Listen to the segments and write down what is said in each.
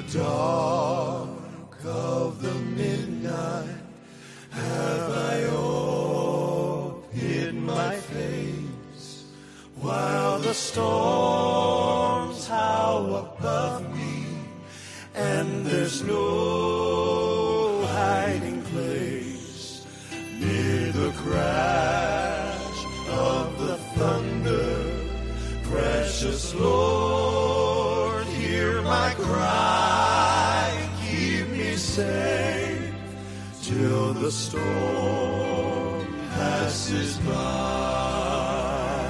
dark of the midnight have I all hid my face, while the storms howl above me, and there's no hiding place near the crash of the thunder. Precious Lord, hear my cry, keep me safe till the storm passes by.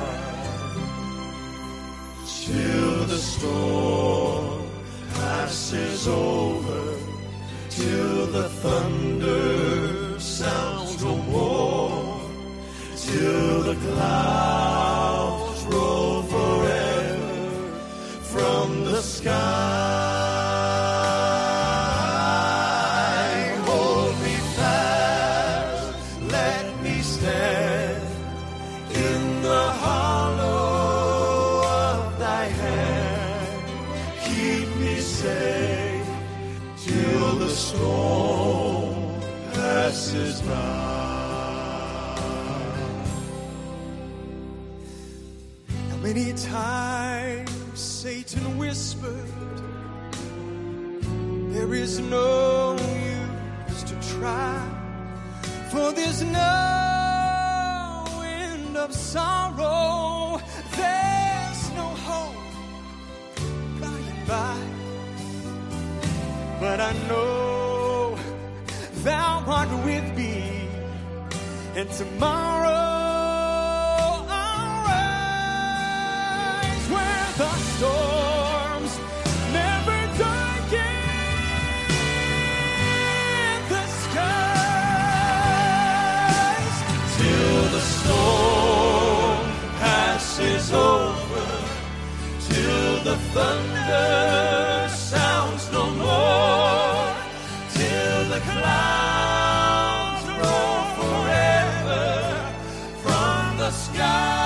Till the storm passes over, till the thunder sounds no more, till the clouds roll forever from the sky. Hold me fast, let me stand in the hollow of thy hand. Keep me safe till the storm passes by. Many times Satan whispered, there is no use to try, for there's no end of sorrow, there's no hope by and by. But I know thou art with me, and tomorrow the storms never darken the skies, till the storm passes over, till the thunder sounds no more, till the clouds roll forever from the sky.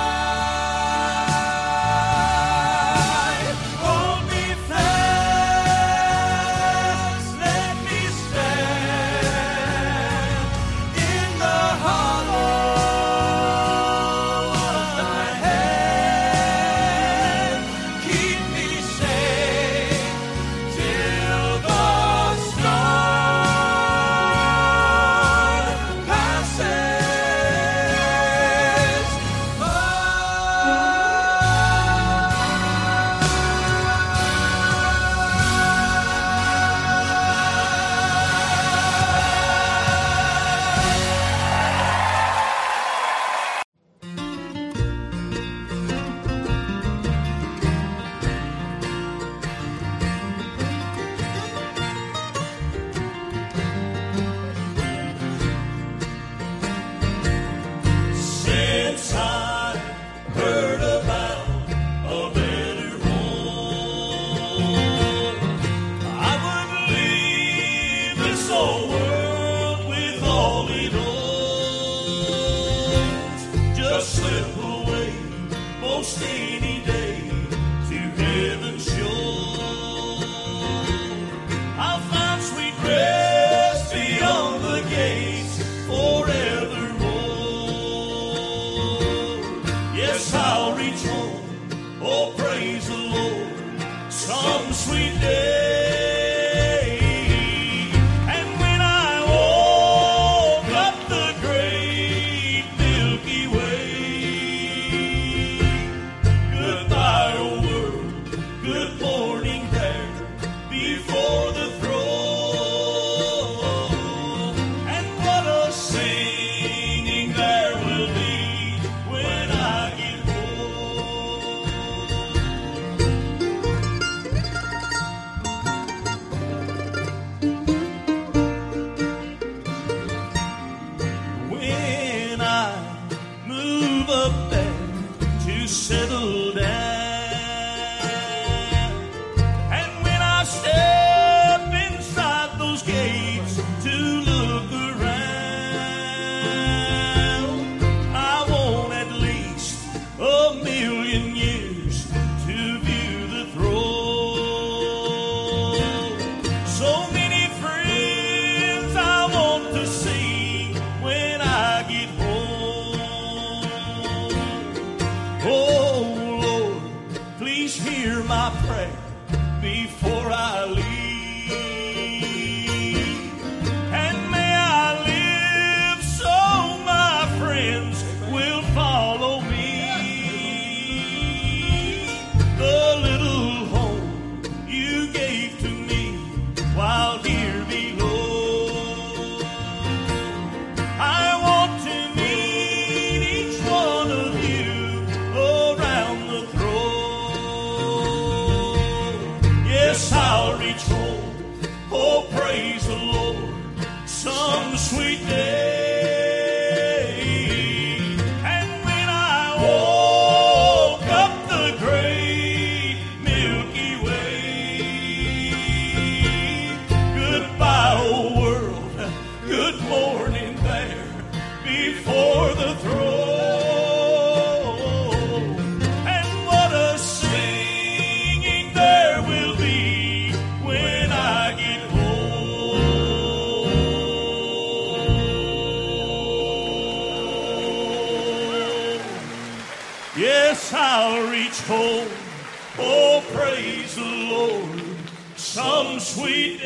yes, I'll reach home. Oh, praise the Lord, some sweet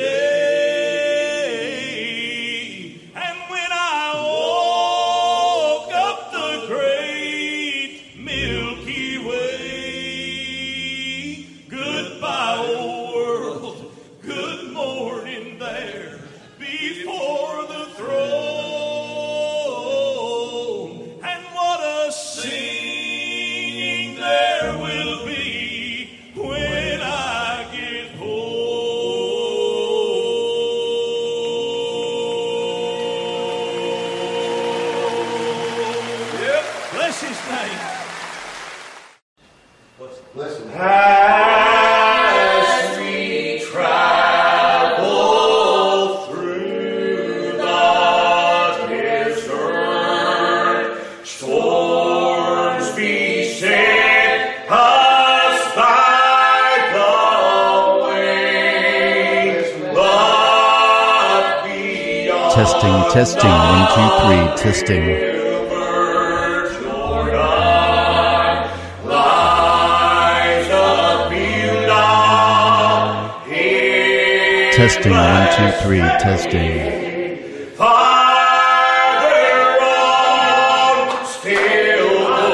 day. And when I walk up the great Milky Way, goodbye, old world, good morning there, before the throne. And what a singing there will be when I get home. Yep, bless his name. Listen. As we travel through the desert, storms beset us by the way, but beyond Testing, 1, 2, 3, testing. River Jordan lies a field of peace. Testing, 1, 2, 3, testing. Farther on, still go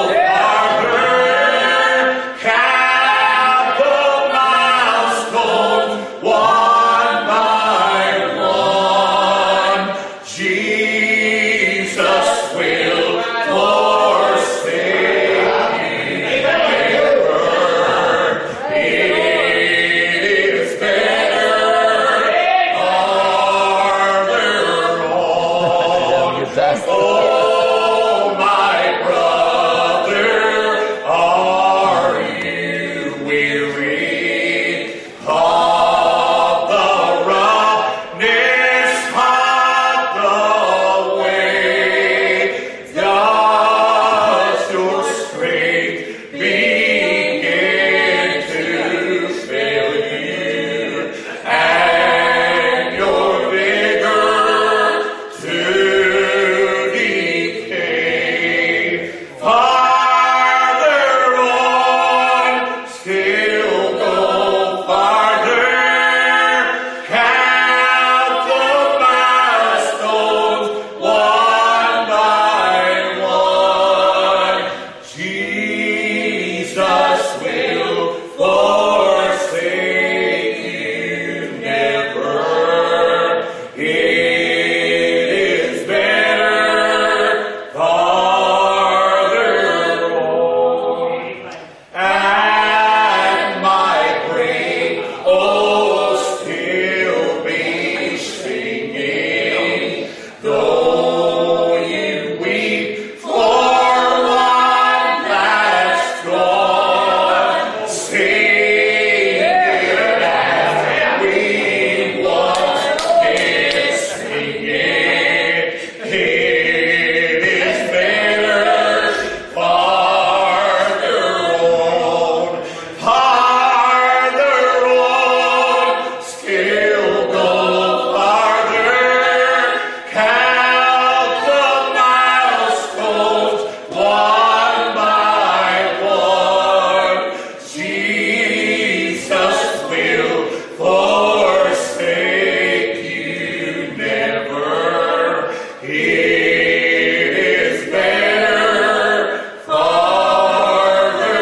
farther. Count the milestones one by one. Jesus will forsake you never. It is better farther on. Oh, my brother, are you weary of the roughness of the way? Does your strength begin to fail you, and your vigor to decay? Farther on, still go farther. Count the milestones one by one. Jesus will forsake you never. It is better farther on. And my brain, oh, still be singing, though you weep for one that's gone, sing it as we once did sing it. It is better farther on, still go farther. Count the milestones one by one. Jesus will forsake you never. It is better farther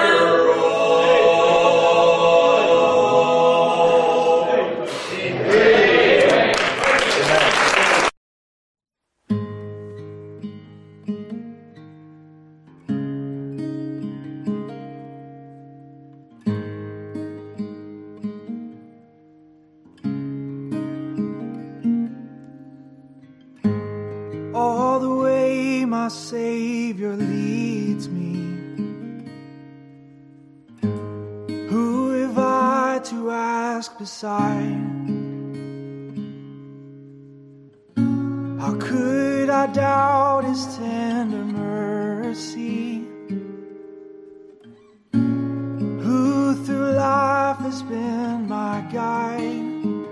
on. All the way my Savior leads me. Who have I to ask beside? How could I doubt his tender mercy? Who through life has been my guide?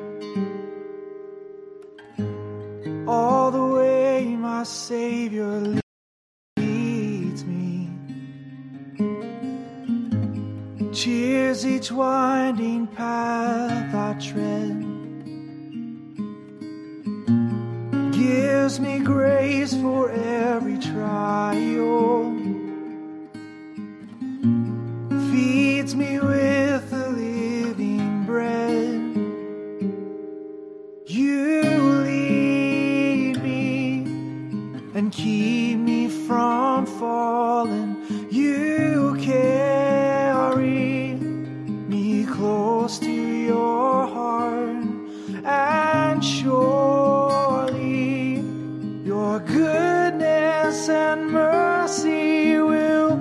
All the way my Savior leads me. clears each winding path I tread, gives me grace for every trial, feeds me with the living bread. You lead me and keep me from falling. You carry me close to your heart, and surely your goodness and mercy will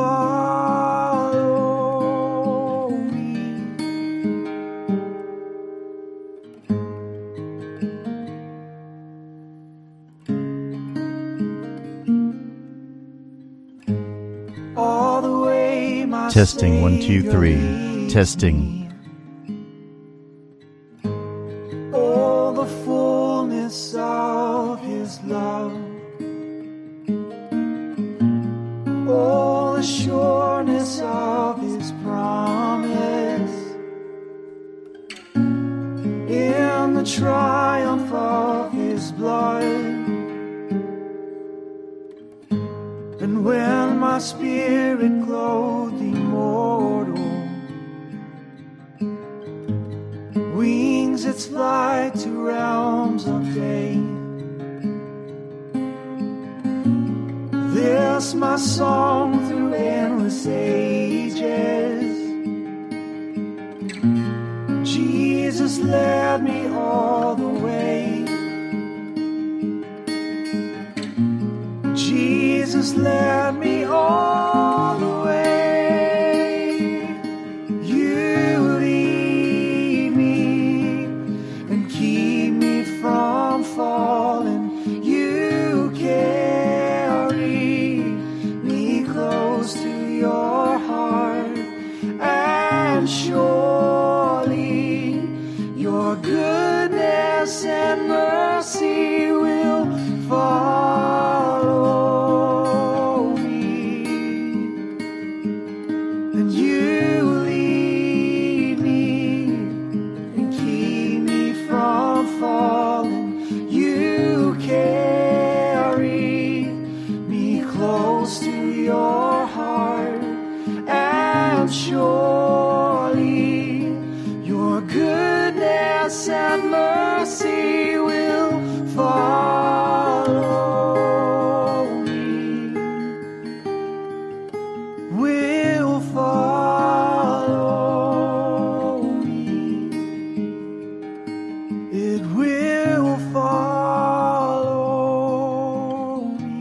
follow me. All the way my Testing 1 2 Savior 3. leads Testing. me. All the fullness of his love, all the sureness of his promise, in the triumph of his blood. And when my spirit clothed immortal, wings its flight to realms of day, this my song through endless ages. Jesus led me all the way. Jesus led me all the way. You lead me and keep me from falling. You carry me close to your heart, and surely your goodness and mercy will follow me. And you lead me and keep me from falling. You carry me close to your heart, and surely your goodness and mercy will follow me. Will follow me. It will follow me.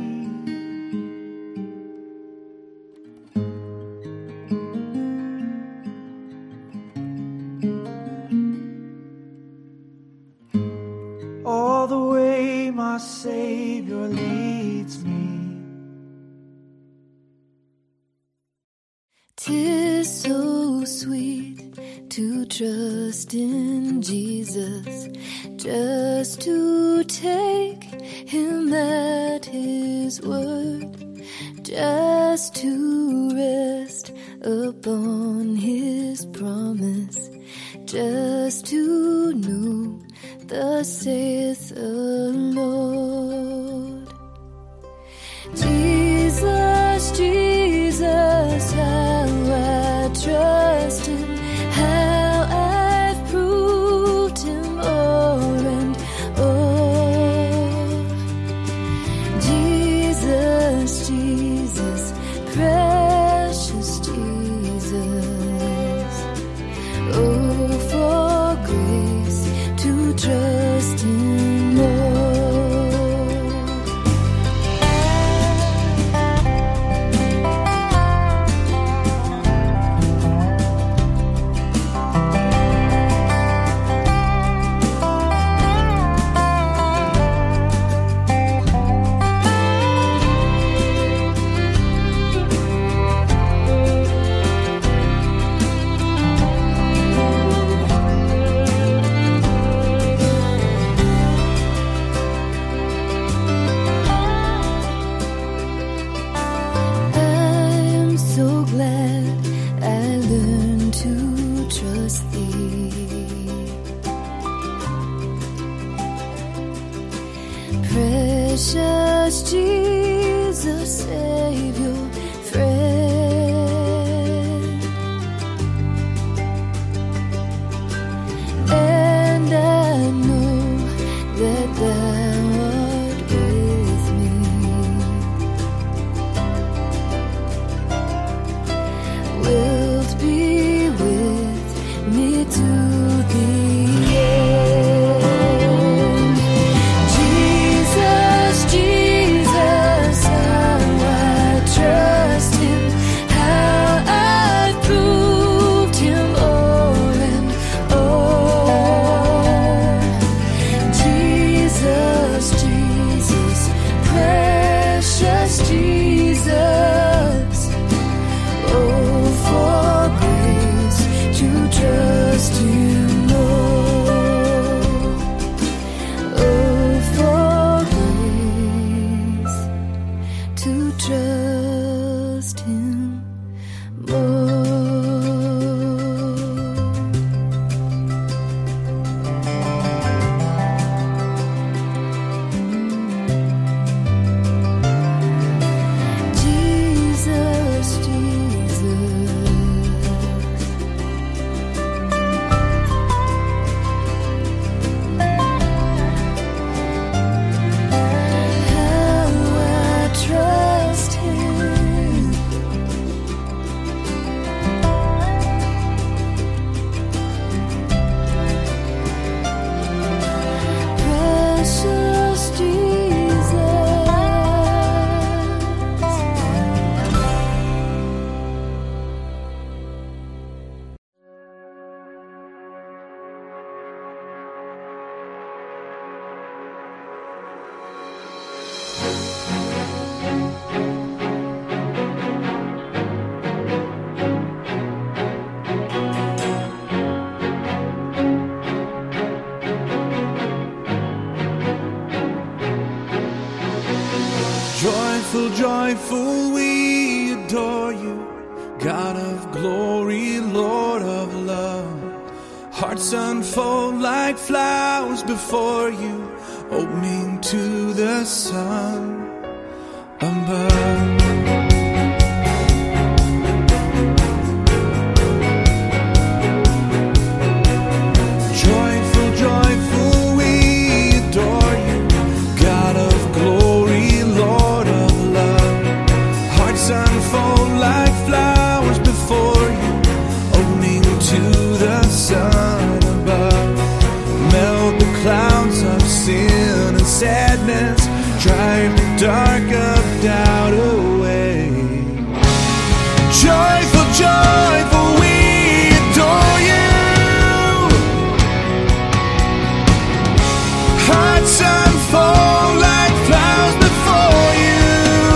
All the way my Savior leads me. 'Tis so sweet to trust in Jesus, just to take him at his word, just to rest upon his promise, just to know thus saith the Lord. Jesus, Jesus, how I trust him, how I've proved him o'er and o'er. Jesus, Jesus, precious Jesus, oh, for grace to trust him more. Precious Jesus, Savior, friend. And I know that thou art with me. Wilt be with me to the end. Jesus, Jesus, how I trust Him, how I proved Him all in all. Jesus, Jesus, precious Jesus, oh, for grace to trust You more. Oh, for grace to trust Him more. Jesus, Jesus, how I trust Him. Precious Jesus. Joyful, joyful, we adore You, God of glory, Lord of love. Hearts unfold like flowers before You, opening to the sun above. Joyful, joyful, we adore You, God of glory, Lord of love. Hearts unfold like flowers before You, opening to the sun above. Melt the clouds of sin and sadness, drive the dark of doubt away. Joyful, joyful, we adore You. Hearts unfold like flowers before You.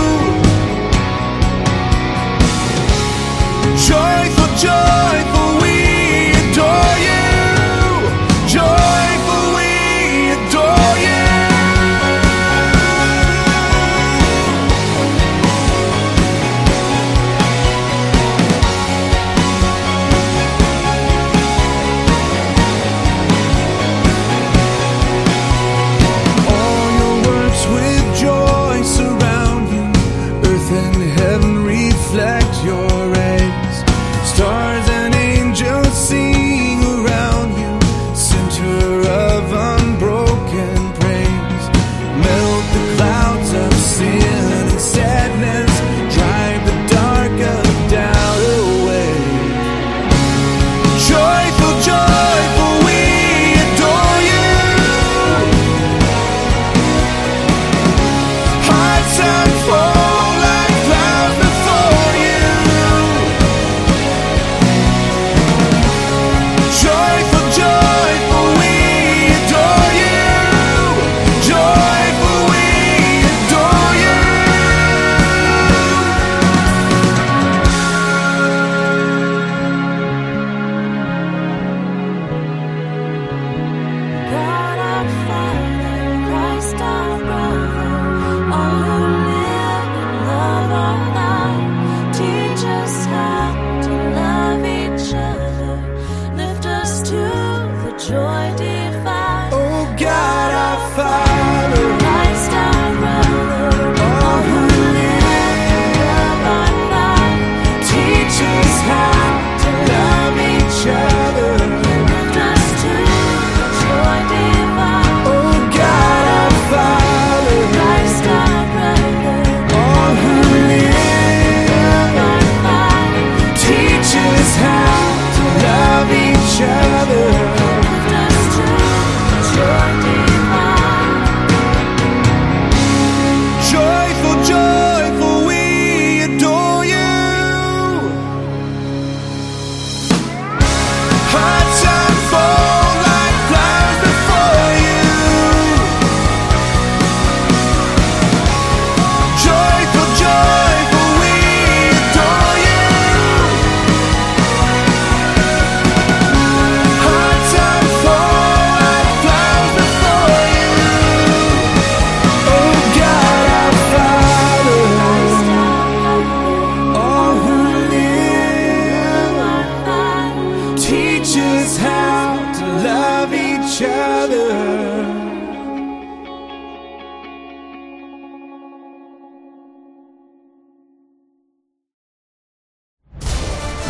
Joyful, joyful, we adore You. Joyful, we adore You.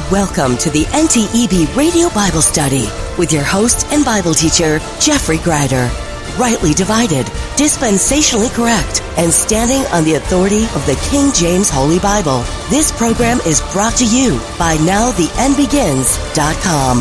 Welcome to the NTEB Radio Bible Study with your host and Bible teacher, Jeffrey Greider. Rightly divided, dispensationally correct, and standing on the authority of the King James Holy Bible. This program is brought to you by NowTheEndBegins.com.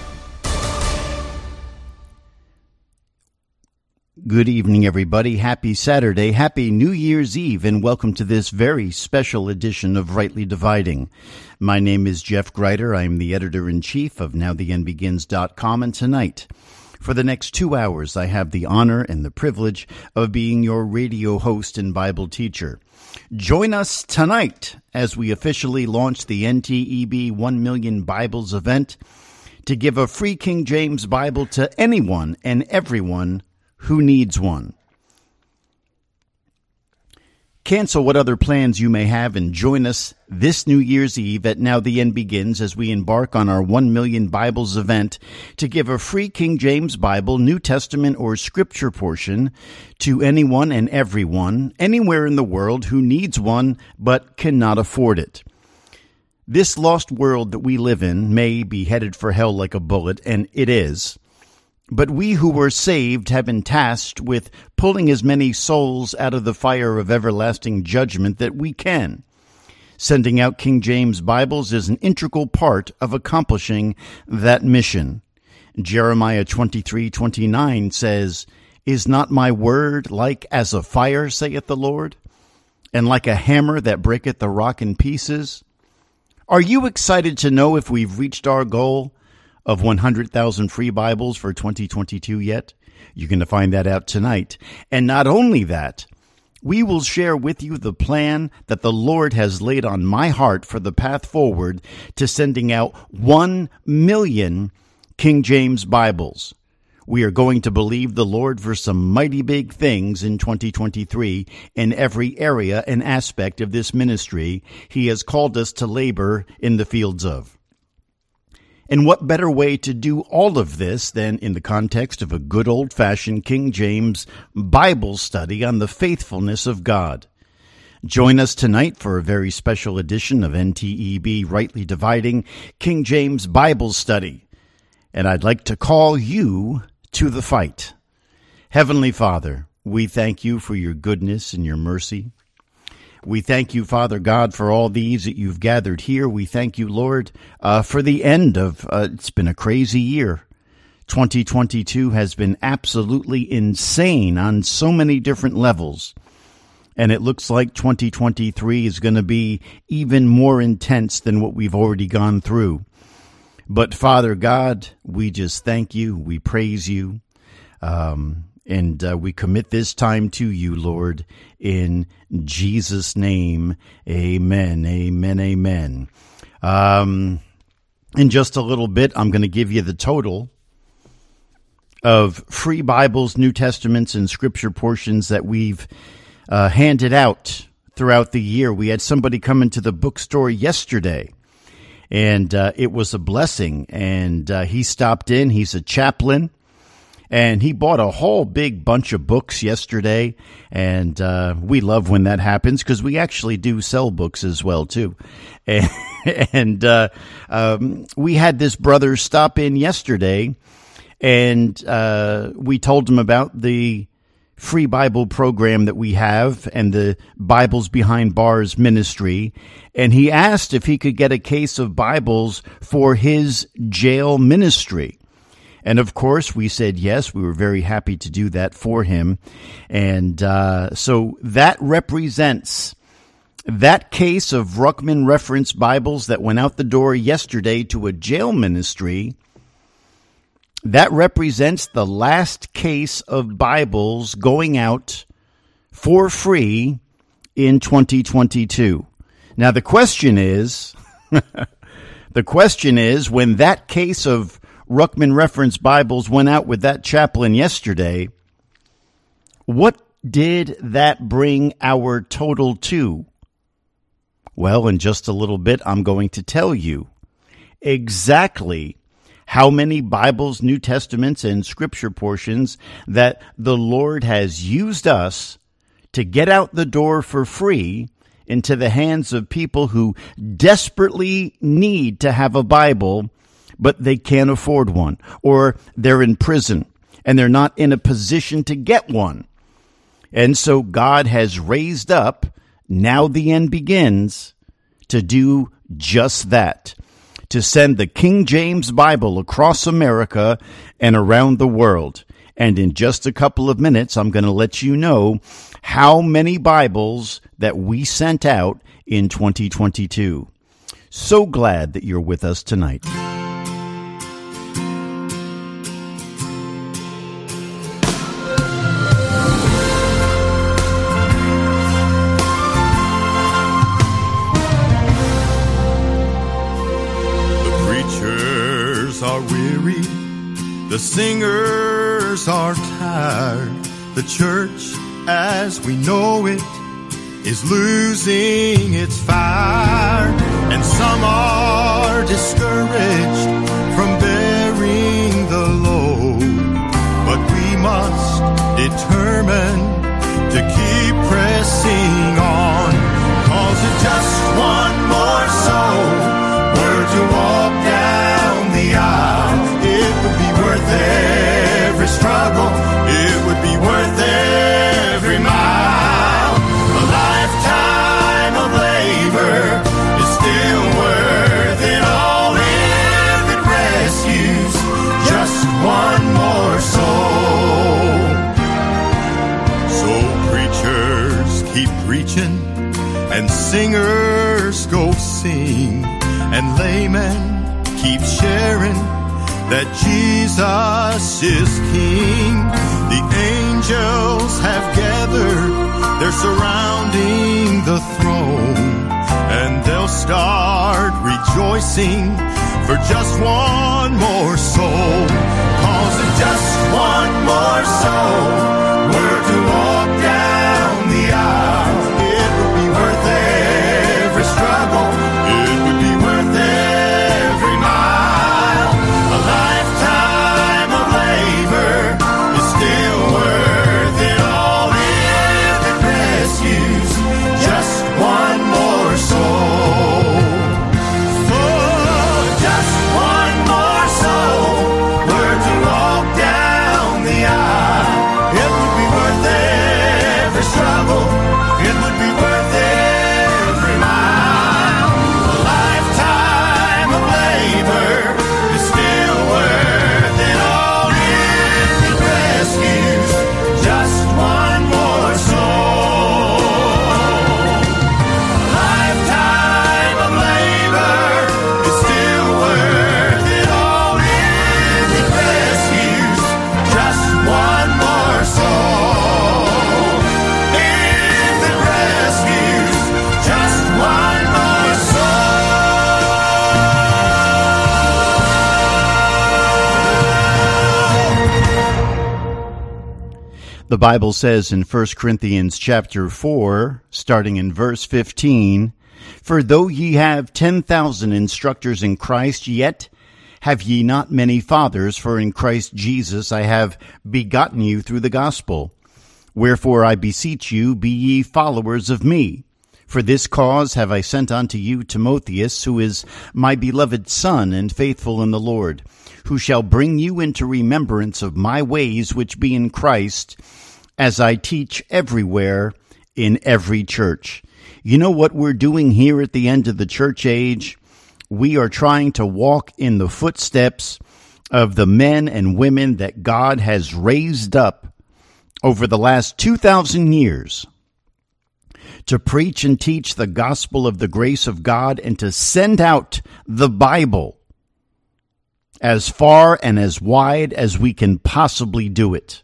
Good evening, everybody. Happy Saturday, happy New Year's Eve, and welcome to this very special edition of Rightly Dividing. My name is Jeff Greider. I am the editor-in-chief of NowTheEndBegins.com, and tonight, for the next 2 hours, I have the honor and the privilege of being your radio host and Bible teacher. Join us tonight as we officially launch the NTEB 1 Million Bibles event to give a free King James Bible to anyone and everyone who needs one. Cancel what other plans you may have and join us this New Year's Eve at Now the End Begins as we embark on our 1 Million Bibles event to give a free King James Bible, New Testament, or Scripture portion to anyone and everyone, anywhere in the world who needs one but cannot afford it. This lost world that we live in may be headed for hell like a bullet, and it is. But we who were saved have been tasked with pulling as many souls out of the fire of everlasting judgment that we can. Sending out King James Bibles is an integral part of accomplishing that mission. Jeremiah 23:29 says, "Is not my word like as a fire, saith the Lord, and like a hammer that breaketh the rock in pieces?" Are you excited to know if we've reached our goal of 100,000 free Bibles for 2022 yet? You're going to find that out tonight. And not only that, we will share with you the plan that the Lord has laid on my heart for the path forward to sending out 1 million King James Bibles. We are going to believe the Lord for some mighty big things in 2023 in every area and aspect of this ministry He has called us to labor in the fields of. And what better way to do all of this than in the context of a good old-fashioned King James Bible study on the faithfulness of God? Join us tonight for a very special edition of NTEB Rightly Dividing King James Bible Study. And I'd like to call you to the fight. Heavenly Father, we thank you for your goodness and your mercy. We thank you, Father God, for all these that you've gathered here. We thank you, Lord, for the end of, it's been a crazy year. 2022 has been absolutely insane on so many different levels. And it looks like 2023 is going to be even more intense than what we've already gone through. But Father God, we just thank you. We praise you. And we commit this time to you, Lord, in Jesus' name. Amen, amen, amen. In just a little bit, I'm going to give you the total of free Bibles, New Testaments, and Scripture portions that we've handed out throughout the year. We had somebody come into the bookstore yesterday, and it was a blessing. And he stopped in. He's a chaplain. And he bought a whole big bunch of books yesterday, and we love when that happens because we actually do sell books as well, too. And we had this brother stop in yesterday, and we told him about the free Bible program that we have and the Bibles Behind Bars ministry, and he asked if he could get a case of Bibles for his jail ministry. And of course, we said yes. We were very happy to do that for him. And so that represents that case of Ruckman Reference Bibles that went out the door yesterday to a jail ministry. That represents the last case of Bibles going out for free in 2022. Now, the question is, when that case of Ruckman Reference Bibles went out with that chaplain yesterday, what did that bring our total to? Well, in just a little bit, I'm going to tell you exactly how many Bibles, New Testaments, and Scripture portions that the Lord has used us to get out the door for free into the hands of people who desperately need to have a Bible, but they can't afford one, or they're in prison and they're not in a position to get one. And so God has raised up Now the End Begins to do just that, to send the King James Bible across America and around the world. And in just a couple of minutes, I'm going to let you know how many Bibles that we sent out in 2022. So glad that you're with us tonight. Are weary, the singers are tired, the church as we know it is losing its fire, and some are discouraged from bearing the load, but we must determine to keep pressing on, 'cause it's just one more soul were to walk down the aisle. It would be worth every struggle. It would be worth every mile. A lifetime of labor is still worth it all if it rescues just one more soul. So preachers keep preaching and singers go sing, and laymen keep sharing that Jesus is King. The angels have gathered, they're surrounding the throne, and they'll start rejoicing for just one more soul. 'Cause if just one more soul were to walk down the aisle, it would be worth every struggle. It would be worth every mile. A lifetime of labor is still worth it all if it rescues just one more soul. Oh, just one more soul were to walk down the aisle. It would be worth every struggle. It would be worth every mile. A lifetime of labor is still worth it all if it rescues just one more soul. A lifetime of labor is still worth it all if it rescues just one more soul. If it rescues just one more soul. The Bible says in 1 Corinthians chapter 4, starting in verse 15, "For though ye have 10,000 instructors in Christ, yet have ye not many fathers, for in Christ Jesus I have begotten you through the gospel. Wherefore I beseech you, be ye followers of me. For this cause have I sent unto you Timotheus, who is my beloved son and faithful in the Lord, who shall bring you into remembrance of my ways which be in Christ, as I teach everywhere in every church." You know what we're doing here at the end of the church age? We are trying to walk in the footsteps of the men and women that God has raised up over the last 2,000 years to preach and teach the gospel of the grace of God and to send out the Bible as far and as wide as we can possibly do it.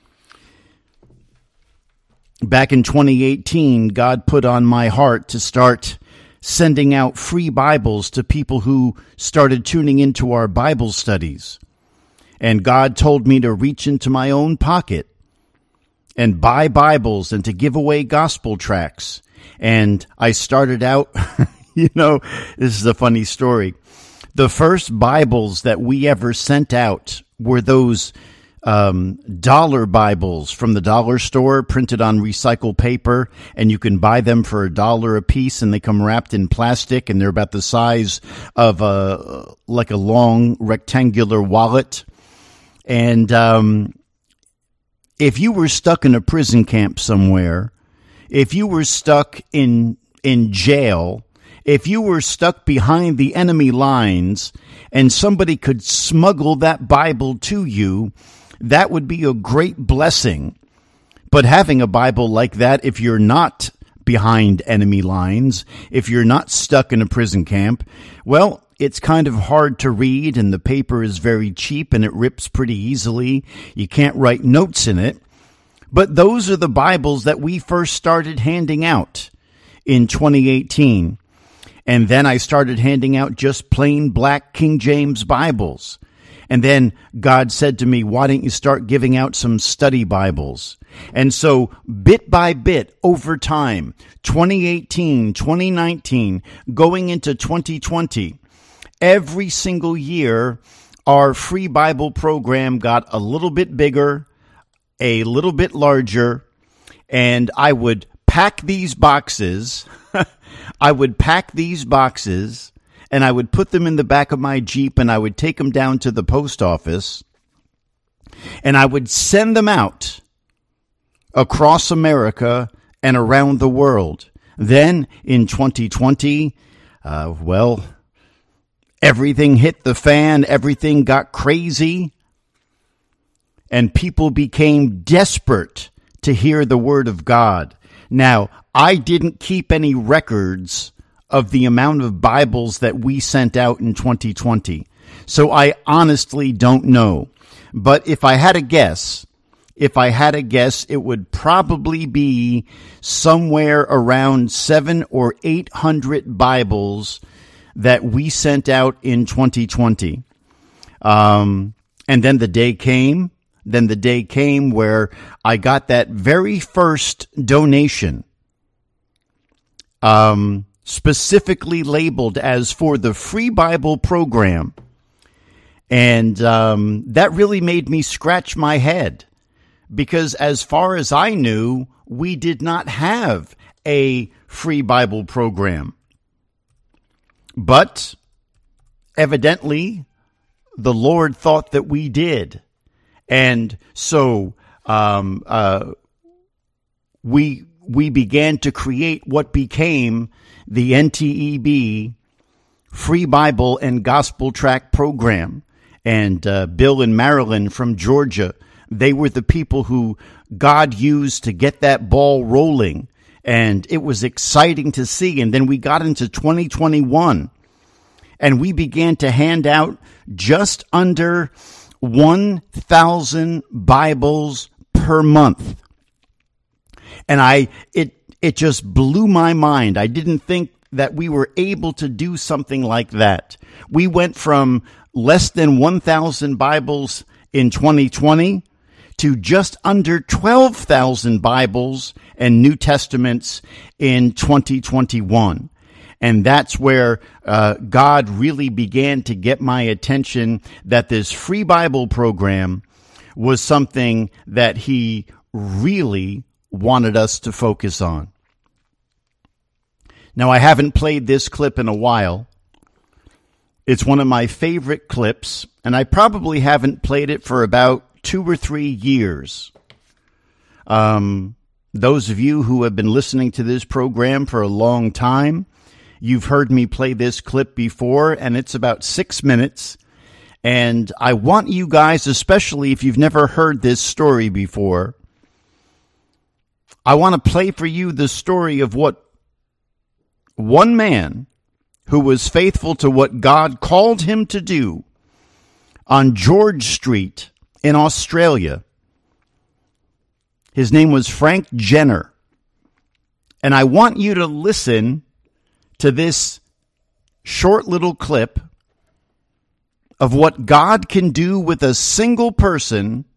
Back in 2018, God put on my heart to start sending out free Bibles to people who started tuning into our Bible studies. And God told me to reach into my own pocket and buy Bibles and to give away gospel tracts. And I started out, this is a funny story. The first Bibles that we ever sent out were those dollar Bibles from the dollar store, printed on recycled paper, and you can buy them for $1 a piece, and they come wrapped in plastic, and they're about the size of like a long rectangular wallet. And if you were stuck in a prison camp somewhere, if you were stuck in jail, if you were stuck behind the enemy lines, and somebody could smuggle that Bible to you, that would be a great blessing. But having a Bible like that, if you're not behind enemy lines, if you're not stuck in a prison camp, well, it's kind of hard to read, and the paper is very cheap, and it rips pretty easily. You can't write notes in it. But those are the Bibles that we first started handing out in 2018. And then I started handing out just plain black King James Bibles. And then God said to me, why don't you start giving out some study Bibles? And so bit by bit over time, 2018, 2019, going into 2020, every single year, our free Bible program got a little bit bigger, a little bit larger, and I would pack these boxes. And I would put them in the back of my Jeep, and I would take them down to the post office, and I would send them out across America and around the world. Then in 2020, everything hit the fan, everything got crazy, and people became desperate to hear the word of God. Now, I didn't keep any records of the amount of Bibles that we sent out in 2020. So I honestly don't know. But if I had a guess, it would probably be somewhere around 700 or 800 Bibles that we sent out in 2020. And then the day came where I got that very first donation, specifically labeled as for the free Bible program. And that really made me scratch my head, because as far as I knew, we did not have a free Bible program. But evidently, the Lord thought that we did. And so we began to create what became the NTEB Free Bible and Gospel Tract program. And Bill and Marilyn from Georgia, they were the people who God used to get that ball rolling. And it was exciting to see. And then we got into 2021, and we began to hand out just under 1,000 Bibles per month. And it just blew my mind. I didn't think that we were able to do something like that. We went from less than 1,000 Bibles in 2020 to just under 12,000 Bibles and New Testaments in 2021. And that's where God really began to get my attention, that this free Bible program was something that He really wanted us to focus on. Now, I haven't played this clip in a while. It's one of my favorite clips, and I probably haven't played it for about 2 or 3 years. Those of you who have been listening to this program for a long time, you've heard me play this clip before, and it's about 6 minutes. And I want you guys, especially if you've never heard this story before, I want to play for you the story of what one man who was faithful to what God called him to do on George Street in Australia. His name was Frank Jenner. And I want you to listen to this short little clip of what God can do with a single person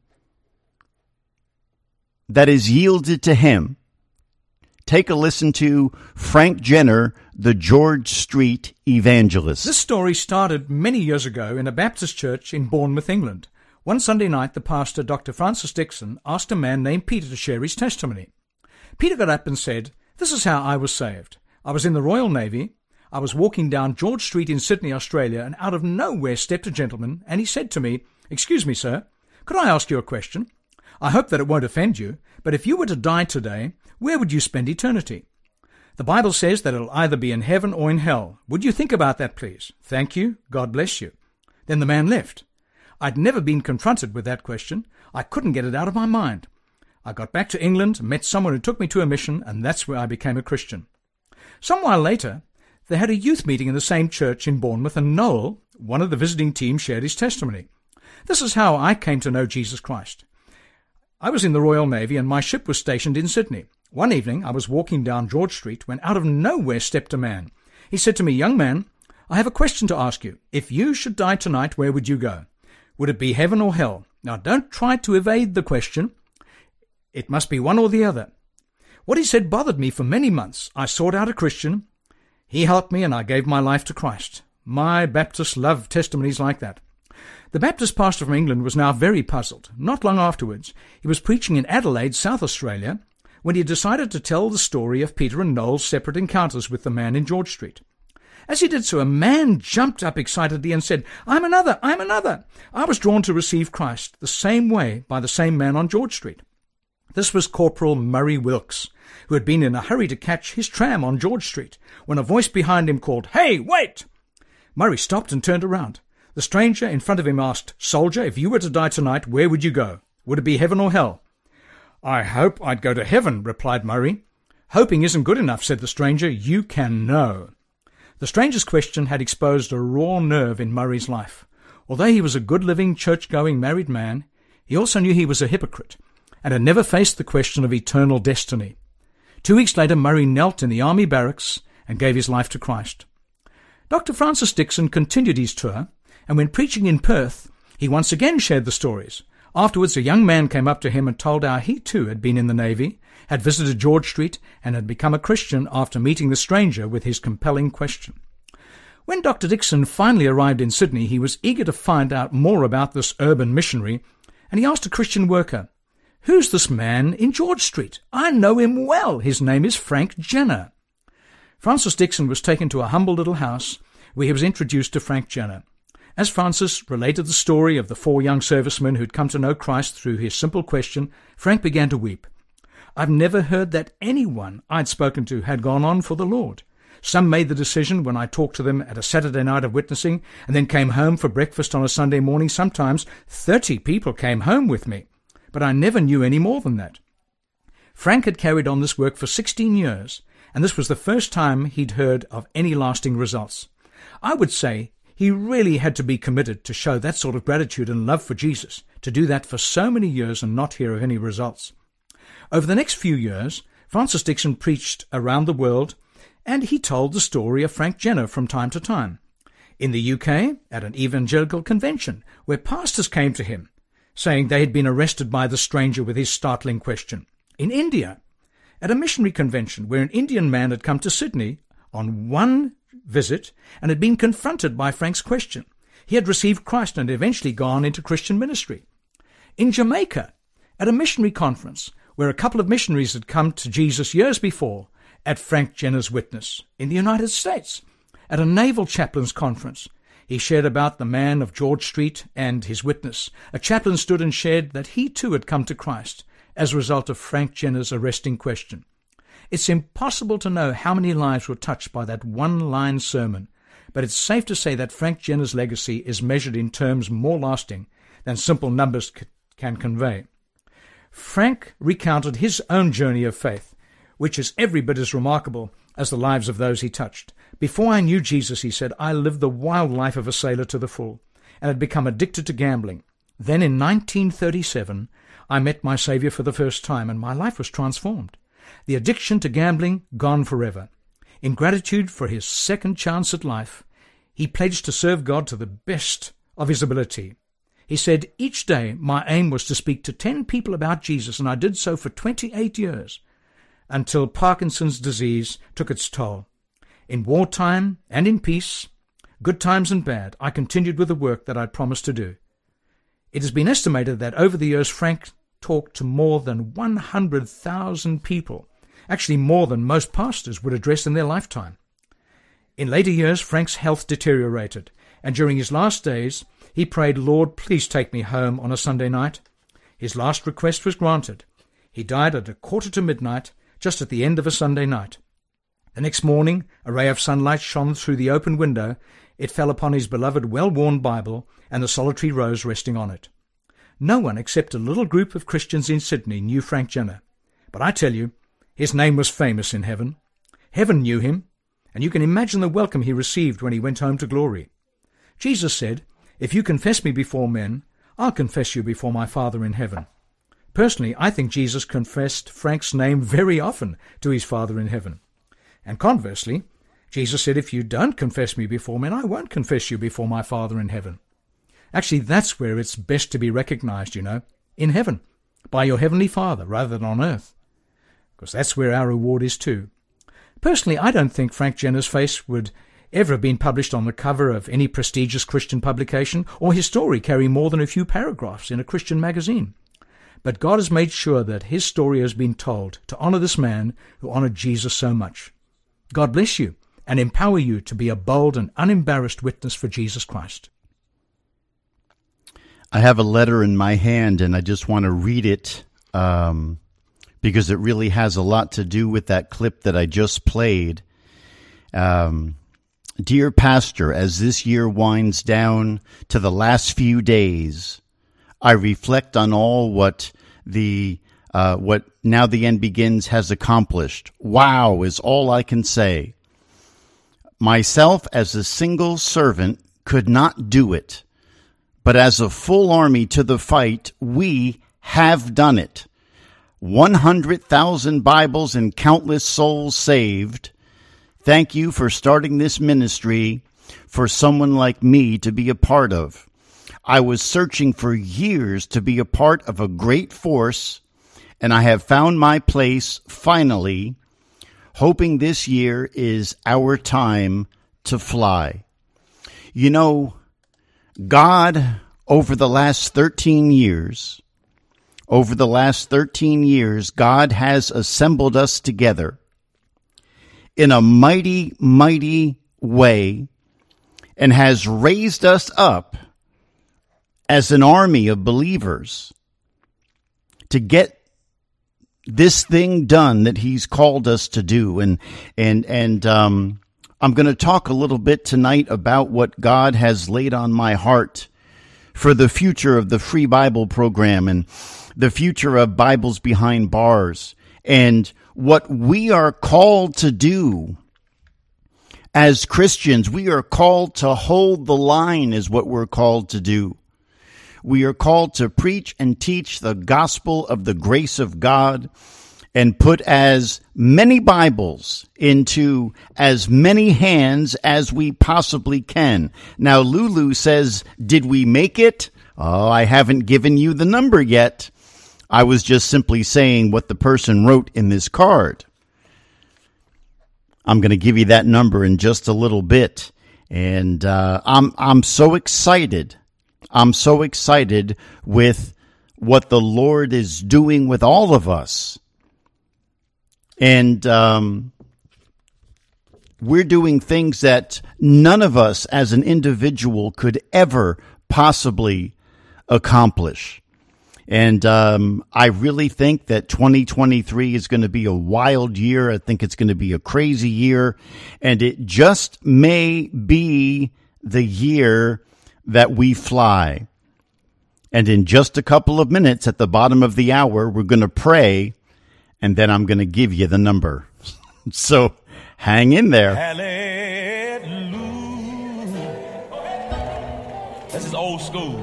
that is yielded to Him. Take a listen to Frank Jenner, the George Street evangelist. This story started many years ago in a Baptist church in Bournemouth, England, One Sunday night, the pastor, Dr. Francis Dixon, asked a man named Peter to share his testimony. Peter got up and said, "This is how I was saved. I was in the Royal Navy. I was walking down George Street in Sydney, Australia, and out of nowhere stepped a gentleman, and he said to me, 'Excuse me, sir, could I ask you a question? I hope that it won't offend you, but if you were to die today, where would you spend eternity? The Bible says that it'll either be in heaven or in hell. Would you think about that, please? Thank you. God bless you.' Then the man left. I'd never been confronted with that question. I couldn't get it out of my mind. I got back to England, met someone who took me to a mission, and that's where I became a Christian. Some while later, they had a youth meeting in the same church in Bournemouth, and Noel, one of the visiting team, shared his testimony. This is how I came to know Jesus Christ. I was in the Royal Navy, and my ship was stationed in Sydney. One evening, I was walking down George Street when out of nowhere stepped a man. He said to me, 'Young man, I have a question to ask you. If you should die tonight, where would you go? Would it be heaven or hell? Now, don't try to evade the question. It must be one or the other.' What he said bothered me for many months. I sought out a Christian. He helped me, and I gave my life to Christ. My Baptists love testimonies like that. The Baptist pastor from England was now very puzzled. Not long afterwards, he was preaching in Adelaide, South Australia, when he decided to tell the story of Peter and Noel's separate encounters with the man in George Street. As he did so, a man jumped up excitedly and said, I'm another. I was drawn to receive Christ the same way by the same man on George Street. This was Corporal Murray Wilkes, who had been in a hurry to catch his tram on George Street, when a voice behind him called, 'Hey, wait!' Murray stopped and turned around. The stranger in front of him asked, 'Soldier, if you were to die tonight, where would you go? Would it be heaven or hell?' 'I hope I'd go to heaven,' replied Murray. 'Hoping isn't good enough,' said the stranger. 'You can know.' The stranger's question had exposed a raw nerve in Murray's life. Although he was a good-living, church-going married man, he also knew he was a hypocrite and had never faced the question of eternal destiny. 2 weeks later, Murray knelt in the army barracks and gave his life to Christ. Dr. Francis Dixon continued his tour, and when preaching in Perth, he once again shared the stories. Afterwards, a young man came up to him and told how he too had been in the Navy, had visited George Street, and had become a Christian after meeting the stranger with his compelling question. When Dr. Dixon finally arrived in Sydney, he was eager to find out more about this urban missionary, and he asked a Christian worker, "Who's this man in George Street? I know him well. His name is Frank Jenner." Francis Dixon was taken to a humble little house where he was introduced to Frank Jenner. As Francis related the story of the 4 young servicemen who'd come to know Christ through his simple question, Frank began to weep. "I've never heard that anyone I'd spoken to had gone on for the Lord. Some made the decision when I talked to them at a Saturday night of witnessing and then came home for breakfast on a Sunday morning. Sometimes 30 people came home with me, but I never knew any more than that." Frank had carried on this work for 16 years, and this was the first time he'd heard of any lasting results. I would say he really had to be committed to show that sort of gratitude and love for Jesus, to do that for so many years and not hear of any results. Over the next few years, Francis Dixon preached around the world, and he told the story of Frank Jenner from time to time. In the UK, at an evangelical convention, where pastors came to him, saying they had been arrested by the stranger with his startling question. In India, at a missionary convention where an Indian man had come to Sydney on one visit and had been confronted by Frank's question. He had received Christ and eventually gone into Christian ministry. In Jamaica, at a missionary conference where a couple of missionaries had come to Jesus years before, at Frank Jenner's witness. In the United States, at a naval chaplain's conference, he shared about the man of George Street and his witness. A chaplain stood and shared that he too had come to Christ as a result of Frank Jenner's arresting question. It's impossible to know how many lives were touched by that one-line sermon, but it's safe to say that Frank Jenner's legacy is measured in terms more lasting than simple numbers can convey. Frank recounted his own journey of faith, which is every bit as remarkable as the lives of those he touched. "Before I knew Jesus," he said, "I lived the wild life of a sailor to the full, and had become addicted to gambling. Then in 1937, I met my Saviour for the first time, and my life was transformed. The addiction to gambling gone forever. In gratitude for his second chance at life, he pledged to serve God to the best of his ability. He said, each day my aim was to speak to 10 people about Jesus, and I did so for 28 years, until Parkinson's disease took its toll. In wartime and in peace, good times and bad, I continued with the work that I'd promised to do. It has been estimated that over the years Frank talked to more than 100,000 people, actually more than most pastors would address in their lifetime. In later years, Frank's health deteriorated, and during his last days, he prayed, "Lord, please take me home on a Sunday night." His last request was granted. He died at 1:45, just at the end of a Sunday night. The next morning, a ray of sunlight shone through the open window. It fell upon his beloved, well-worn Bible and the solitary rose resting on it. No one except a little group of Christians in Sydney knew Frank Jenner. But I tell you, his name was famous in heaven. Heaven knew him, and you can imagine the welcome he received when he went home to glory. Jesus said, "If you confess me before men, I'll confess you before my Father in heaven." Personally, I think Jesus confessed Frank's name very often to his Father in heaven. And conversely, Jesus said, "If you don't confess me before men, I won't confess you before my Father in heaven." Actually, that's where it's best to be recognized, in heaven, by your Heavenly Father rather than on earth, because that's where our reward is too. Personally, I don't think Frank Jenner's face would ever have been published on the cover of any prestigious Christian publication, or his story carry more than a few paragraphs in a Christian magazine. But God has made sure that his story has been told to honor this man who honored Jesus so much. God bless you and empower you to be a bold and unembarrassed witness for Jesus Christ. I have a letter in my hand, and I just want to read it because it really has a lot to do with that clip that I just played. Dear Pastor, as this year winds down to the last few days, I reflect on all what Now the End Begins has accomplished. Wow is all I can say. Myself as a single servant could not do it. But as a full army to the fight, we have done it. 100,000 Bibles and countless souls saved. Thank you for starting this ministry for someone like me to be a part of. I was searching for years to be a part of a great force, and I have found my place finally, hoping this year is our time to fly. God, over the last 13 years, God has assembled us together in a mighty, mighty way and has raised us up as an army of believers to get this thing done that he's called us to do. And I'm going to talk a little bit tonight about what God has laid on my heart for the future of the Free Bible program and the future of Bibles Behind Bars and what we are called to do as Christians. We are called to hold the line is what we're called to do. We are called to preach and teach the gospel of the grace of God and put as many Bibles into as many hands as we possibly can. Now, Lulu says, did we make it? Oh, I haven't given you the number yet. I was just simply saying what the person wrote in this card. I'm going to give you that number in just a little bit. And I'm so excited. I'm so excited with what the Lord is doing with all of us. And we're doing things that none of us as an individual could ever possibly accomplish. And I really think that 2023 is going to be a wild year. I think it's going to be a crazy year. And it just may be the year that we fly. And in just a couple of minutes at the bottom of the hour, we're going to pray. And then I'm going to give you the number. So hang in there. Hallelujah. This is old school.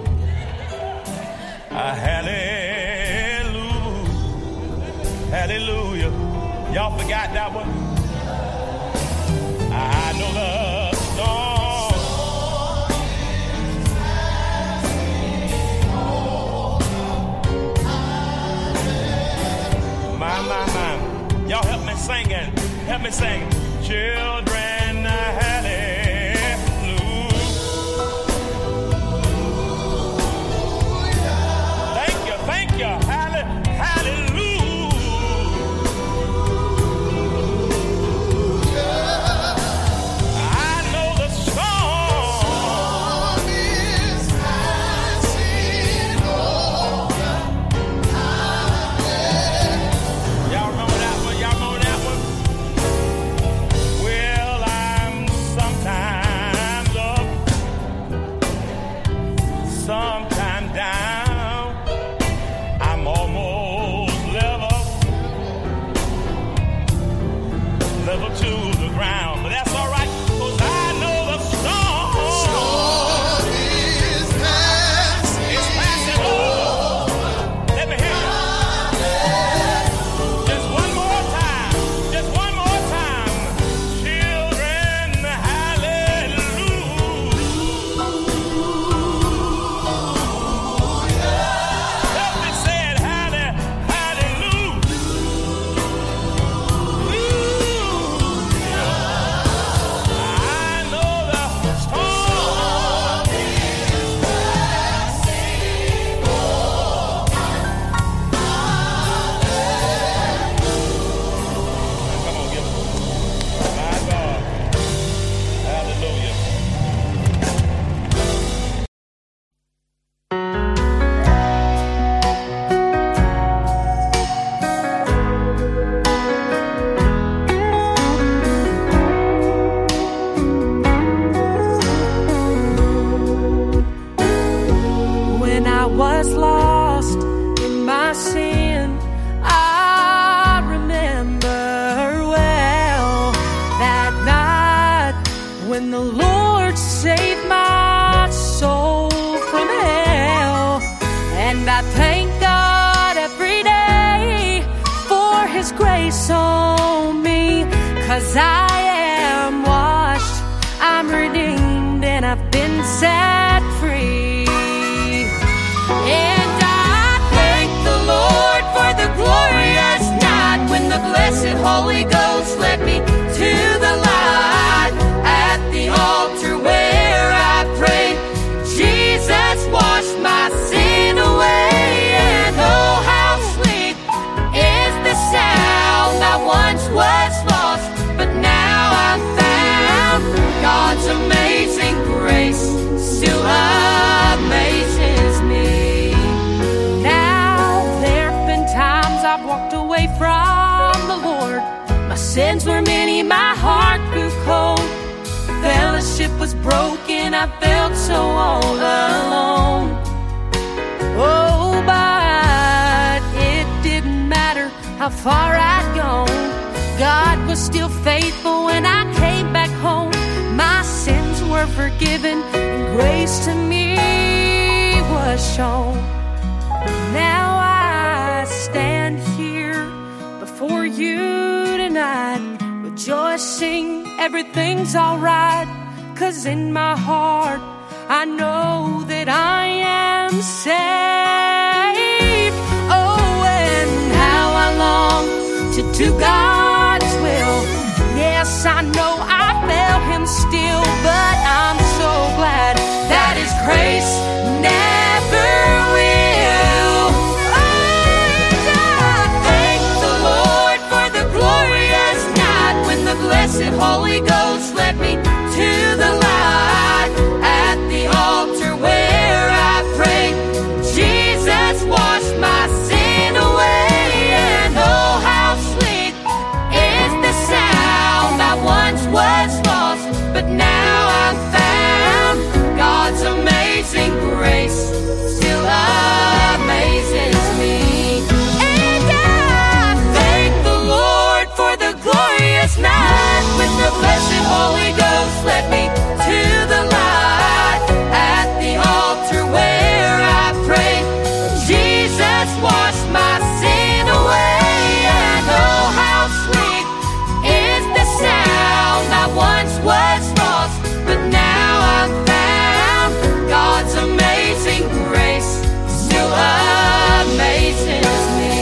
Hallelujah. Hallelujah. Y'all forgot that one? I know the song. My. Y'all help me sing it. Help me sing. Children, hallelujah. to the ground. But that's all right, 'cause I know the storm is passing. It's passing over. Let me hear you. Just one more time. Just one more time. Children, hallelujah. Help me say it, hallelujah. I know the storm is passing over. Come on, give it. My God. Hallelujah. When I was lost in my sin, I remember well that night when the Lord saved my soul from hell. And I thank God every day for His grace on me, 'cause I am washed, I'm redeemed, and I've been set free. And I thank the Lord for the glorious night when the blessed Holy Ghost led me to the light. At the altar where I prayed, Jesus washed my sin away. And oh, how sweet is the sound. I once was lost, but now I'm found. God's amazing grace still amazes me. Now there've been times I've walked away from the Lord. My sins were many, my heart grew cold. Fellowship was broken, I felt so all alone. Oh, but it didn't matter how far I'd gone. God was still faithful when I came back home. My sins were forgiven and grace to me was shown. Now I stand here before you tonight, rejoicing everything's alright. 'Cause in my heart I know that I am saved. Oh, and how I long to do God's will. Yes, I know I fail Him still, but I'm so glad that His grace never will. And I thank the Lord for the glorious night when the blessed Holy Ghost led me to the light. At the altar where I prayed, Jesus washed my sin away. And oh, how sweet is the sound. I once was lost, but now I'm found. God's amazing grace still amazes me. And I thank the Lord for the glorious night when the blessed Holy Ghost led me to the light. At the altar where I prayed, Jesus washed my sin away. And oh, how sweet is the sound. I once was lost, but now I'm found. God's amazing grace still amazes me.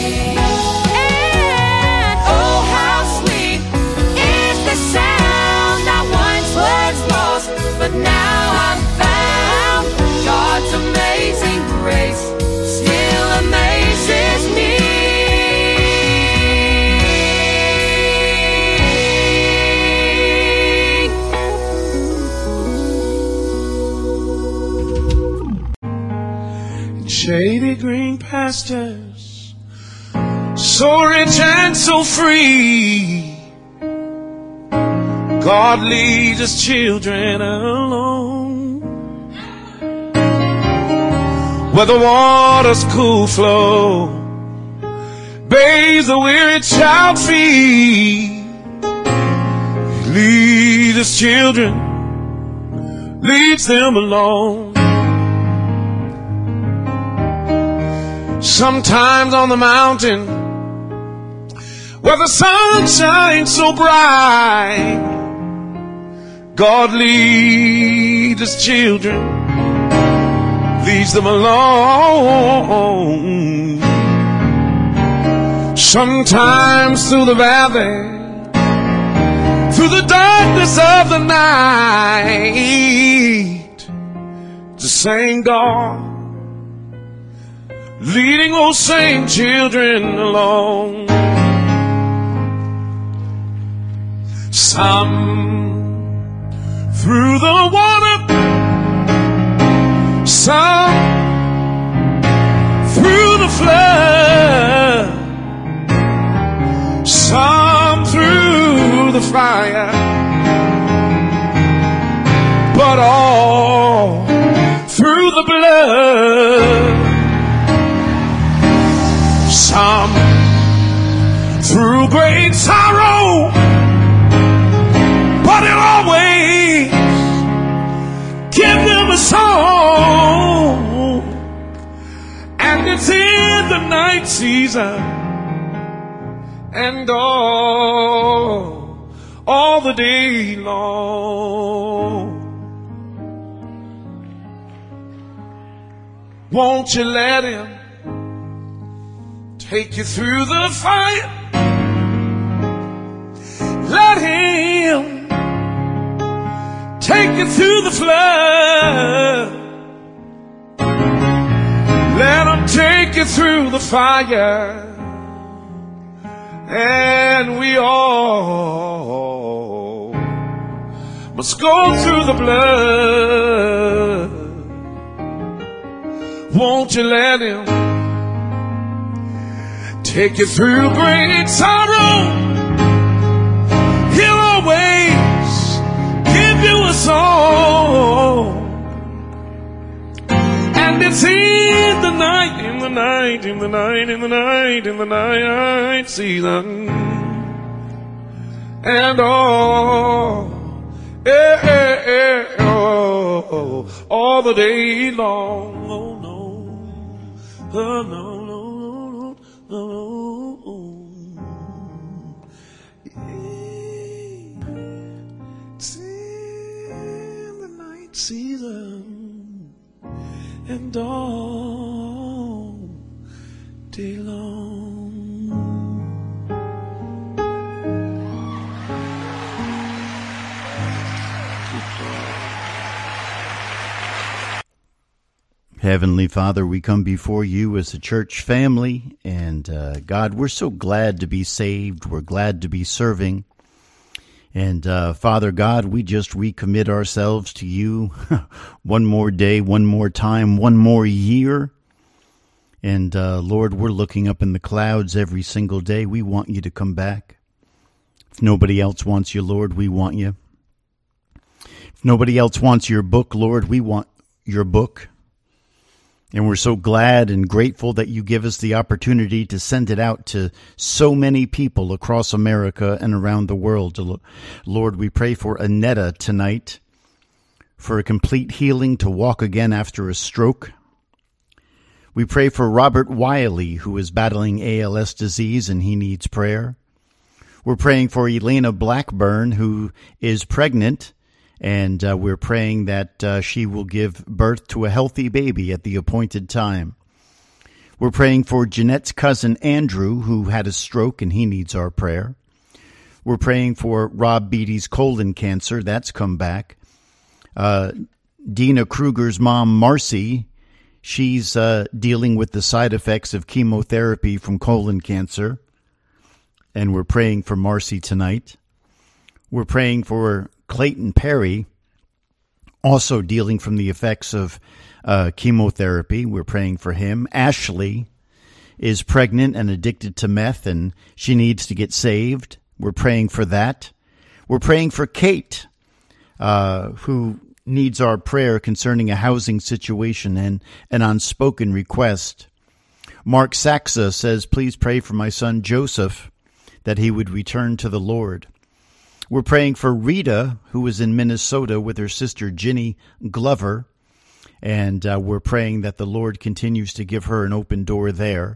And oh, how sweet is the sound. I once was lost, but now I'm found. God's amazing grace still amazes me. Shady green pastures, so rich and so free. God leads His children alone, where the water's cool flow bathes the weary child feet. lead his children, leads them along. Sometimes on the mountain where the sun shines so bright, God leads his children, leads them along. Sometimes through the valley, through the darkness of the night, the same God leading those same children along. Some through the water, some through the flood, some through the fire, but all through the blood. Some through great sorrow, but it always give them a song. And it's in the night season, and all the day long. Won't you let him take you through the fire? Let him take you through the flood. Let him take you through the fire. And we all must go through the blood. Won't you let him take you through great sorrow? He'll always give you a song. And it's in the night, in the night, in the night, in the night, in the night season, and all the day long. Oh no, oh no, no, no, no. It's in the night season, and all day long. Heavenly Father, we come before you as a church family, and God, we're so glad to be saved. We're glad to be serving. And Father God, we just recommit ourselves to you one more day, one more time, one more year. And Lord, we're looking up in the clouds every single day. We want you to come back. If nobody else wants you, Lord, we want you. If nobody else wants your book, Lord, we want your book. And we're so glad and grateful that you give us the opportunity to send it out to so many people across America and around the world. Lord, we pray for Annetta tonight, for a complete healing to walk again after a stroke. We pray for Robert Wiley, who is battling ALS disease and he needs prayer. We're praying for Elena Blackburn, who is pregnant, and we're praying that she will give birth to a healthy baby at the appointed time. We're praying for Jeanette's cousin Andrew, who had a stroke, and he needs our prayer. We're praying for Rob Beatty's colon cancer. That's come back. Dina Kruger's mom, Marcy, she's dealing with the side effects of chemotherapy from colon cancer. And we're praying for Marcy tonight. We're praying for Clayton Perry, also dealing from the effects of chemotherapy. We're praying for him. Ashley is pregnant and addicted to meth, and she needs to get saved. We're praying for that. We're praying for Kate, who needs our prayer concerning a housing situation and an unspoken request. Mark Saxa says, please pray for my son Joseph, that he would return to the Lord. We're praying for Rita, who is in Minnesota with her sister Ginny Glover, and we're praying that the Lord continues to give her an open door there.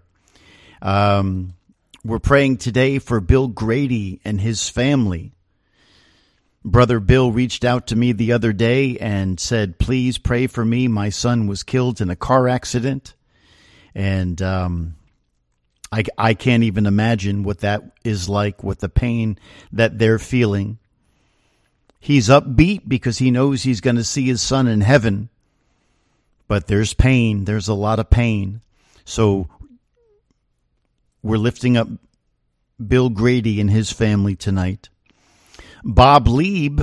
We're praying today for Bill Grady and his family. Brother Bill reached out to me the other day and said, please pray for me. My son was killed in a car accident, and I can't even imagine what that is like, what the pain that they're feeling. He's upbeat because he knows he's going to see his son in heaven, but there's pain. There's a lot of pain. So we're lifting up Bill Grady and his family tonight. Bob Lieb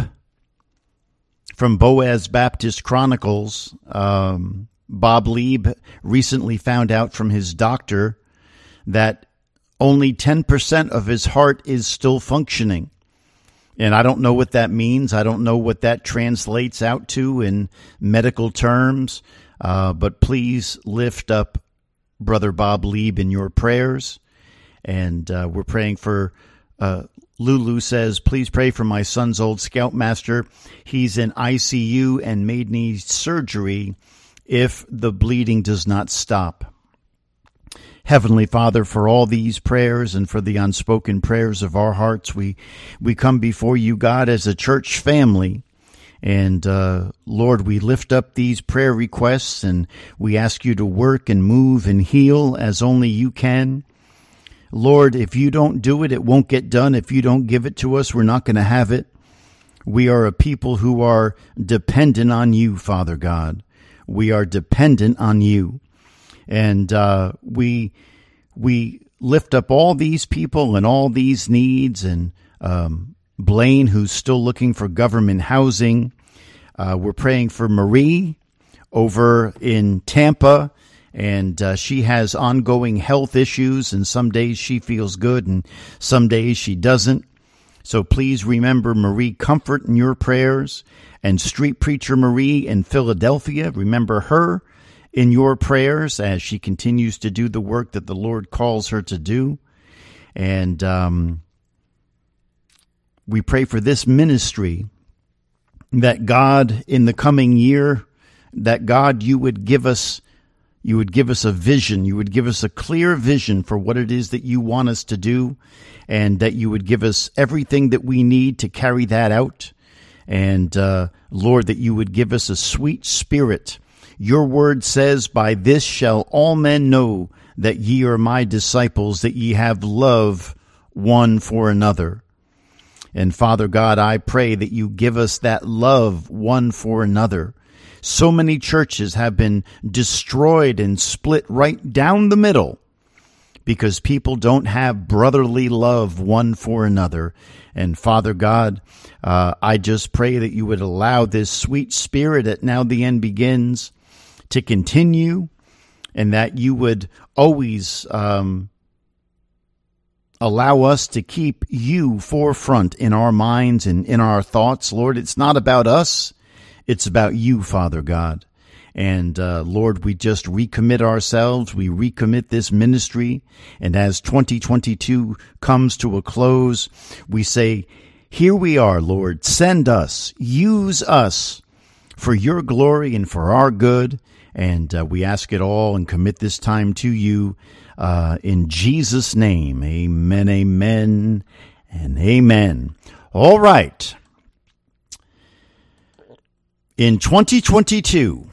from Boaz Baptist Chronicles. Bob Lieb recently found out from his doctor that only 10% of his heart is still functioning. And I don't know what that means. I don't know what that translates out to in medical terms. But please lift up Brother Bob Lieb in your prayers. And we're praying for, Lulu says, please pray for my son's old scoutmaster. He's in ICU and may need surgery if the bleeding does not stop. Heavenly Father, for all these prayers and for the unspoken prayers of our hearts, we come before you, God, as a church family. And Lord, we lift up these prayer requests and we ask you to work and move and heal as only you can. Lord, if you don't do it, it won't get done. If you don't give it to us, we're not going to have it. We are a people who are dependent on you, Father God. We are dependent on you. And we lift up all these people and all these needs, and Blaine, who's still looking for government housing. We're praying for Marie over in Tampa, and she has ongoing health issues, and some days she feels good and some days she doesn't. So please remember Marie Comfort in your prayers, and Street Preacher Marie in Philadelphia. Remember her in your prayers as she continues to do the work that the Lord calls her to do. And we pray for this ministry, that God, in the coming year, that God, you would give us a vision. You would give us a clear vision for what it is that you want us to do, and that you would give us everything that we need to carry that out. And Lord, that you would give us a sweet spirit. Your word says, by this shall all men know that ye are my disciples, that ye have love one for another. And Father God, I pray that you give us that love one for another. So many churches have been destroyed and split right down the middle because people don't have brotherly love one for another. And Father God, I just pray that you would allow this sweet spirit at Now the End Begins to continue, and that you would always allow us to keep you forefront in our minds and in our thoughts. Lord, it's not about us. It's about you, Father God. And Lord, we just recommit ourselves. We recommit this ministry. And as 2022 comes to a close, we say, here we are, Lord. Send us. Use us for your glory and for our good. And we ask it all and commit this time to you in Jesus' name. Amen, amen, and amen. All right. In 2022,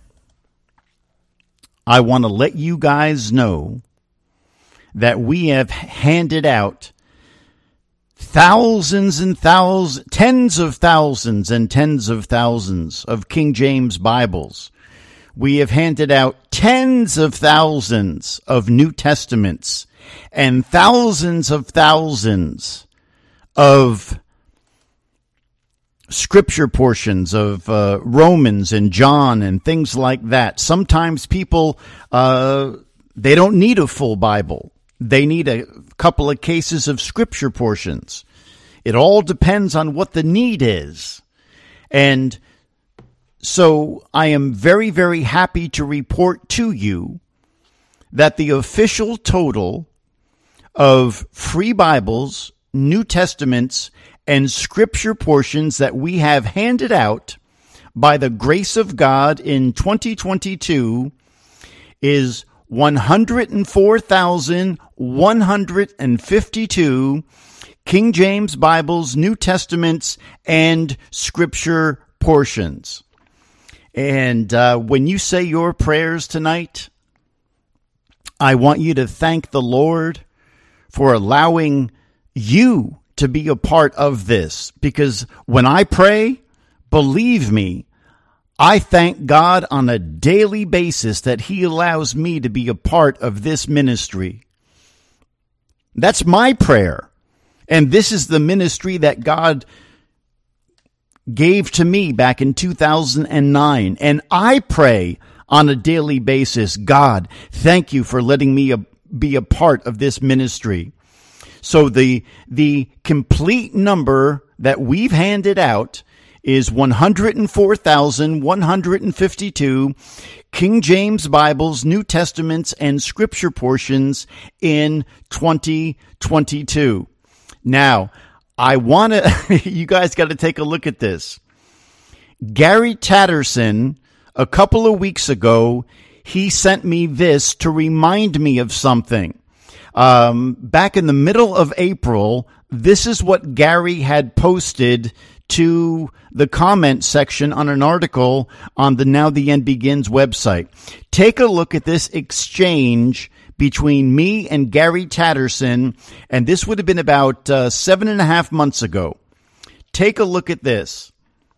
I want to let you guys know that we have handed out thousands and thousands, tens of thousands and tens of thousands of King James Bibles. We have handed out tens of thousands of New Testaments and thousands of scripture portions of Romans and John and things like that. Sometimes people, they don't need a full Bible. They need a couple of cases of scripture portions. It all depends on what the need is. And so I am very, very happy to report to you that the official total of free Bibles, New Testaments, and scripture portions that we have handed out by the grace of God in 2022 is 104,152 King James Bibles, New Testaments, and scripture portions. And when you say your prayers tonight, I want you to thank the Lord for allowing you to be a part of this. Because when I pray, believe me, I thank God on a daily basis that He allows me to be a part of this ministry. That's my prayer. And this is the ministry that God gave to me back in 2009. And I pray on a daily basis, God, thank you for letting me be a part of this ministry. So the complete number that we've handed out is 104,152 King James Bibles, New Testaments, and scripture portions in 2022. Now, I want to, you guys got to take a look at this. Gary Tatterson, a couple of weeks ago, he sent me this to remind me of something. Back in the middle of April, this is what Gary had posted to the comment section on an article on the Now the End Begins website. Take a look at this exchange between me and Gary Tatterson, and this would have been about 7.5 months ago. Take a look at this.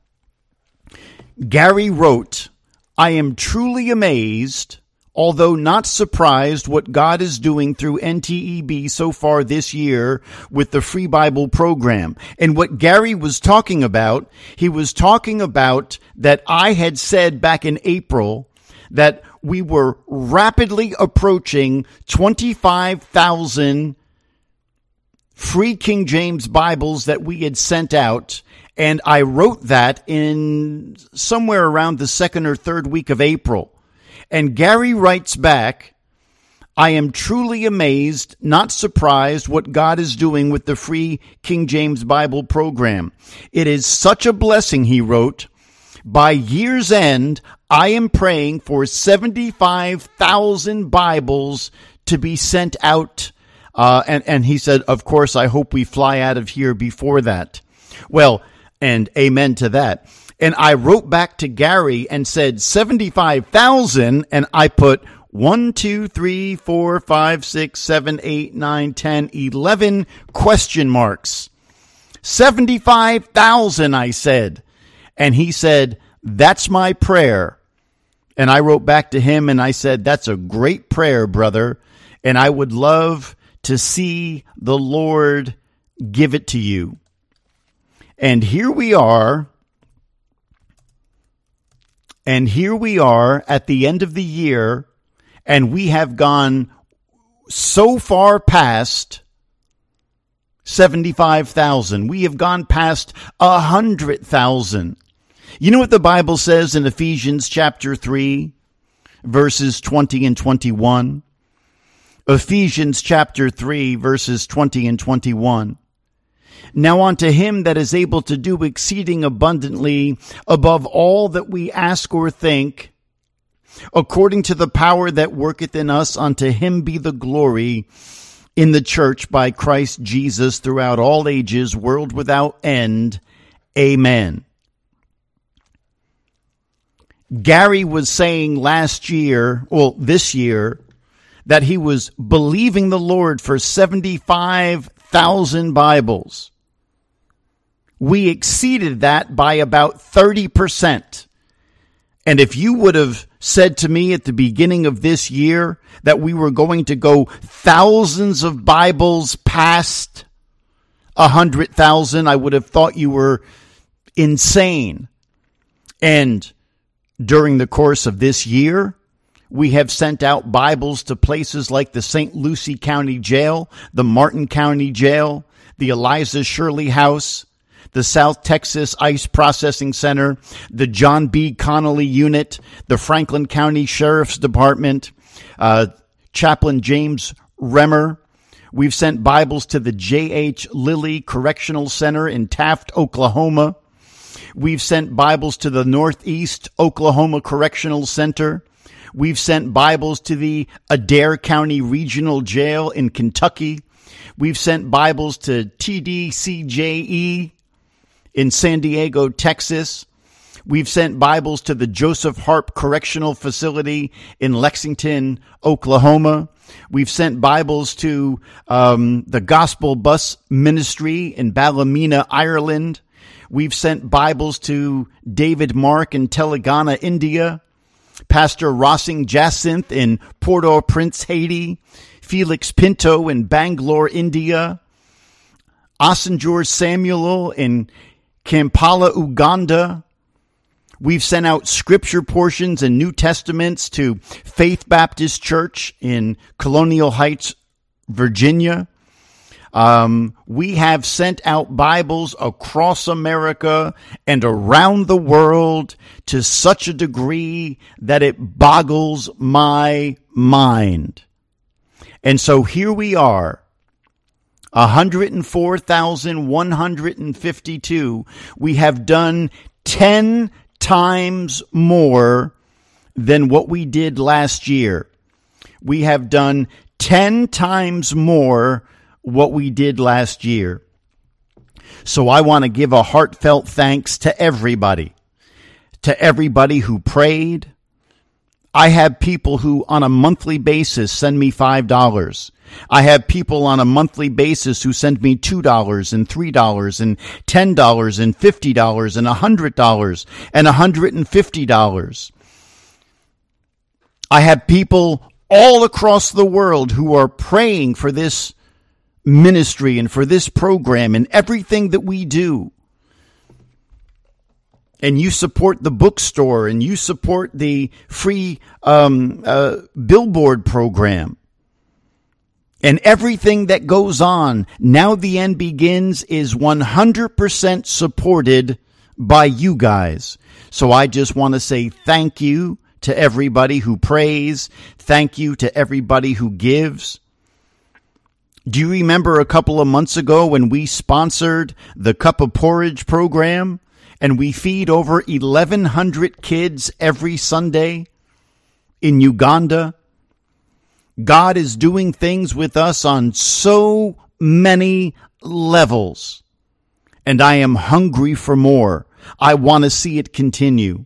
Gary wrote, "I am truly amazed, although not surprised, what God is doing through NTEB so far this year with the Free Bible program." And what Gary was talking about, he was talking about that I had said back in April that we were rapidly approaching 25,000 free King James Bibles that we had sent out. And I wrote that in somewhere around the second or third week of April. And Gary writes back, "I am truly amazed, not surprised, what God is doing with the free King James Bible program. It is such a blessing," he wrote. "By year's end, I am praying for 75,000 Bibles to be sent out." And he said, "Of course, I hope we fly out of here before that." Well, and amen to that. And I wrote back to Gary and said 75,000, and I put 1, 2, 3, 4, 5, 6, 7, 8, 9, 10, 11 question marks. 75,000, I said. And he said, "That's my prayer." And I wrote back to him and I said, "That's a great prayer, brother. And I would love to see the Lord give it to you." And here we are. And here we are at the end of the year, and we have gone so far past 75,000. We have gone past 100,000. You know what the Bible says in Ephesians chapter 3, verses 20 and 21? Ephesians chapter 3, verses 20 and 21. "Now unto him that is able to do exceeding abundantly above all that we ask or think, according to the power that worketh in us, unto him be the glory in the church by Christ Jesus throughout all ages, world without end. Amen." Gary was saying this year, that he was believing the Lord for 75,000 Bibles. We exceeded that by about 30%. And if you would have said to me at the beginning of this year that we were going to go thousands of Bibles past 100,000, I would have thought you were insane. And during the course of this year, we have sent out Bibles to places like the St. Lucie County Jail, the Martin County Jail, the Eliza Shirley House, the South Texas Ice Processing Center, the John B. Connolly Unit, the Franklin County Sheriff's Department, Chaplain James Remmer. We've sent Bibles to the J.H. Lilly Correctional Center in Taft, Oklahoma. We've sent Bibles to the Northeast Oklahoma Correctional Center. We've sent Bibles to the Adair County Regional Jail in Kentucky. We've sent Bibles to TDCJE in San Diego, Texas. We've sent Bibles to the Joseph Harp Correctional Facility in Lexington, Oklahoma. We've sent Bibles to the Gospel Bus Ministry in Ballymena, Ireland. We've sent Bibles to David Mark in Telangana, India. Pastor Rossing Jacinth in Port-au-Prince, Haiti. Felix Pinto in Bangalore, India. Asanjor Samuel in Kampala, Uganda. We've sent out scripture portions and New Testaments to Faith Baptist Church in Colonial Heights, Virginia. We have sent out Bibles across America and around the world to such a degree that it boggles my mind. And so here we are, 104,152. We have done 10 times more than what we did last year. We have done 10 times more what we did last year. So I want to give a heartfelt thanks to everybody who prayed. I have people who on a monthly basis send me $5. I have people on a monthly basis who send me $2 and $3 and $10 and $50 and $100 and $150. I have people all across the world who are praying for this ministry and for this program and everything that we do. And you support the bookstore and you support the free billboard program. And everything that goes on, Now the End Begins, is 100% supported by you guys. So I just want to say thank you to everybody who prays. Thank you to everybody who gives. Do you remember a couple of months ago when we sponsored the Cup of Porridge program and we feed over 1,100 kids every Sunday in Uganda? God is doing things with us on so many levels, and I am hungry for more. I want to see it continue.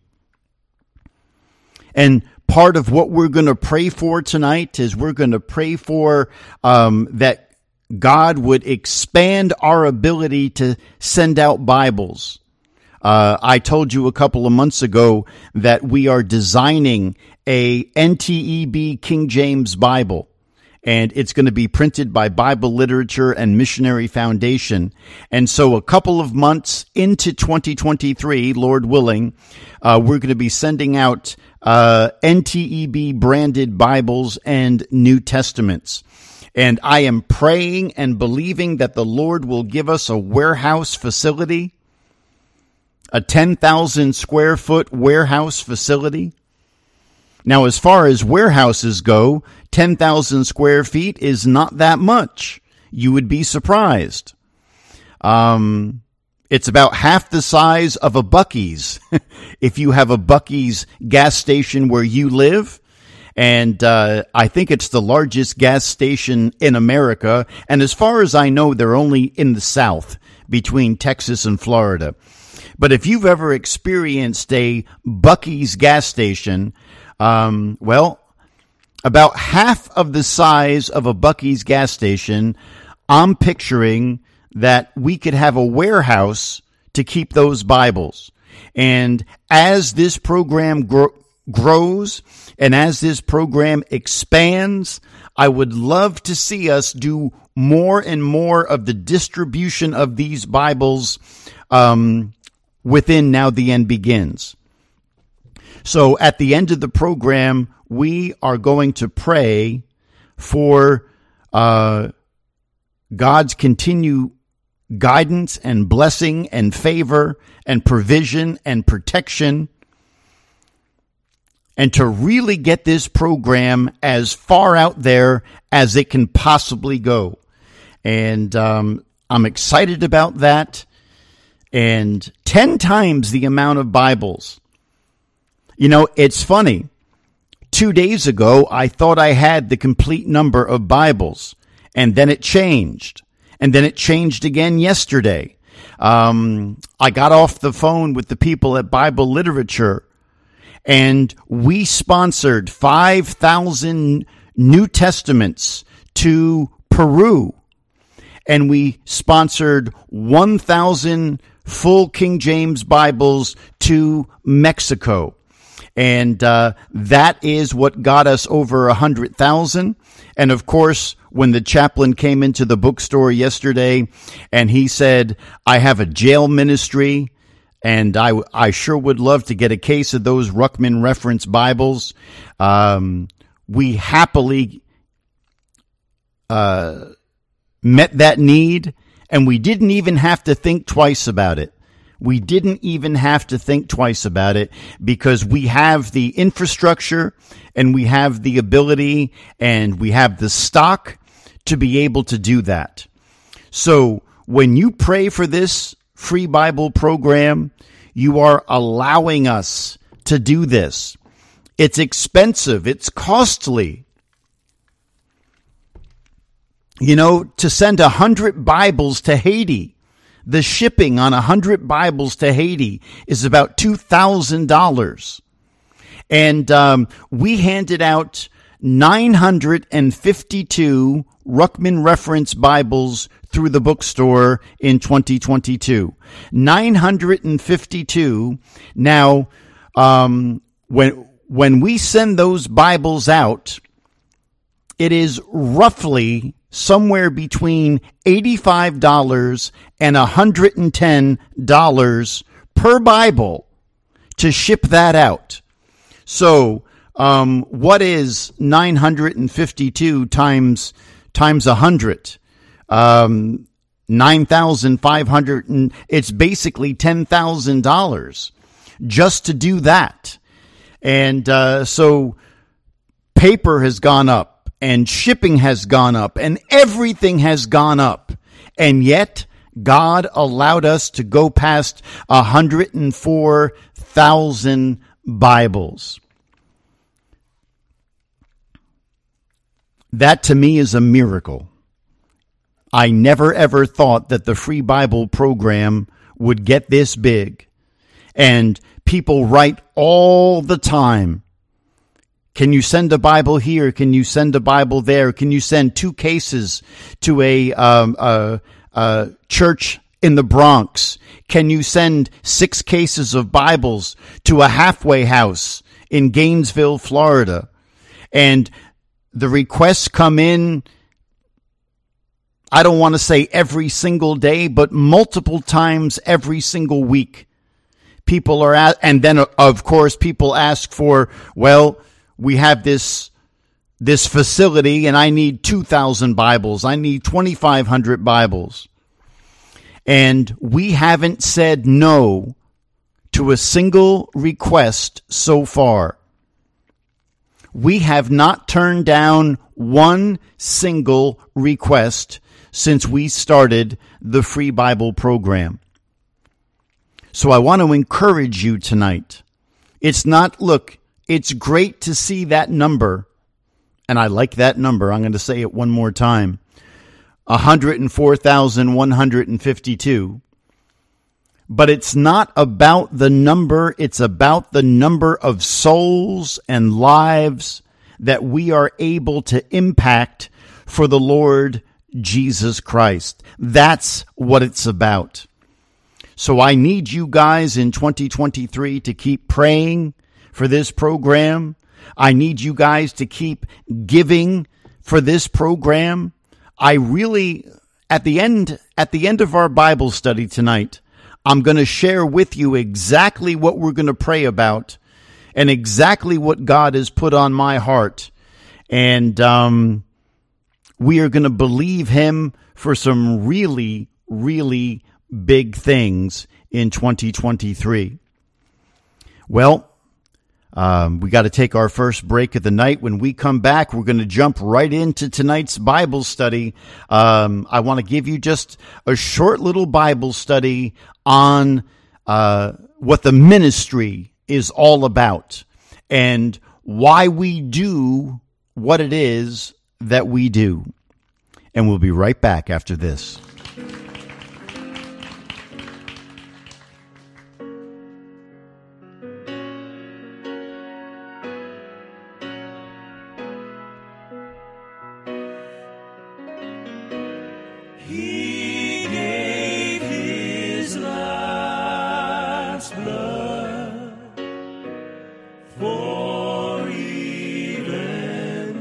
And part of what we're going to pray for tonight is we're going to pray for that God would expand our ability to send out Bibles. I told you a couple of months ago that we are designing a NTEB King James Bible, and it's going to be printed by Bible Literature and Missionary Foundation. And so a couple of months into 2023, Lord willing, we're going to be sending out NTEB branded Bibles and New Testaments. And I am praying and believing that the Lord will give us a warehouse facility, a 10,000 square foot warehouse facility. Now, as far as warehouses go, 10,000 square feet is not that much. You would be surprised. It's about half the size of a Buc-ee's. If you have a Buc-ee's gas station where you live, and I think it's the largest gas station in America. And as far as I know, they're only in the South between Texas and Florida. But if you've ever experienced a Buc-ee's gas station, well, about half of the size of a Buc-ee's gas station, I'm picturing that we could have a warehouse to keep those Bibles. And as this program grows and as this program expands, I would love to see us do more and more of the distribution of these Bibles within Now the End Begins. So at the end of the program, we are going to pray for God's continued guidance and blessing and favor and provision and protection, and to really get this program as far out there as it can possibly go. And I'm excited about that. And 10 times the amount of Bibles. You know, it's funny. 2 days ago, I thought I had the complete number of Bibles. And then it changed. And then it changed again yesterday. I got off the phone with the people at Bible Literature, and we sponsored 5,000 New Testaments to Peru. And we sponsored 1,000 full King James Bibles to Mexico. And that is what got us over 100,000. And of course, when the chaplain came into the bookstore yesterday and he said, I have a jail ministry and I sure would love to get a case of those Ruckman Reference Bibles, we happily met that need, and we didn't even have to think twice about it. We didn't even have to think twice about it because we have the infrastructure and we have the ability and we have the stock to be able to do that. So when you pray for this free Bible program, you are allowing us to do this. It's expensive. It's costly. You know, to send 100 Bibles to Haiti, the shipping on 100 Bibles to Haiti is about $2,000. And we handed out 952 Ruckman Reference Bibles through the bookstore in 2022. 952. Now, when we send those Bibles out, it is roughly somewhere between $85 and $110 per Bible to ship that out. So, what is 952 times 100? 9,500, and it's basically $10,000 just to do that. And so paper has gone up, and shipping has gone up, and everything has gone up. And yet, God allowed us to go past 104,000 Bibles. That to me is a miracle. I never ever thought that the free Bible program would get this big. And people write all the time, can you send a Bible here? Can you send a Bible there? Can you send 2 cases to a church in the Bronx? Can you send 6 cases of Bibles to a halfway house in Gainesville, Florida? And the requests come in, I don't want to say every single day, but multiple times every single week. People are and then of course people ask for, well, we have this facility and I need 2,000 Bibles. I need 2,500 Bibles. And we haven't said no to a single request so far. We have not turned down one single request since we started the free Bible program. So I want to encourage you tonight. It's great to see that number, and I like that number. I'm going to say it one more time. 104,152. But it's not about the number, it's about the number of souls and lives that we are able to impact for the Lord Jesus Christ. That's what it's about. So I need you guys in 2023 to keep praying for this program. I need you guys to keep giving for this program. I really, at the end of our Bible study tonight, I'm going to share with you exactly what we're going to pray about and exactly what God has put on my heart. And we are going to believe Him for some really, really big things in 2023. Well, We got to take our first break of the night. When we come back, we're going to jump right into tonight's Bible study. I want to give you just a short little Bible study on what the ministry is all about and why we do what it is that we do. And we'll be right back after this. He gave his life's blood for even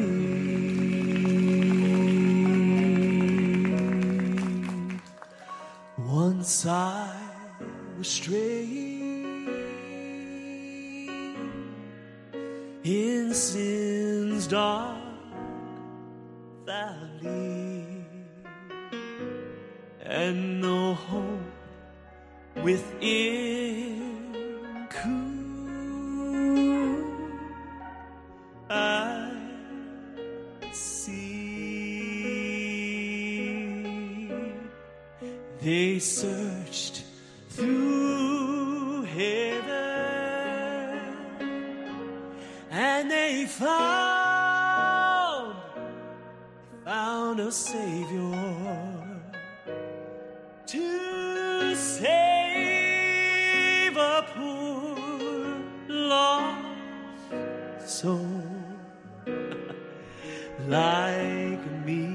me. Once I was straying in sin's dark valley, and no hope within could I see. They searched through heaven and they found a Savior to save a poor lost soul like me.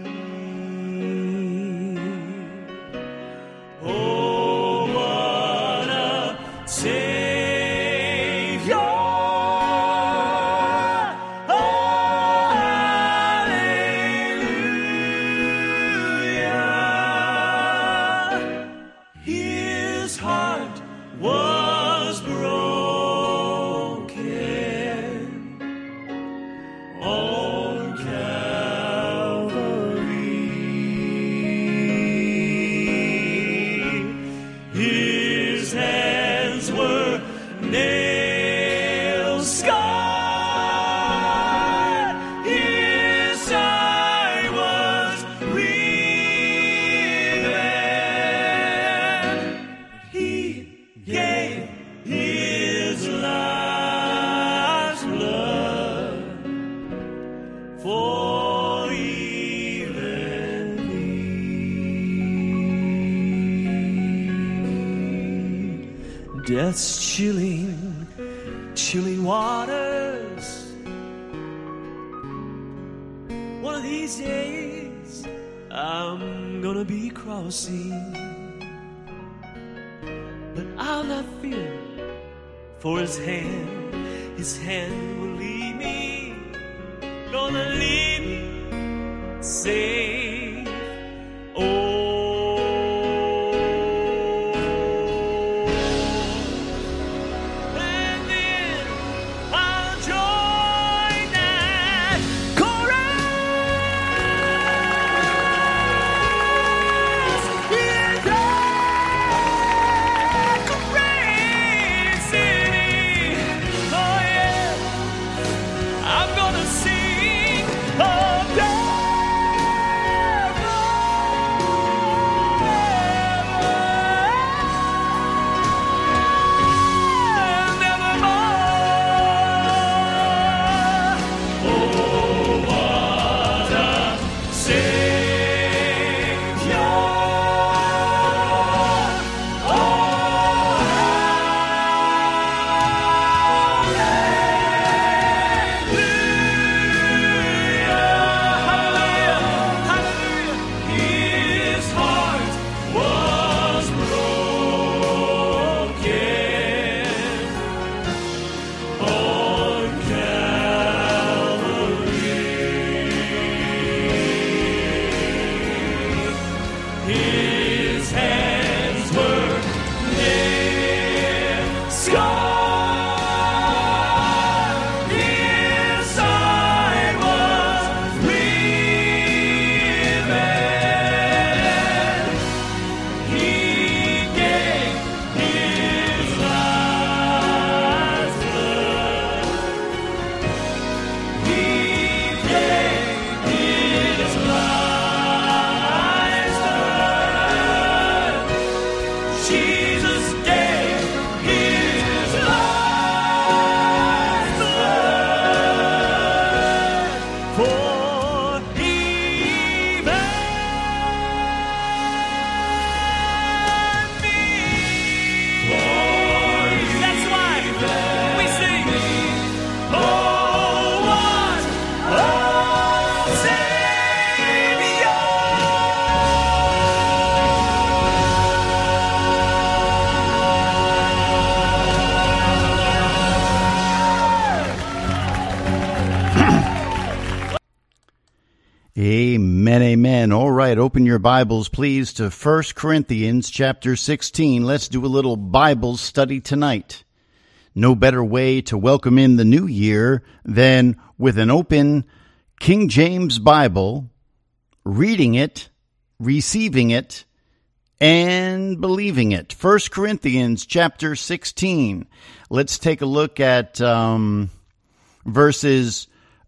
Oh, what a Savior! Oh, hallelujah! His heart was broken on Calvary. His hands were nail scarred. His eye was riven. He gave his life's blood for even me. Death's chilling waters. One of these days I'm gonna be crossing, but I'll not fear, for his hand will lead me, gonna lead me safe. Oh, and then I'll join that chorus in that great city. Oh yeah, I'm gonna sing of Jesus gave his life's blood for even me. That's why we sing, oh, what a Savior. Amen, amen. All right, open your Bibles, please, to 1 Corinthians chapter 16. Let's do a little Bible study tonight. No better way to welcome in the new year than with an open King James Bible, reading it, receiving it, and believing it. 1 Corinthians chapter 16. Let's take a look at verses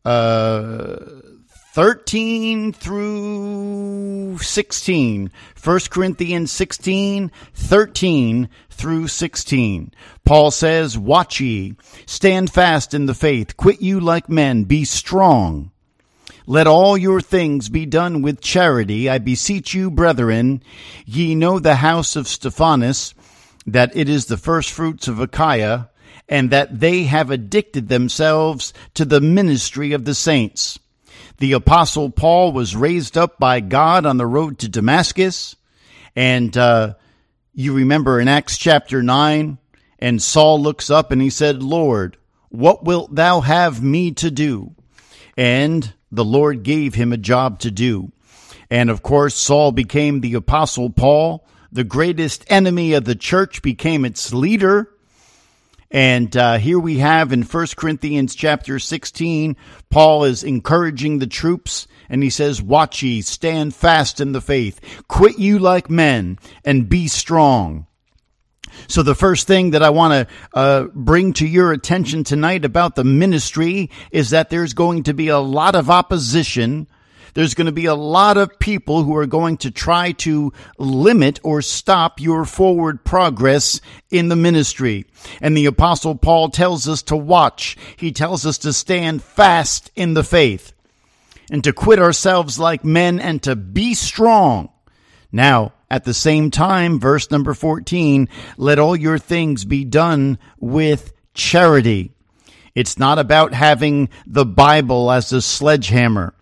13 through 16. 1 Corinthians 16, 13 through 16. Paul says, "Watch ye, stand fast in the faith, quit you like men, be strong. Let all your things be done with charity. I beseech you, brethren, ye know the house of Stephanas, that it is the firstfruits of Achaia, and that they have addicted themselves to the ministry of the saints. The apostle Paul was raised up by God on the road to Damascus, and you remember in Acts chapter 9, and Saul looks up and he said, Lord, what wilt thou have me to do? And the Lord gave him a job to do. And of course, Saul became the apostle Paul. The greatest enemy of the church became its leader. And here we have in 1 Corinthians chapter 16, Paul is encouraging the troops, and he says, watch ye, stand fast in the faith, quit you like men, and be strong. So the first thing that I want to bring to your attention tonight about the ministry is that there's going to be a lot of opposition. There's going to be a lot of people who are going to try to limit or stop your forward progress in the ministry. And the Apostle Paul tells us to watch. He tells us to stand fast in the faith and to quit ourselves like men and to be strong. Now, at the same time, verse number 14, let all your things be done with charity. It's not about having the Bible as a sledgehammer.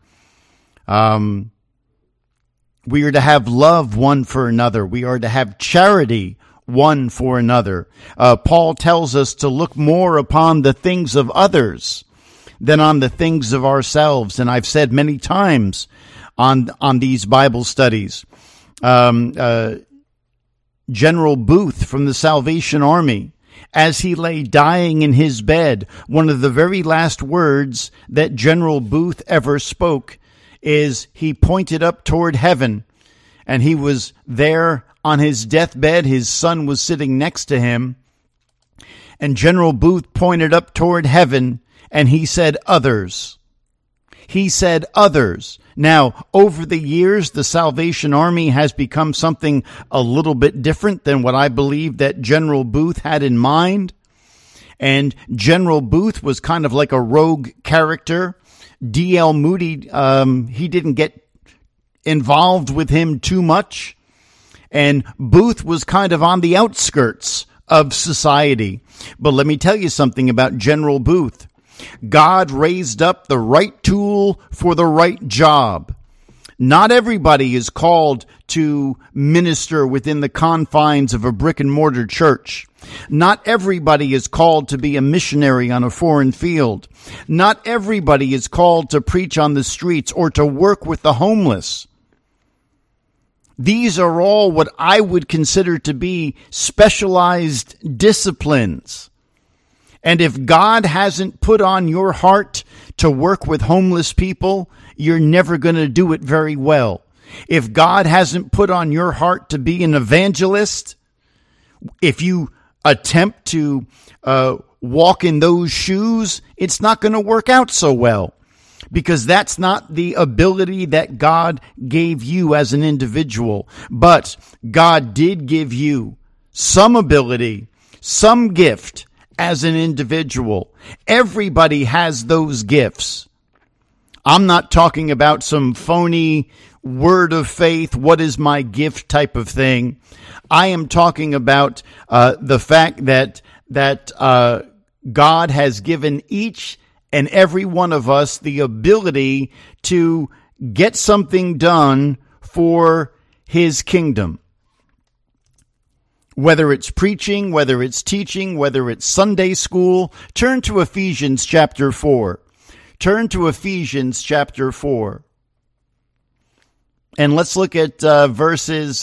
We are to have love one for another. We are to have charity one for another. Paul tells us to look more upon the things of others than on the things of ourselves. And I've said many times on these Bible studies, General Booth from the Salvation Army, as he lay dying in his bed, one of the very last words that General Booth ever spoke is he pointed up toward heaven, and he was there on his deathbed. His son was sitting next to him, and General Booth pointed up toward heaven, and he said, others. He said, others. Now, over the years, the Salvation Army has become something a little bit different than what I believe that General Booth had in mind. And General Booth was kind of like a rogue character. D.L. Moody, he didn't get involved with him too much. And Booth was kind of on the outskirts of society. But let me tell you something about General Booth. God raised up the right tool for the right job. Not everybody is called to minister within the confines of a brick and mortar church. Not everybody is called to be a missionary on a foreign field. Not everybody is called to preach on the streets or to work with the homeless. These are all what I would consider to be specialized disciplines. And if God hasn't put on your heart to work with homeless people, you're never going to do it very well. If God hasn't put on your heart to be an evangelist, if you attempt to walk in those shoes, it's not going to work out so well, because that's not the ability that God gave you as an individual. But God did give you some ability, some gift as an individual. Everybody has those gifts. I'm not talking about some phony word of faith, what is my gift type of thing. I am talking about the fact that God has given each and every one of us the ability to get something done for His kingdom. Whether it's preaching, whether it's teaching, whether it's Sunday school, turn to Ephesians chapter 4. Turn to Ephesians chapter 4. And let's look at verses,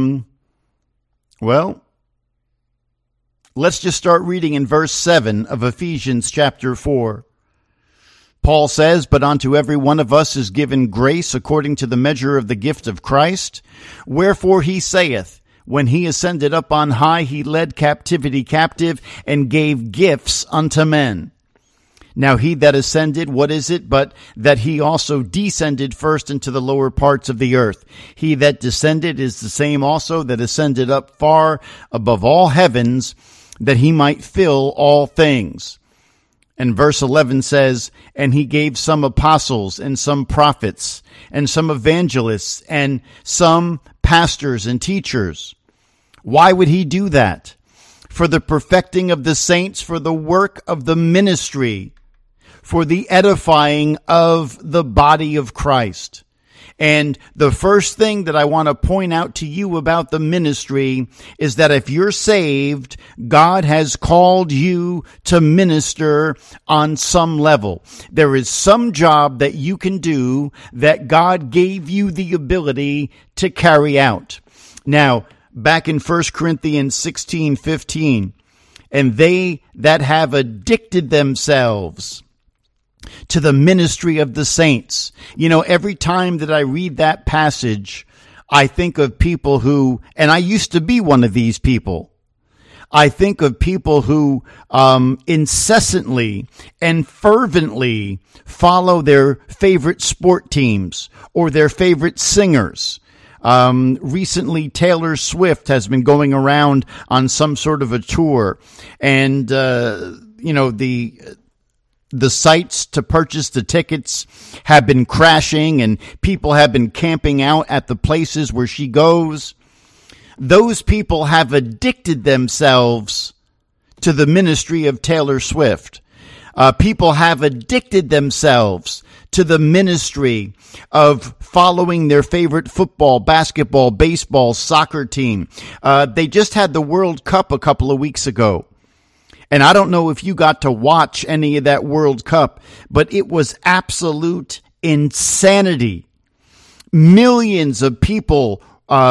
let's just start reading in verse 7 of Ephesians chapter 4. Paul says, "But unto every one of us is given grace according to the measure of the gift of Christ. Wherefore he saith, when he ascended up on high, he led captivity captive and gave gifts unto men. Now he that ascended, what is it? But that he also descended first into the lower parts of the earth. He that descended is the same also that ascended up far above all heavens, that he might fill all things." And verse 11 says, "And he gave some apostles and some prophets and some evangelists and some pastors and teachers." Why would he do that? "For the perfecting of the saints, for the work of the ministry, for the edifying of the body of Christ." And the first thing that I want to point out to you about the ministry is that if you're saved, God has called you to minister on some level. There is some job that you can do that God gave you the ability to carry out. Now, back in 1 Corinthians 16:15, "And they that have addicted themselves to the ministry of the saints." You know, every time that I read that passage, I think of people who, and I used to be one of these people. I think of people who incessantly and fervently follow their favorite sport teams or their favorite singers. Recently, Taylor Swift has been going around on some sort of a tour, and the sites to purchase the tickets have been crashing, and people have been camping out at the places where she goes. Those people have addicted themselves to the ministry of Taylor Swift. People have addicted themselves to the ministry of following their favorite football, basketball, baseball, soccer team. They just had the World Cup a couple of weeks ago. And I don't know if you got to watch any of that World Cup, but it was absolute insanity. Millions of people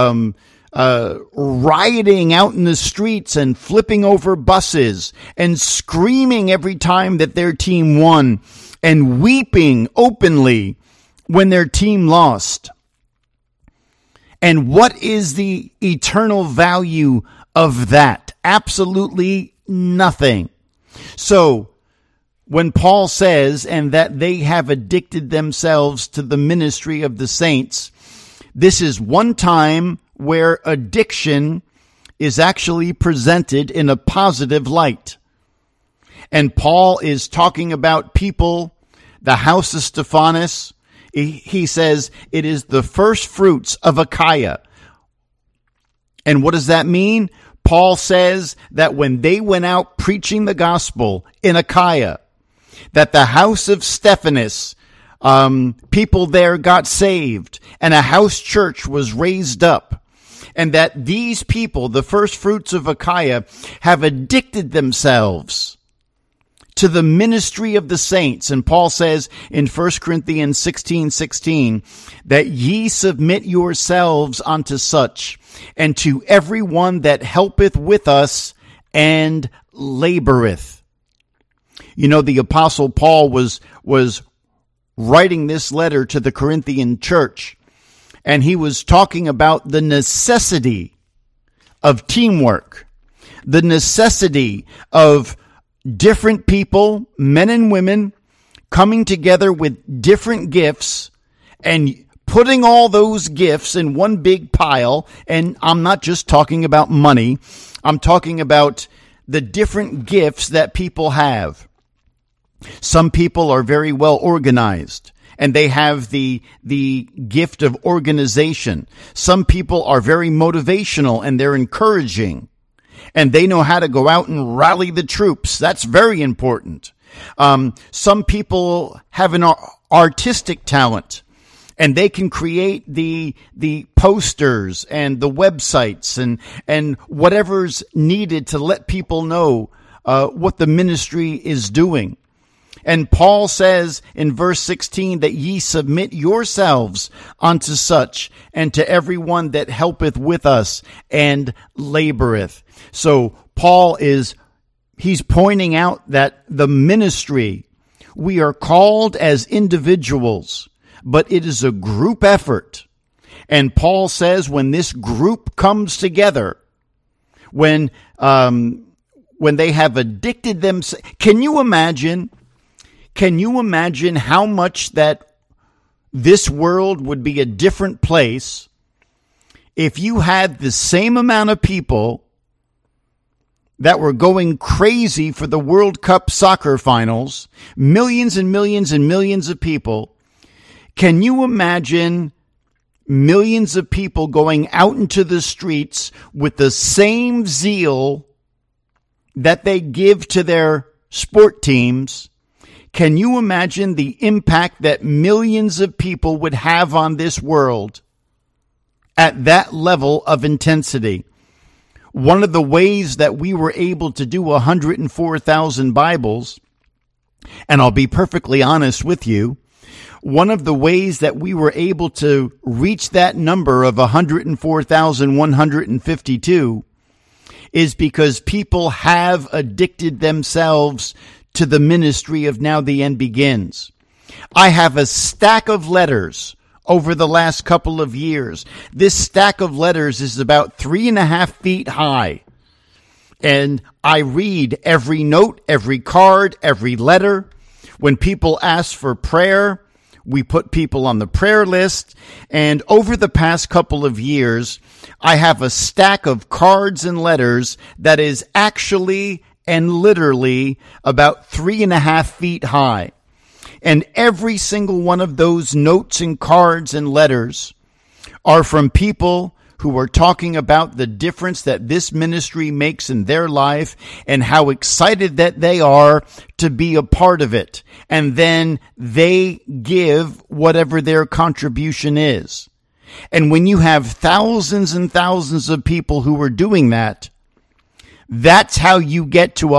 rioting out in the streets and flipping over buses and screaming every time that their team won and weeping openly when their team lost. And what is the eternal value of that? Absolutely nothing. So when Paul says, "and that they have addicted themselves to the ministry of the saints," this is one time where addiction is actually presented in a positive light. And Paul is talking about people, the house of Stephanas. He says it is the first fruits of Achaia. And what does that mean? Paul says that when they went out preaching the gospel in Achaia, that the house of Stephanas, people there got saved, and a house church was raised up. And that these people, the first fruits of Achaia, have addicted themselves to the ministry of the saints. And Paul says in 1 Corinthians 16:16, that ye submit yourselves unto such, and to every one that helpeth with us and laboreth. You know, the Apostle Paul was writing this letter to the Corinthian church, and he was talking about the necessity of teamwork, the necessity of different people, men and women, coming together with different gifts and putting all those gifts in one big pile. And I'm not just talking about money. I'm talking about the different gifts that people have. Some people are very well organized, and they have the gift of organization. Some people are very motivational, and they're encouraging, and they know how to go out and rally the troops. That's very important. Some people have an artistic talent, and they can create the posters and the websites and whatever's needed to let people know what the ministry is doing. And Paul says in verse 16 that ye submit yourselves unto such, and to everyone that helpeth with us and laboreth. So Paul he's pointing out that the ministry, we are called as individuals, but it is a group effort. And Paul says when this group comes together, when they have addicted themselves, can you imagine how much that this world would be a different place if you had the same amount of people that were going crazy for the World Cup soccer finals, millions and millions and millions of people? Can you imagine millions of people going out into the streets with the same zeal that they give to their sport teams? Can you imagine the impact that millions of people would have on this world at that level of intensity? One of the ways that we were able to do 104,000 Bibles, and I'll be perfectly honest with you, one of the ways that we were able to reach that number of 104,152 is because people have addicted themselves to the ministry of Now the End Begins. I have a stack of letters over the last couple of years. This stack of letters is about 3.5 feet high. And I read every note, every card, every letter. When people ask for prayer, we put people on the prayer list. And over the past couple of years, I have a stack of cards and letters that is actually and literally about 3.5 feet high. And every single one of those notes and cards and letters are from people who are talking about the difference that this ministry makes in their life and how excited that they are to be a part of it. And then they give whatever their contribution is. And when you have thousands and thousands of people who are doing that, that's how you get to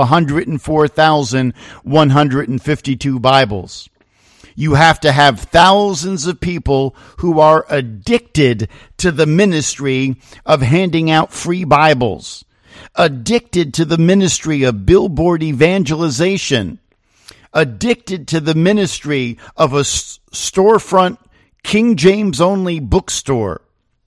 104,152 Bibles. You have to have thousands of people who are addicted to the ministry of handing out free Bibles, addicted to the ministry of billboard evangelization, addicted to the ministry of a storefront King James only bookstore.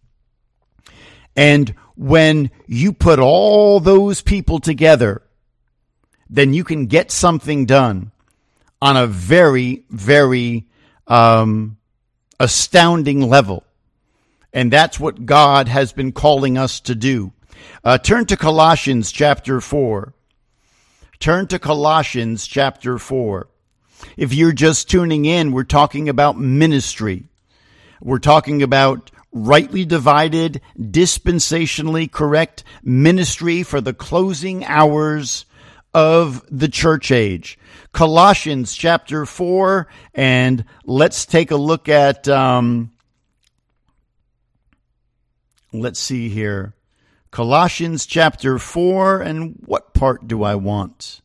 And when you put all those people together, then you can get something done on a very, very astounding level. And that's what God has been calling us to do. Turn to Colossians chapter 4. Turn to Colossians chapter 4. If you're just tuning in, we're talking about ministry. We're talking about rightly divided, dispensationally correct ministry for the closing hours of the church age. Colossians chapter 4, and let's take a look at, let's see here. Colossians chapter 4, and what part do I want?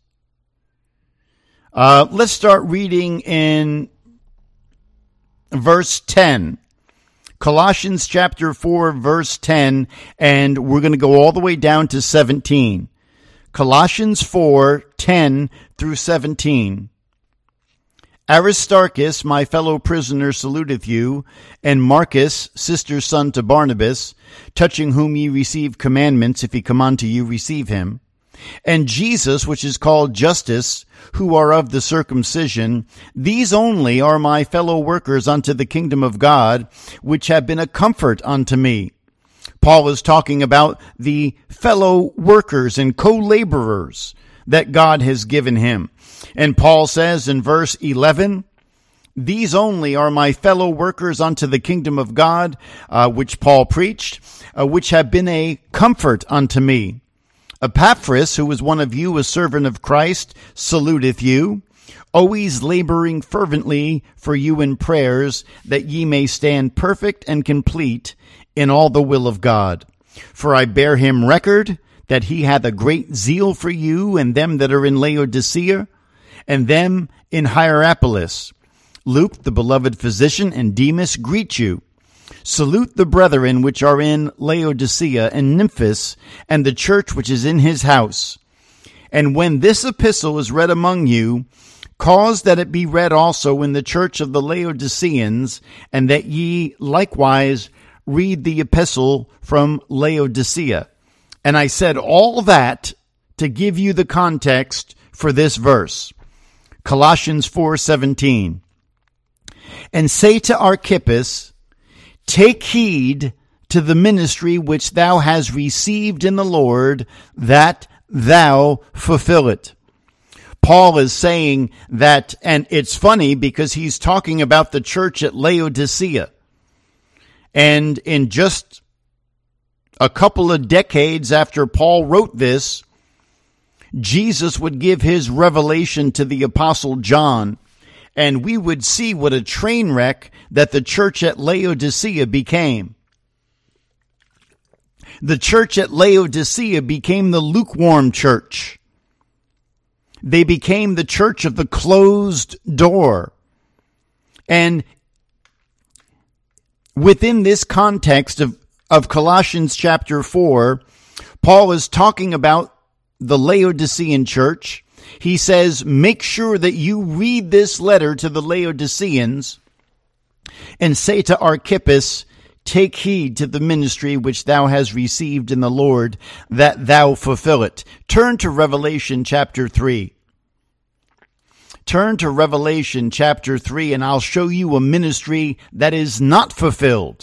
Let's start reading in verse 10. Colossians chapter 4, verse 10, and we're going to go all the way down to 17. Colossians 4, 10 through 17. Aristarchus, my fellow prisoner, saluteth you, and Marcus, sister's son to Barnabas, touching whom ye receive commandments, if he come unto you, receive him. And Jesus, which is called Justus, who are of the circumcision, these only are my fellow workers unto the kingdom of God, which have been a comfort unto me. Paul is talking about the fellow workers and co-laborers that God has given him. And Paul says in verse 11, these only are my fellow workers unto the kingdom of God, which Paul preached, which have been a comfort unto me. Epaphras, who is one of you, a servant of Christ, saluteth you, always laboring fervently for you in prayers, that ye may stand perfect and complete in all the will of God. For I bear him record that he hath a great zeal for you and them that are in Laodicea, and them in Hierapolis. Luke, the beloved physician, and Demas greet you. Salute the brethren which are in Laodicea and Nymphas, and the church which is in his house. And when this epistle is read among you, cause that it be read also in the church of the Laodiceans, and that ye likewise read the epistle from Laodicea. And I said all that to give you the context for this verse. Colossians 4:17. And say to Archippus, take heed to the ministry which thou hast received in the Lord, that thou fulfill it. Paul is saying that, and it's funny because he's talking about the church at Laodicea. And in just a couple of decades after Paul wrote this, Jesus would give his revelation to the Apostle John, and we would see what a train wreck that the church at Laodicea became. The church at Laodicea became the lukewarm church. They became the church of the closed door. And within this context of Colossians chapter 4, Paul is talking about the Laodicean church. He says, make sure that you read this letter to the Laodiceans and say to Archippus, take heed to the ministry which thou hast received in the Lord, that thou fulfill it. Turn to Revelation chapter 3. Turn to Revelation chapter 3, and I'll show you a ministry that is not fulfilled.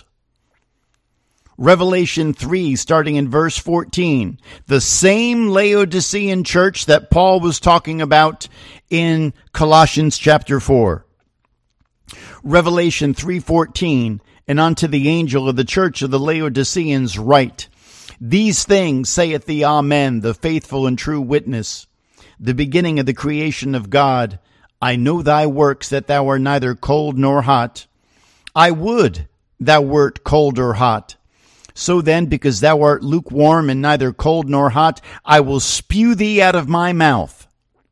Revelation 3, starting in verse 14. The same Laodicean church that Paul was talking about in Colossians chapter 4. Revelation 3:14, and unto the angel of the church of the Laodiceans write, these things saith the Amen, the faithful and true witness, the beginning of the creation of God. I know thy works, that thou art neither cold nor hot. I would thou wert cold or hot. So then, because thou art lukewarm and neither cold nor hot, I will spew thee out of my mouth.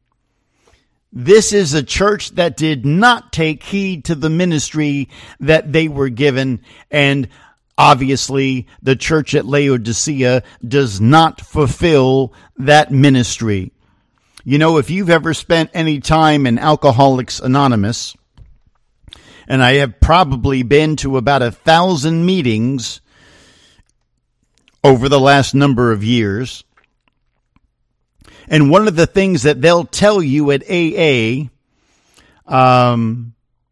This is a church that did not take heed to the ministry that they were given, and obviously the church at Laodicea does not fulfill that ministry. You know, if you've ever spent any time in Alcoholics Anonymous, and I have probably been to about 1,000 meetings over the last number of years, and one of the things that they'll tell you at AA, and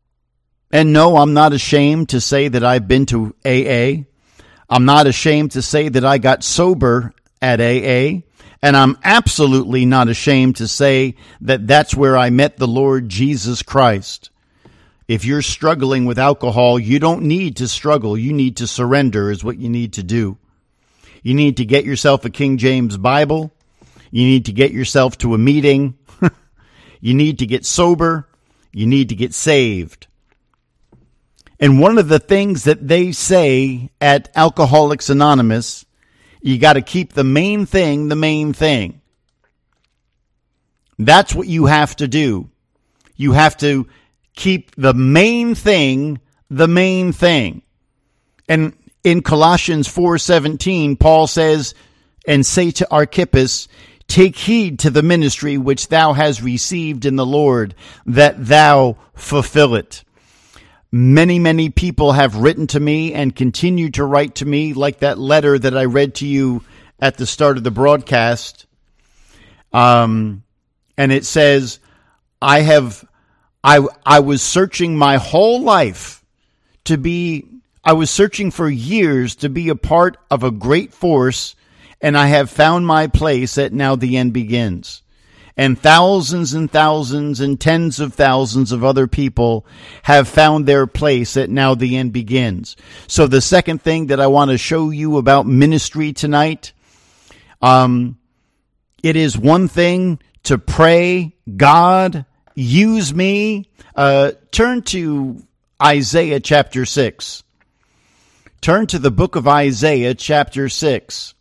no, I'm not ashamed to say that I've been to AA. I'm not ashamed to say that I got sober at AA. And I'm absolutely not ashamed to say that that's where I met the Lord Jesus Christ. If you're struggling with alcohol, you don't need to struggle. You need to surrender is what you need to do. You need to get yourself a King James Bible. You need to get yourself to a meeting. You need to get sober. You need to get saved. And one of the things that they say at Alcoholics Anonymous, you got to keep the main thing the main thing. That's what you have to do. You have to keep the main thing the main thing. And in Colossians 4:17, Paul says, and say to Archippus, take heed to the ministry which thou hast received in the Lord, that thou fulfill it. Many, many people have written to me and continue to write to me, like that letter that I read to you at the start of the broadcast. And it says, I was searching my whole life to be I was searching for years to be a part of a great force, and I have found my place at Now the End Begins. And thousands and tens of thousands of other people have found their place at Now the End Begins. So the second thing that I want to show you about ministry tonight, it is one thing to pray, God, use me. Turn to Isaiah chapter 6. Turn to the book of Isaiah chapter 6.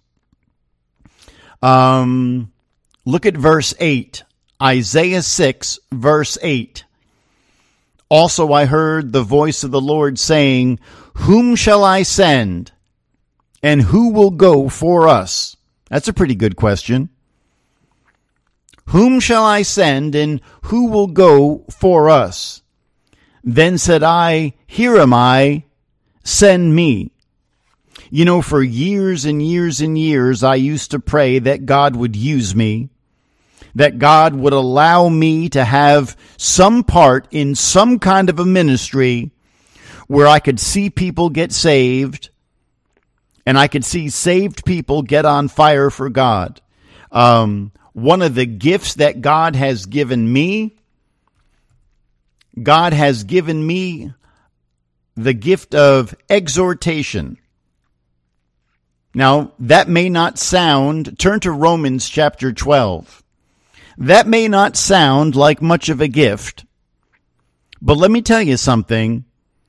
Look at verse 8. Isaiah 6, verse 8. Also I heard the voice of the Lord saying, whom shall I send? And who will go for us? That's a pretty good question. Whom shall I send, and who will go for us? Then said I, here am I, send me. You know, for years and years and years, I used to pray that God would use me, that God would allow me to have some part in some kind of a ministry where I could see people get saved, and I could see saved people get on fire for God. One of the gifts that God has given me the gift of exhortation. Now, that may not sound, turn to Romans chapter 12. That may not sound like much of a gift, but let me tell you something.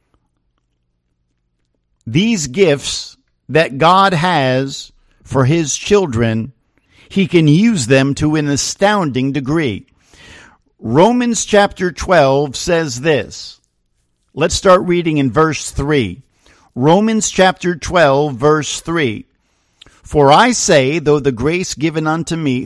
These gifts that God has for His children, He can use them to an astounding degree. Romans chapter 12 says this. Let's start reading in verse 3. Romans chapter 12, verse 3. For I say, through the grace given unto me,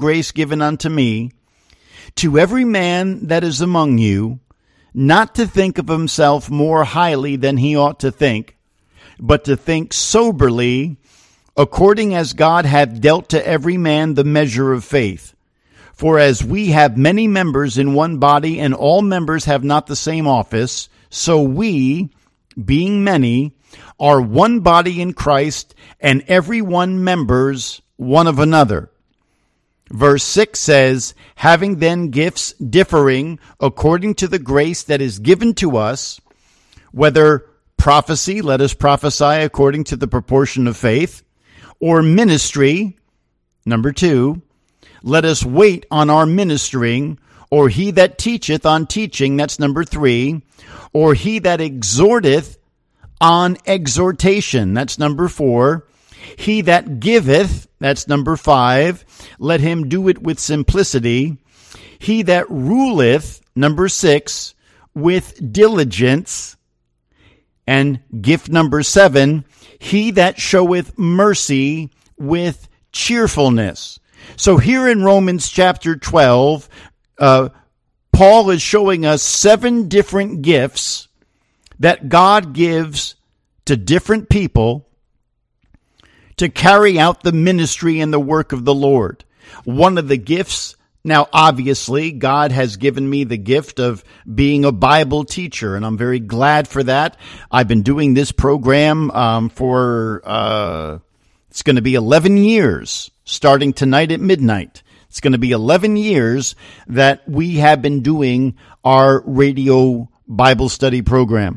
to every man that is among you, not to think of himself more highly than he ought to think, but to think soberly, according as God hath dealt to every man the measure of faith. For as we have many members in one body, and all members have not the same office, so we, being many, are one body in Christ, and every one members one of another. Verse 6 says, having then gifts differing according to the grace that is given to us, whether prophecy, let us prophesy according to the proportion of faith, or ministry, number 2, let us wait on our ministering, or he that teacheth on teaching, that's number 3, or he that exhorteth on exhortation, that's number 4, he that giveth, that's number 5, let him do it with simplicity, he that ruleth, number 6, with diligence, and gift number 7, he that showeth mercy with cheerfulness. So here in Romans chapter 12, Paul is showing us 7 different gifts that God gives to different people to carry out the ministry and the work of the Lord. One of the gifts, now obviously God has given me the gift of being a Bible teacher, and I'm very glad for that. I've been doing this program for it's going to be 11 years, starting tonight at midnight. It's going to be 11 years that we have been doing our radio Bible study program.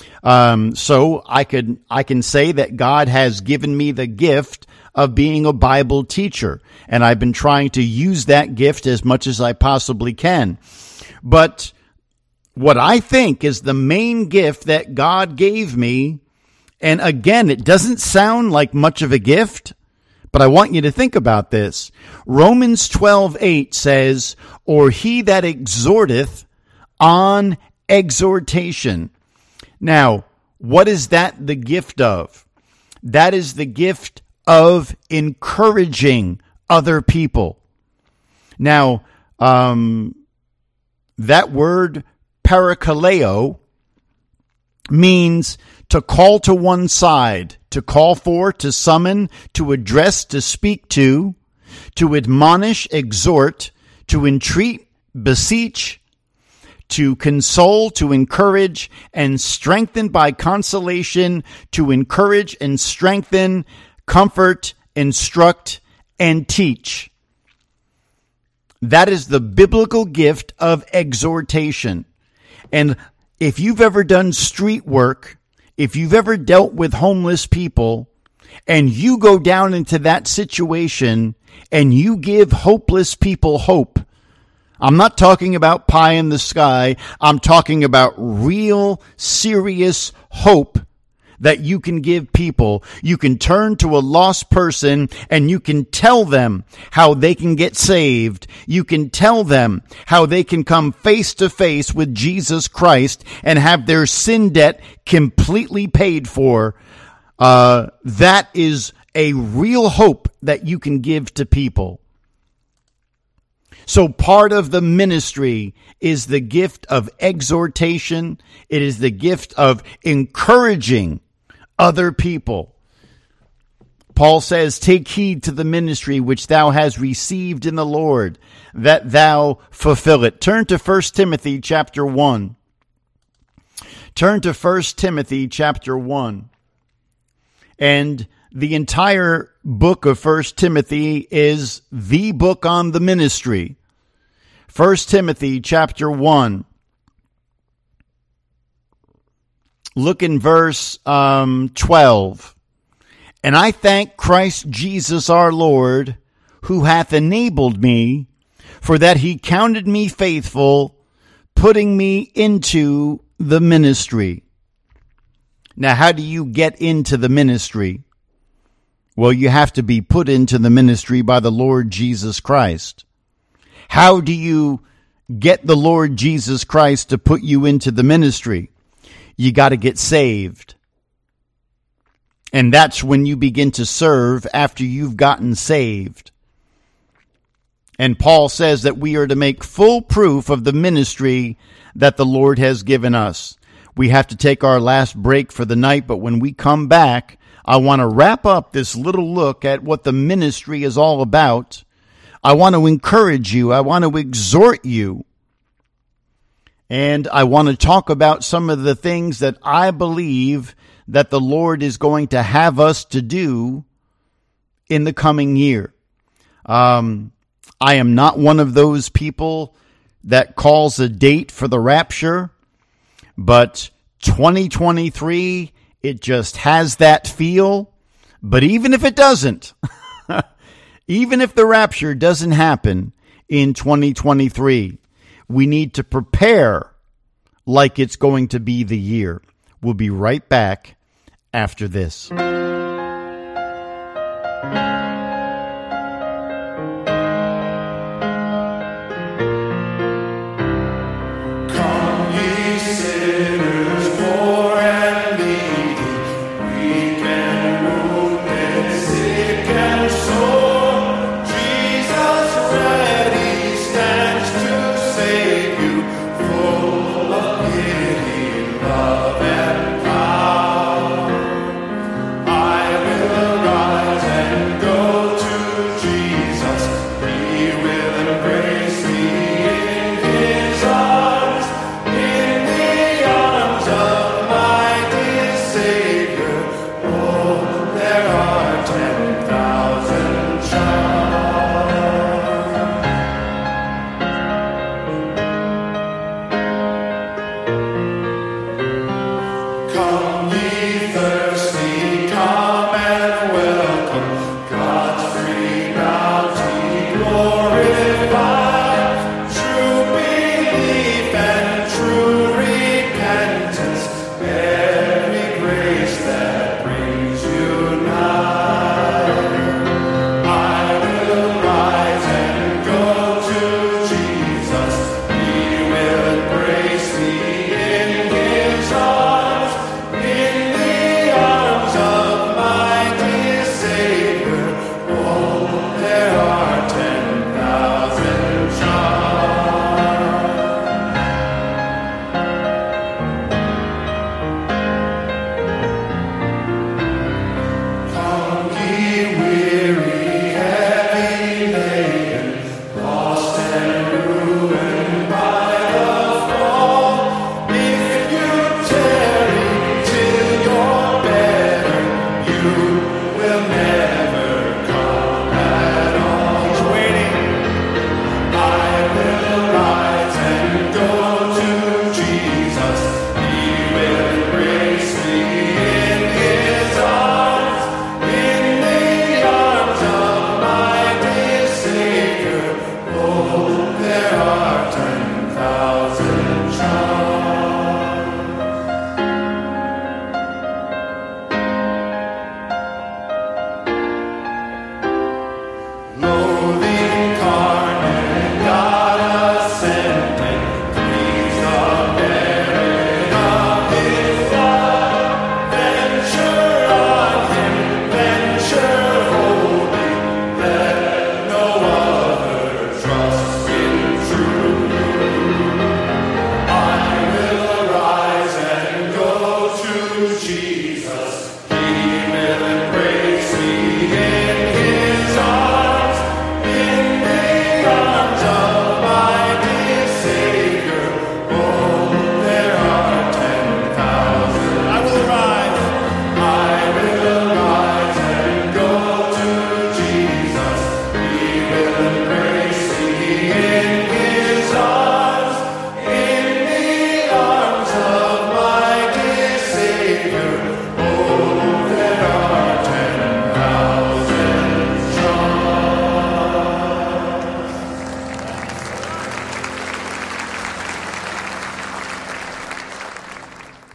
So I can say that God has given me the gift of being a Bible teacher, and I've been trying to use that gift as much as I possibly can. But what I think is the main gift that God gave me, and again, it doesn't sound like much of a gift, but I want you to think about this. Romans 12:8 says, or he that exhorteth on exhortation. Now, what is that the gift of? That is the gift of encouraging other people. Now, that word parakaleo means to call to one side, to call for, to summon, to address, to speak to admonish, exhort, to entreat, beseech, to console, to encourage, and strengthen by consolation, to encourage and strengthen, comfort, instruct, and teach. That is the biblical gift of exhortation. And if you've ever done street work, if you've ever dealt with homeless people, and you go down into that situation and you give hopeless people hope, I'm not talking about pie in the sky. I'm talking about real, serious hope that you can give people. You can turn to a lost person and you can tell them how they can get saved. You can tell them how they can come face to face with Jesus Christ and have their sin debt completely paid for. That is a real hope that you can give to people. So part of the ministry is the gift of exhortation. It is the gift of encouraging other people. Paul says, take heed to the ministry which thou hast received in the Lord, that thou fulfill it. Turn to 1 Timothy chapter 1. Turn to 1 Timothy chapter 1. And the entire book of 1 Timothy is the book on the ministry. 1 Timothy chapter 1. Look in verse 12. And I thank Christ Jesus our Lord, who hath enabled me, for that he counted me faithful, putting me into the ministry. Now, how do you get into the ministry? Well, you have to be put into the ministry by the Lord Jesus Christ. How do you get the Lord Jesus Christ to put you into the ministry? You got to get saved. And that's when you begin to serve after you've gotten saved. And Paul says that we are to make full proof of the ministry that the Lord has given us. We have to take our last break for the night, but when we come back, I want to wrap up this little look at what the ministry is all about. I want to encourage you. I want to exhort you. And I want to talk about some of the things that I believe that the Lord is going to have us to do in the coming year. I am not one of those people that calls a date for the rapture, but 2023, it just has that feel. But even if it doesn't, even if the rapture doesn't happen in 2023, we need to prepare like it's going to be the year. We'll be right back after this. Go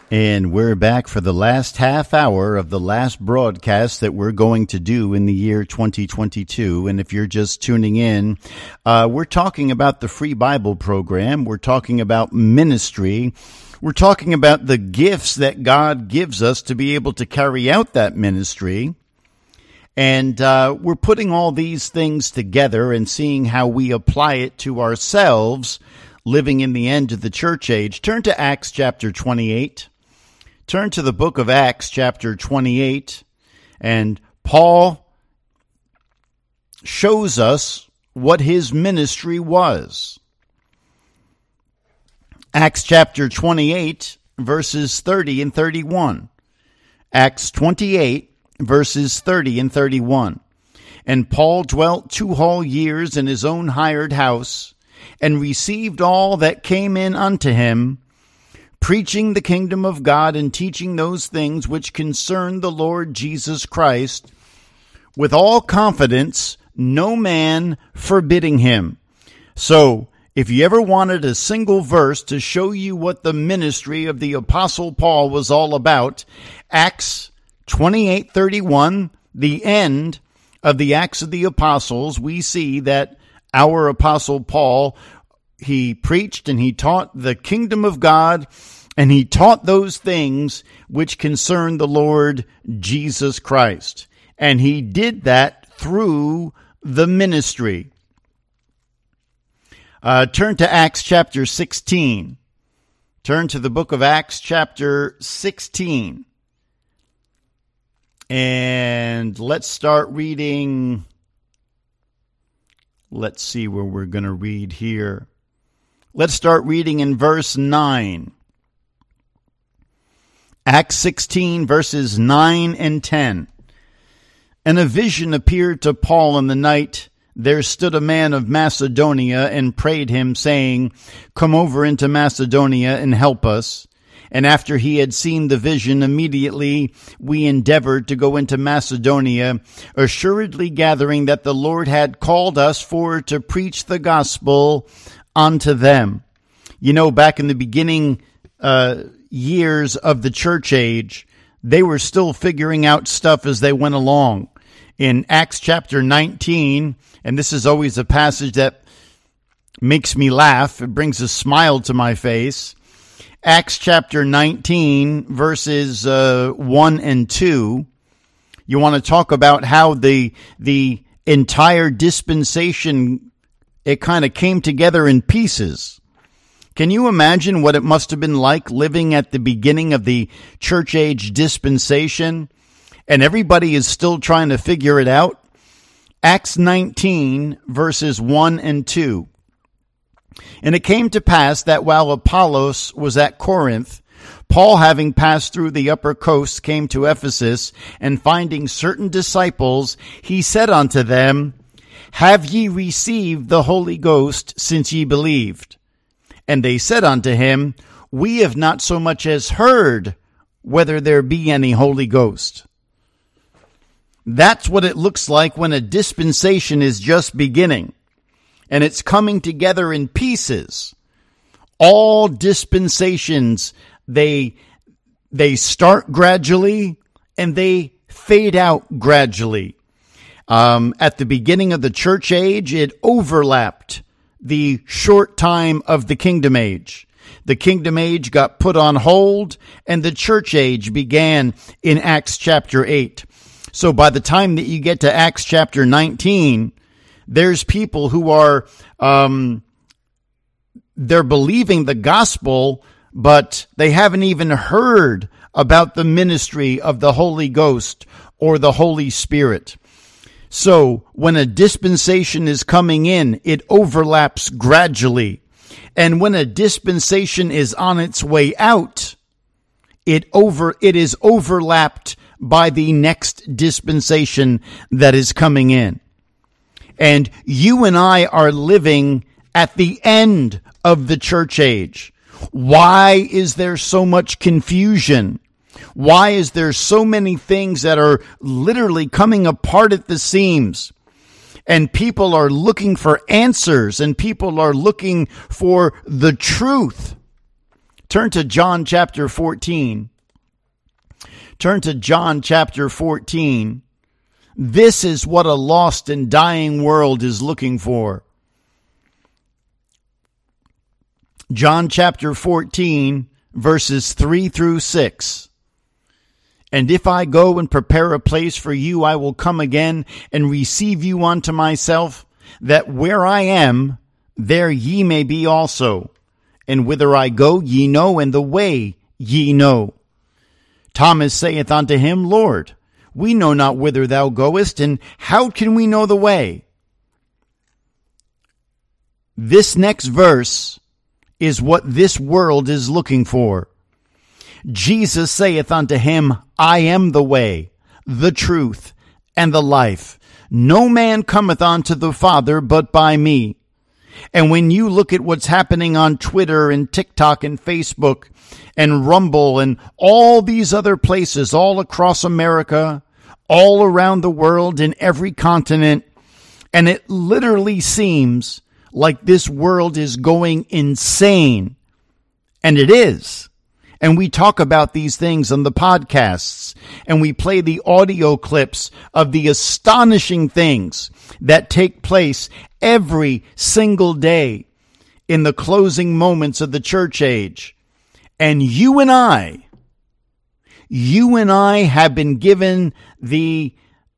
And we're back for the last half hour of the last broadcast that we're going to do in the year 2022. And if you're just tuning in, we're talking about the free Bible program. We're talking about ministry. We're talking about the gifts that God gives us to be able to carry out that ministry. And we're putting all these things together and seeing how we apply it to ourselves living in the end of the church age. Turn to Acts chapter 28. Turn to the book of Acts, chapter 28, and Paul shows us what his ministry was. Acts chapter 28, verses 30 and 31. Acts 28, verses 30 and 31. And Paul dwelt 2 whole years in his own hired house, and received all that came in unto him, preaching the kingdom of God and teaching those things which concern the Lord Jesus Christ, with all confidence, no man forbidding him. So, if you ever wanted a single verse to show you what the ministry of the Apostle Paul was all about, Acts 28:31, the end of the Acts of the Apostles, we see that our Apostle Paul, he preached and he taught the kingdom of God, and he taught those things which concern the Lord Jesus Christ. And he did that through the ministry. Turn to Acts chapter 16. Turn to the book of Acts chapter 16. And let's start reading. Let's see where we're going to read here. Let's start reading in verse 9. Acts 16, verses 9 and 10. And a vision appeared to Paul in the night. There stood a man of Macedonia and prayed him, saying, Come over into Macedonia and help us. And after he had seen the vision, immediately we endeavored to go into Macedonia, assuredly gathering that the Lord had called us for to preach the gospel unto them. You know, back in the beginning years of the church age, they were still figuring out stuff as they went along. In Acts chapter 19, and this is always a passage that makes me laugh, it brings a smile to my face. Acts chapter 19, verses 1 and 2, you want to talk about how the entire dispensation, it kind of came together in pieces. Can you imagine what it must have been like living at the beginning of the church age dispensation, and everybody is still trying to figure it out? Acts 19, verses 1 and 2. And it came to pass that while Apollos was at Corinth, Paul, having passed through the upper coast, came to Ephesus, and finding certain disciples, he said unto them, Have ye received the Holy Ghost since ye believed? And they said unto him, We have not so much as heard whether there be any Holy Ghost. That's what it looks like when a dispensation is just beginning. And it's coming together in pieces. All dispensations, they start gradually and they fade out gradually. At the beginning of the church age, it overlapped the short time of the kingdom age. The kingdom age got put on hold, and the church age began in Acts chapter 8. So by the time that you get to Acts chapter 19, there's people who are, they're believing the gospel, but they haven't even heard about the ministry of the Holy Ghost or the Holy Spirit. So when a dispensation is coming in, it overlaps gradually. And when a dispensation is on its way out, it is overlapped by the next dispensation that is coming in. And you and I are living at the end of the church age. Why is there so much confusion? Why is there so many things that are literally coming apart at the seams? And people are looking for answers, and people are looking for the truth. Turn to John chapter 14. Turn to John chapter 14. This is what a lost and dying world is looking for. John chapter 14, verses 3 through 6. And if I go and prepare a place for you, I will come again and receive you unto myself, that where I am, there ye may be also. And whither I go, ye know, and the way ye know. Thomas saith unto him, Lord, we know not whither thou goest, and how can we know the way? This next verse is what this world is looking for. Jesus saith unto him, I am the way, the truth, and the life. No man cometh unto the Father but by me. And when you look at what's happening on Twitter and TikTok and Facebook and Rumble and all these other places all across America, all around the world, in every continent, and it literally seems like this world is going insane. And it is. And we talk about these things on the podcasts, and we play the audio clips of the astonishing things that take place every single day in the closing moments of the church age. And you and I have been given the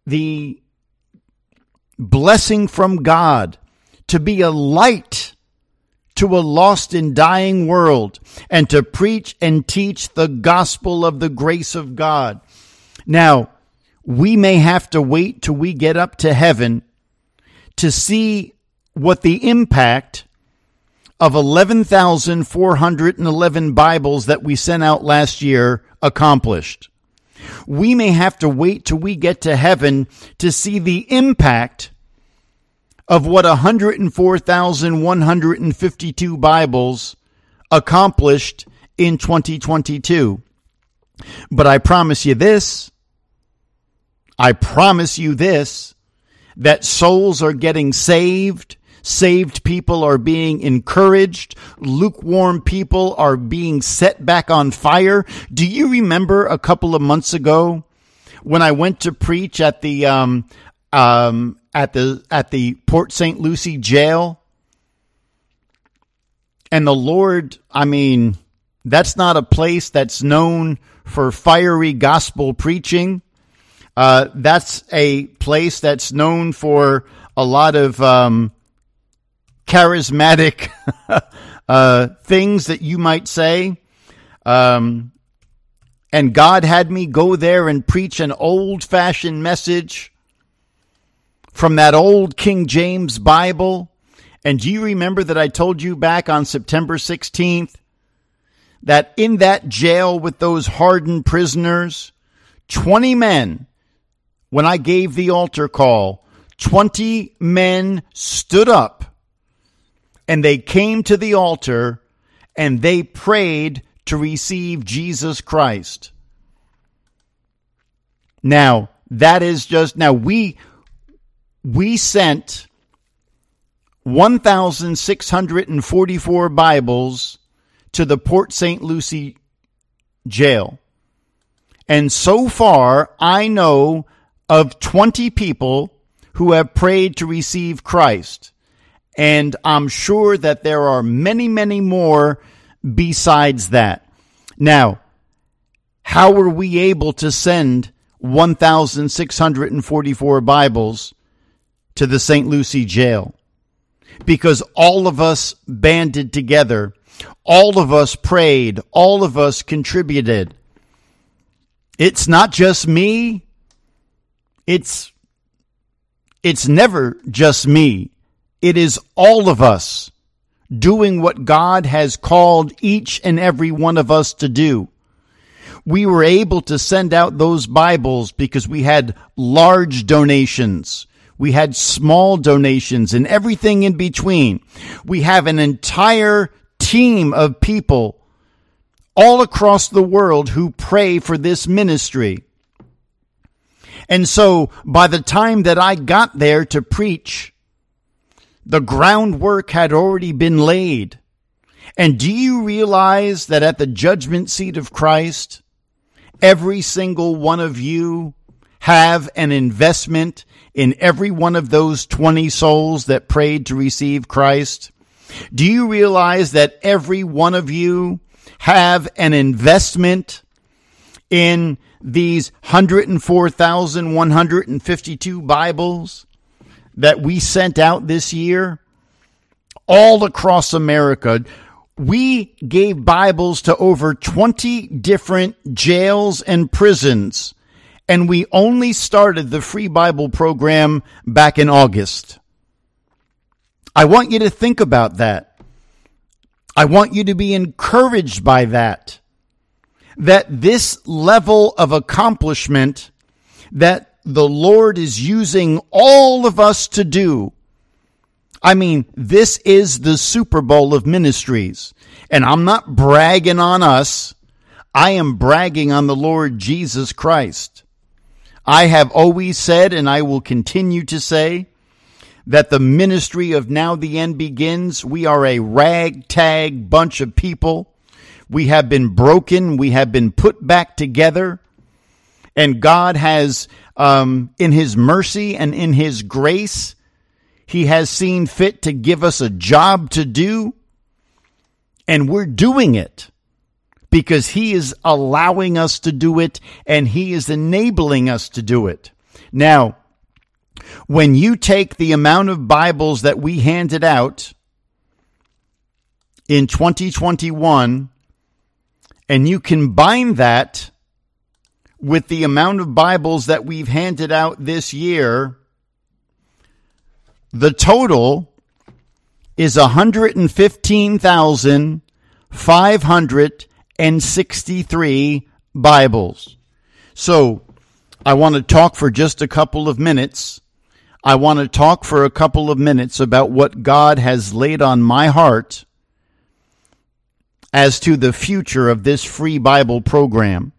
blessing from God to be a light to a lost and dying world, and to preach and teach the gospel of the grace of God. Now, we may have to wait till we get up to heaven to see what the impact of 11,411 Bibles that we sent out last year accomplished. We may have to wait till we get to heaven to see the impact of what 104,152 Bibles accomplished in 2022. But I promise you this, that souls are getting saved, saved people are being encouraged, lukewarm people are being set back on fire. Do you remember a couple of months ago when I went to preach at the Port St. Lucie jail? And the Lord, that's not a place that's known for fiery gospel preaching. That's a place that's known for a lot of charismatic things that you might say. And God had me go there and preach an old-fashioned message from that old King James Bible. And do you remember that I told you back on September 16th that in that jail with those hardened prisoners, 20 men, when I gave the altar call, 20 men stood up and they came to the altar and they prayed to receive Jesus Christ. Now, that is just, now we sent 1,644 Bibles to the Port St. Lucie jail. And so far, I know of 20 people who have prayed to receive Christ. And I'm sure that there are many, many more besides that. Now, how were we able to send 1,644 Bibles to the St. Lucie jail? Because all of us banded together. All of us prayed. All of us contributed. It's not just me. It's never just me. It is all of us doing what God has called each and every one of us to do. We were able to send out those Bibles because we had large donations. We had small donations and everything in between. We have an entire team of people all across the world who pray for this ministry. And so by the time that I got there to preach, the groundwork had already been laid. And do you realize that at the judgment seat of Christ, every single one of you have an investment in every one of those 20 souls that prayed to receive Christ? Do you realize that every one of you have an investment in these 104,152 Bibles that we sent out this year? All across America, we gave Bibles to over 20 different jails and prisons, and we only started the free Bible program back in August. I want you to think about that. I want you to be encouraged by that. That this level of accomplishment that the Lord is using all of us to do. I mean, this is the Super Bowl of ministries. And I'm not bragging on us. I am bragging on the Lord Jesus Christ. I have always said, and I will continue to say, that the ministry of Now the End Begins, we are a ragtag bunch of people. We have been broken. We have been put back together. And God has, in His mercy and in His grace, He has seen fit to give us a job to do. And we're doing it because He is allowing us to do it and He is enabling us to do it. Now, when you take the amount of Bibles that we handed out in 2021 and you combine that with the amount of Bibles that we've handed out this year, the total is 115,563 Bibles. So I want to talk for just a couple of minutes. I want to talk for a couple of minutes about what God has laid on my heart as to the future of this free Bible program.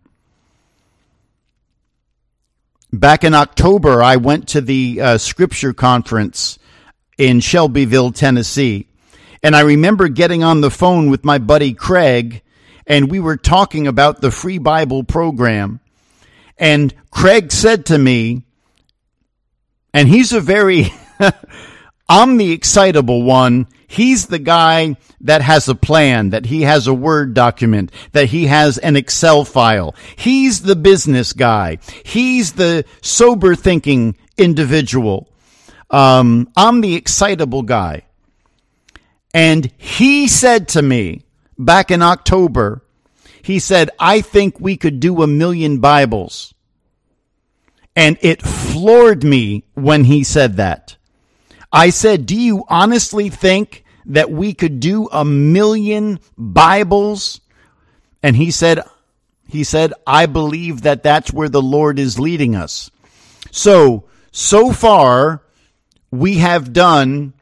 Back in October, I went to the Scripture Conference in Shelbyville, Tennessee. And I remember getting on the phone with my buddy Craig, and we were talking about the free Bible program. And Craig said to me, and he's a very, I'm the excitable one. He's the guy that has a plan, that he has a Word document, that he has an Excel file. He's the business guy. He's the sober thinking individual. I'm the excitable guy. And he said to me back in October, he said, I think we could do 1 million Bibles. And it floored me when he said that. I said, do you honestly think that we could do 1 million Bibles? And he said, I believe that that's where the Lord is leading us. So far, we have done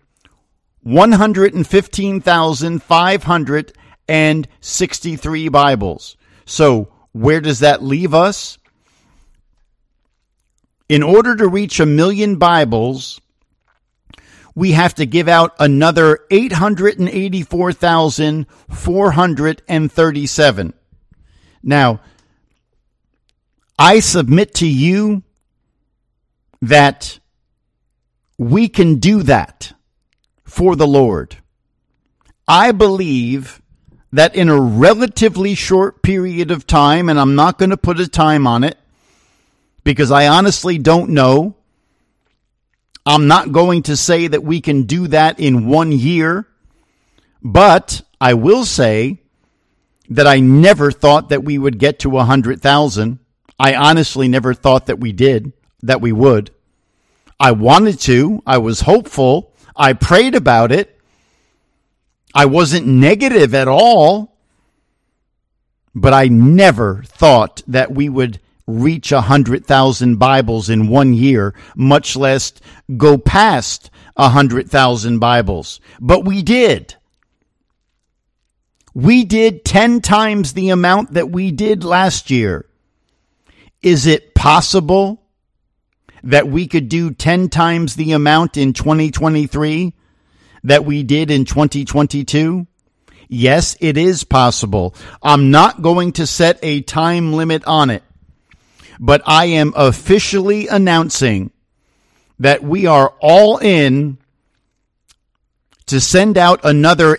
115,563 Bibles. So where does that leave us? In order to reach 1 million Bibles, we have to give out another 884,437. Now, I submit to you that we can do that for the Lord. I believe that in a relatively short period of time, and I'm not going to put a time on it, because I honestly don't know. I'm not going to say that we can do that in 1 year, but I will say that I never thought that we would get to 100,000. I honestly never thought that we would. I wanted to. I was hopeful. I prayed about it. I wasn't negative at all, but I never thought that we would reach 100,000 Bibles in 1 year, much less go past 100,000 Bibles. But we did. We did 10 times the amount that we did last year. Is it possible that we could do 10 times the amount in 2023 that we did in 2022? Yes, it is possible. I'm not going to set a time limit on it, but I am officially announcing that we are all in to send out another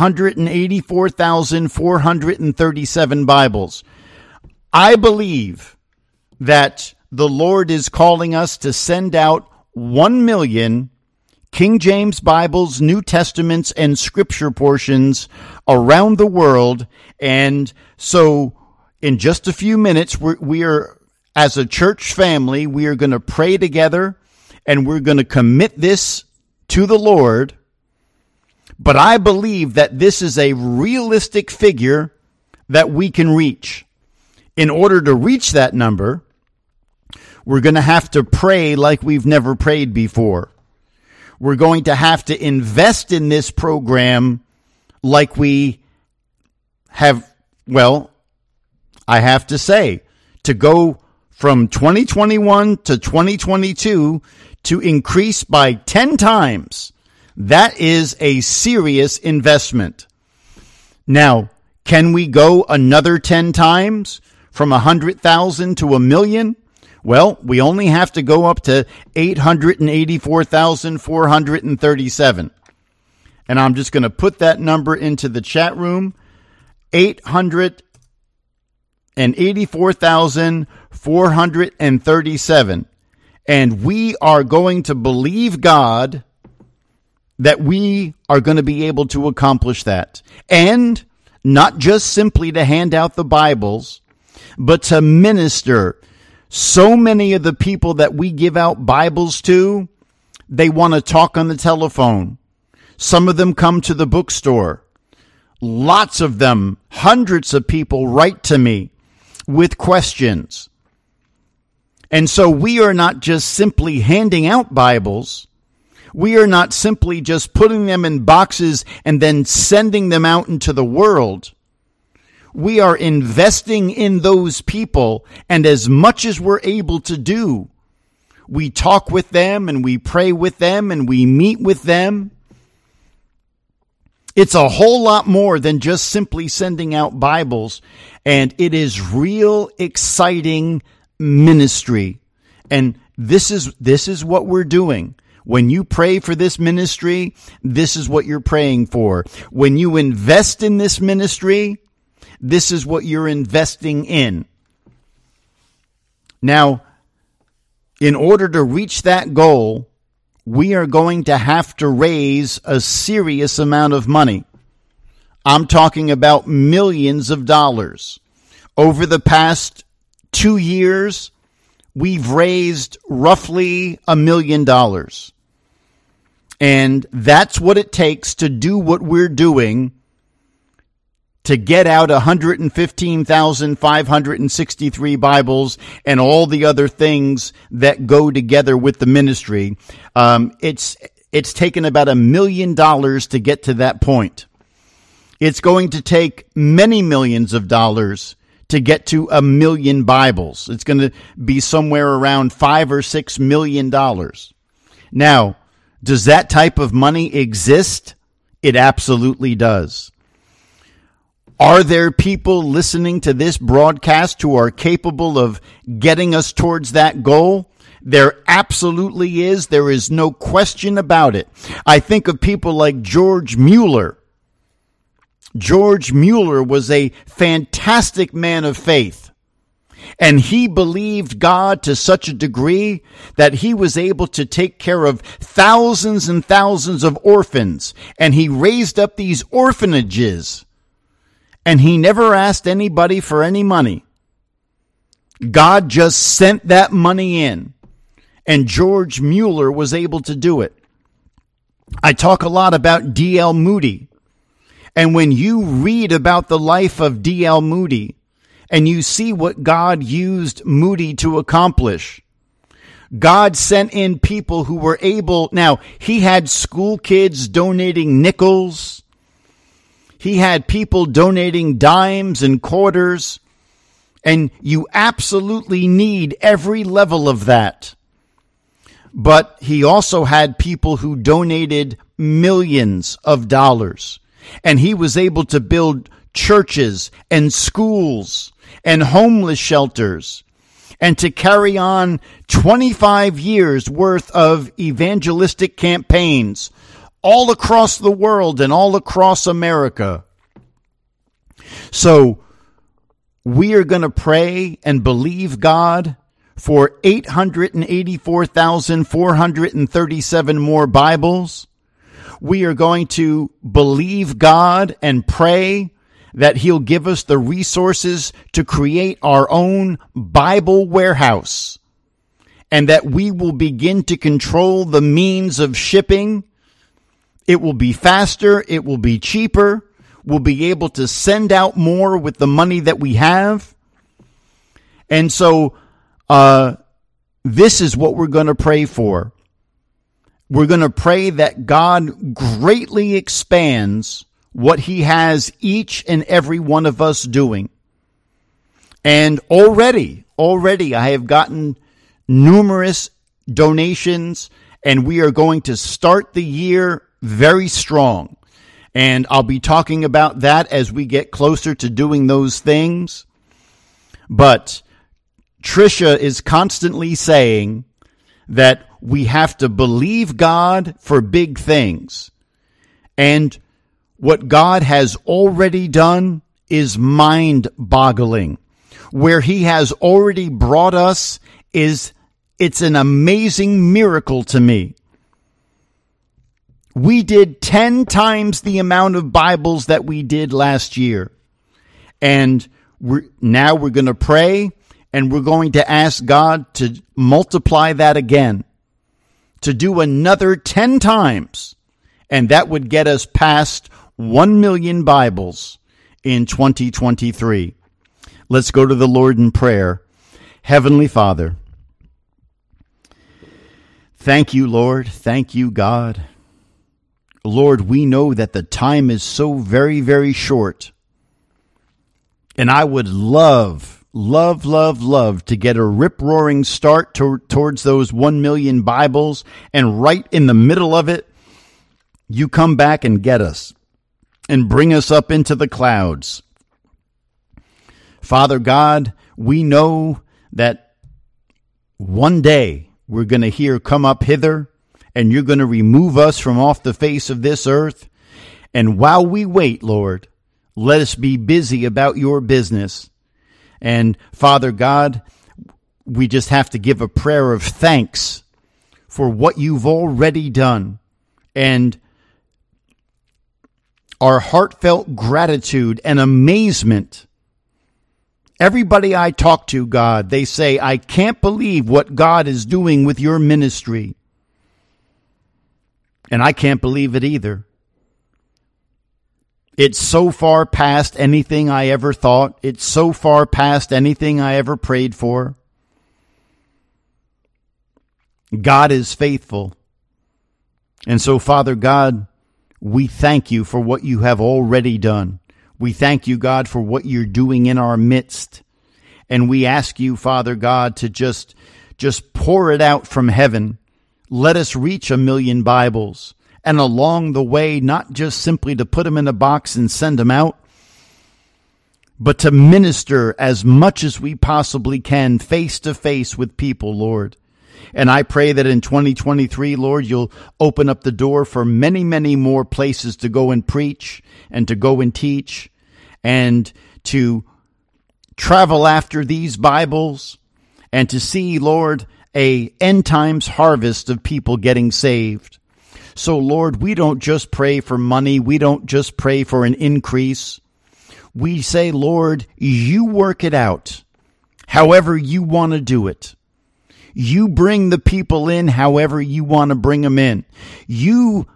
884,437 Bibles. I believe that the Lord is calling us to send out 1 million King James Bibles, New Testaments, and Scripture portions around the world. And so in just a few minutes, we are, as a church family, we are going to pray together and we're going to commit this to the Lord. But I believe that this is a realistic figure that we can reach. In order to reach that number, we're going to have to pray like we've never prayed before. We're going to have to invest in this program like we have, well, I have to say, to go from 2021 to 2022 to increase by 10 times. That is a serious investment. Now, can we go another 10 times from 100,000 to 1 million? Well, we only have to go up to 884,437. And I'm just going to put that number into the chat room. 884,437. And we are going to believe God that we are going to be able to accomplish that. And not just simply to hand out the Bibles, but to minister. So many of the people that we give out Bibles to, they want to talk on the telephone. Some of them come to the bookstore. Lots of them, hundreds of people write to me with questions. And so we are not just simply handing out Bibles. We are not simply just putting them in boxes and then sending them out into the world. We are investing in those people, and as much as we're able to do, we talk with them and we pray with them and we meet with them. It's a whole lot more than just simply sending out Bibles, and it is real exciting ministry. And this is what we're doing. When you pray for this ministry, this is what you're praying for. When you invest in this ministry, this is what you're investing in. Now, in order to reach that goal, we are going to have to raise a serious amount of money. I'm talking about millions of dollars. Over the past 2 years, we've raised roughly $1 million. And that's what it takes to do what we're doing, to get out 115,563 Bibles and all the other things that go together with the ministry. It's taken about $1 million to get to that point. It's going to take many millions of dollars to get to 1 million Bibles. It's going to be somewhere around $5 or $6 million. Now, does that type of money exist? It absolutely does. Are there people listening to this broadcast who are capable of getting us towards that goal? There absolutely is. There is no question about it. I think of people like George Mueller. George Mueller was a fantastic man of faith. And he believed God to such a degree that he was able to take care of thousands and thousands of orphans. And he raised up these orphanages. And he never asked anybody for any money. God just sent that money in. And George Mueller was able to do it. I talk a lot about D.L. Moody. And when you read about the life of D.L. Moody, and you see what God used Moody to accomplish, God sent in people who were able. Now, he had school kids donating nickels. He had people donating dimes and quarters. And you absolutely need every level of that. But he also had people who donated millions of dollars. And he was able to build churches and schools and homeless shelters, and to carry on 25 years worth of evangelistic campaigns all across the world and all across America. So we are going to pray and believe God for 884,437 more Bibles. We are going to believe God and pray that he'll give us the resources to create our own Bible warehouse, and that we will begin to control the means of shipping. It will be faster. It will be cheaper. We'll be able to send out more with the money that we have. And so, this is what we're going to pray for. We're going to pray that God greatly expands what he has each and every one of us doing. And already I have gotten numerous donations, and we are going to start the year very strong. And I'll be talking about that as we get closer to doing those things. But Tricia is constantly saying that we have to believe God for big things. And what God has already done is mind-boggling. Where he has already brought us it's an amazing miracle to me. We did 10 times the amount of Bibles that we did last year. And now we're going to pray, and we're going to ask God to multiply that again, to do another 10 times. And that would get us past 1 million Bibles in 2023. Let's go to the Lord in prayer. Heavenly Father, thank you, Lord. Thank you, God. Lord, we know that the time is so very, very short. And I would love to get a rip-roaring start towards those 1 million Bibles. And right in the middle of it, you come back and get us and bring us up into the clouds. Father God, we know that one day we're going to hear, "Come up hither," and you're going to remove us from off the face of this earth. And while we wait, Lord, let us be busy about your business. And Father God, we just have to give a prayer of thanks for what you've already done, and our heartfelt gratitude and amazement. Everybody I talk to, God, they say, "I can't believe what God is doing with your ministry." And I can't believe it either. It's so far past anything I ever thought. It's so far past anything I ever prayed for. God is faithful. And so, Father God, we thank you for what you have already done. We thank you, God, for what you're doing in our midst. And we ask you, Father God, to just pour it out from heaven. Let us reach 1 million Bibles. And along the way, not just simply to put them in a box and send them out, but to minister as much as we possibly can face to face with people, Lord. And I pray that in 2023, Lord, you'll open up the door for many, many more places to go and preach and to go and teach and to travel after these Bibles and to see, Lord, a end times harvest of people getting saved. So, Lord, we don't just pray for money. We don't just pray for an increase. We say, Lord, you work it out however you want to do it. You bring the people in however you want to bring them in. You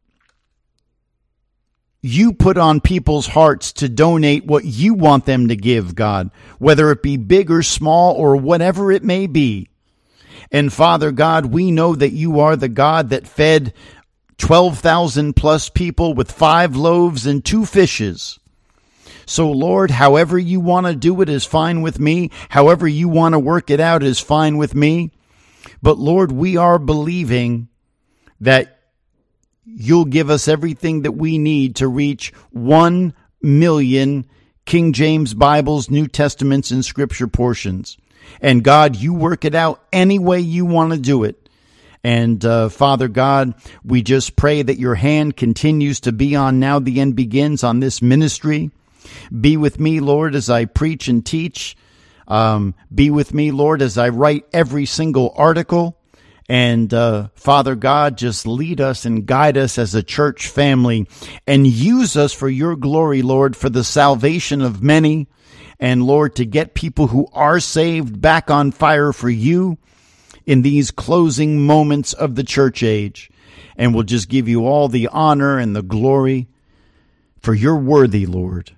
put on people's hearts to donate what you want them to give, God, whether it be big or small or whatever it may be. And Father God, we know that you are the God that fed 12,000 plus people with 5 loaves and 2 fishes. So, Lord, however you want to do it is fine with me. However you want to work it out is fine with me. But, Lord, we are believing that you'll give us everything that we need to reach 1 million King James Bibles, New Testaments, and Scripture portions. And God, you work it out any way you want to do it. And Father God, we just pray that your hand continues to be on Now the End Begins on this ministry. Be with me, Lord, as I preach and teach. Be with me, Lord, as I write every single article. And Father God, just lead us and guide us as a church family and use us for your glory, Lord, for the salvation of many. And Lord, to get people who are saved back on fire for you in these closing moments of the church age. And we'll just give you all the honor and the glory, for you're worthy, Lord.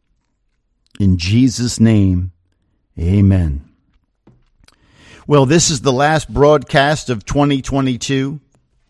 In Jesus' name, amen. Well, this is the last broadcast of 2022.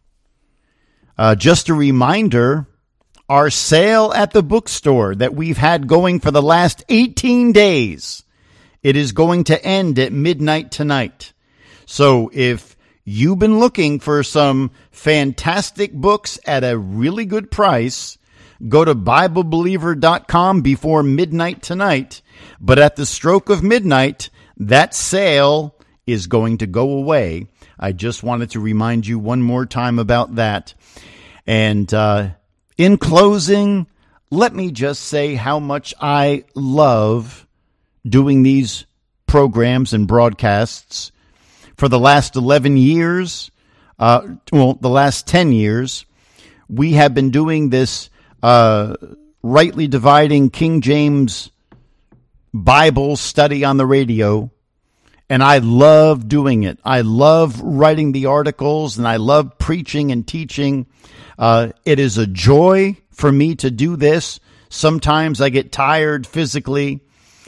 Just a reminder, our sale at the bookstore that we've had going for the last 18 days, it is going to end at midnight tonight. So if you've been looking for some fantastic books at a really good price, go to BibleBeliever.com before midnight tonight. But at the stroke of midnight, that sale is going to go away. I just wanted to remind you one more time about that. And in closing, let me just say how much I love doing these programs and broadcasts. For the last 11 years, the last 10 years, we have been doing this rightly dividing King James Bible study on the radio. And I love doing it. I love writing the articles, and I love preaching and teaching. It is a joy for me to do this. Sometimes I get tired physically,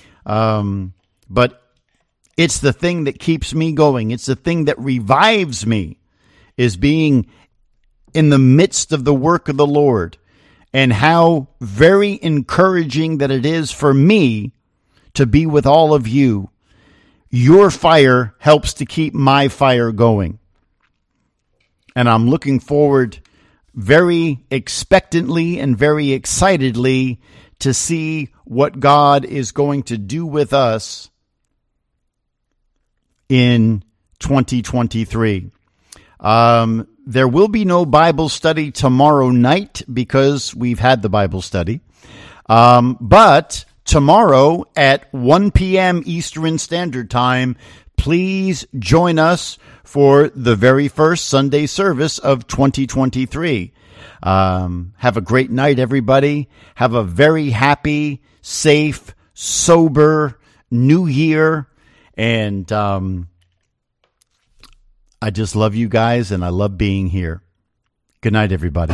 but it's the thing that keeps me going. It's the thing that revives me, is being in the midst of the work of the Lord, and how very encouraging that it is for me to be with all of you. Your fire helps to keep my fire going. And I'm looking forward very expectantly and very excitedly to see what God is going to do with us in 2023. There will be no Bible study tomorrow night because we've had the Bible study. But tomorrow at 1 p.m. Eastern Standard Time, please join us for the very first Sunday service of 2023. Have a great night, everybody. Have a very happy, safe, sober new year. And I just love you guys, and I love being here. Good night, everybody.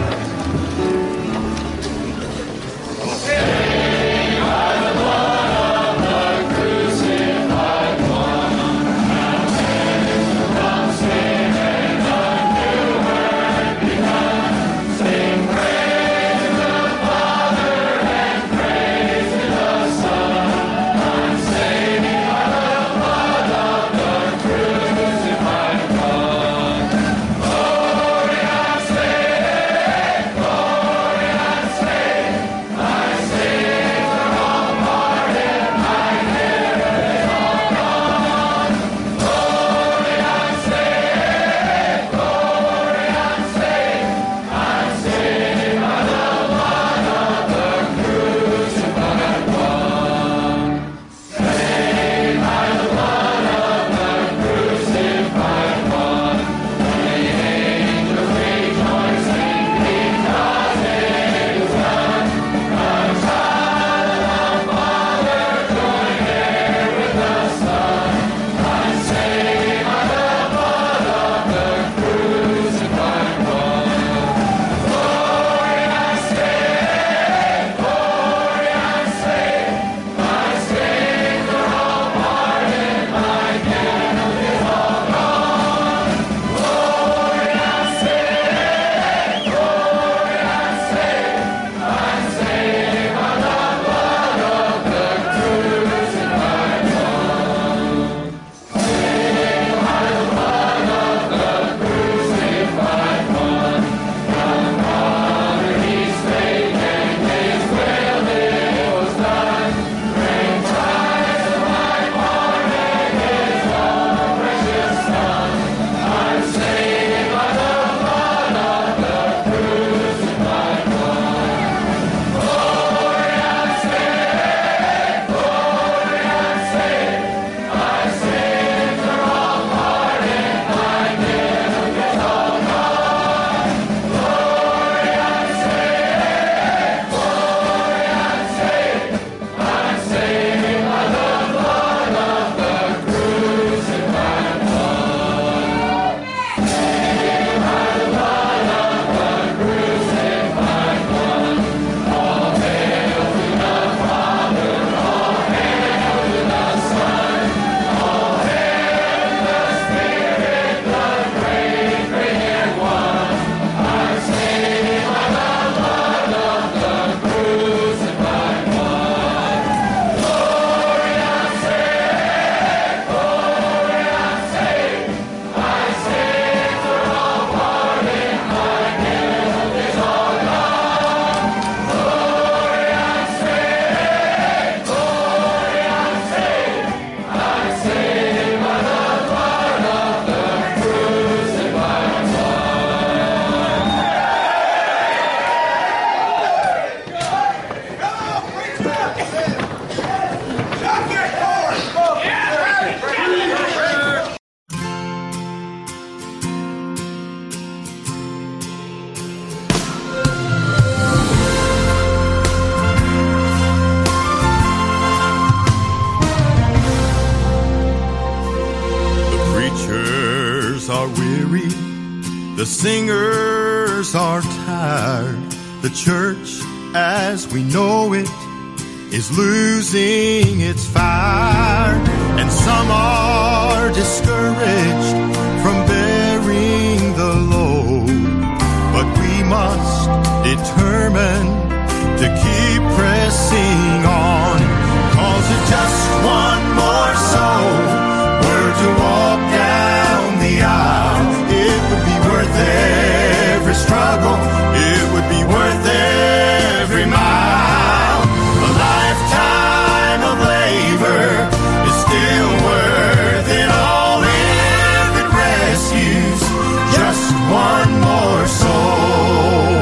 The singers are tired. The church as we know it is losing its fire, and some are discouraged from bearing the load. But we must determine to keep pressing on, 'cause if just one more soul were to walk down the aisle, it would be worth every struggle, it would be worth every mile. A lifetime of labor is still worth it all if it rescues just one more soul.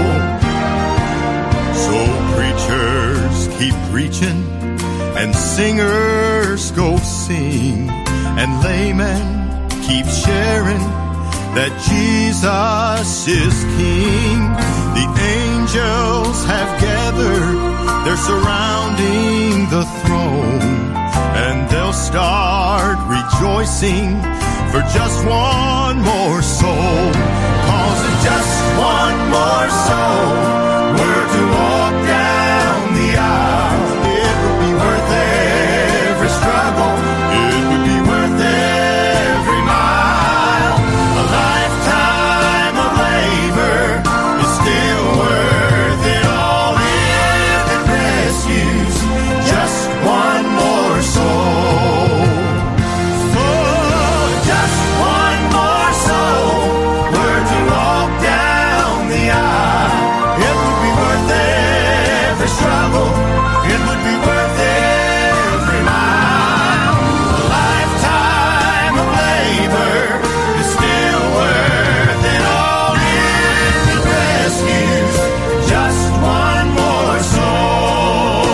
So preachers keep preaching and singers go sing, and laymen keep sharing that Jesus is King. The angels have gathered, they're surrounding the throne, and they'll start rejoicing for just one more soul. 'Cause if just one more soul were to walk down the aisle, it would be worth every struggle, it would be worth every mile. A lifetime of labor is still worth it all if it rescues just one more soul. For just one more soul were to walk down the aisle, it would be worth every struggle, it would be worth every mile. A lifetime of labor is still worth it all if it rescues just one more soul.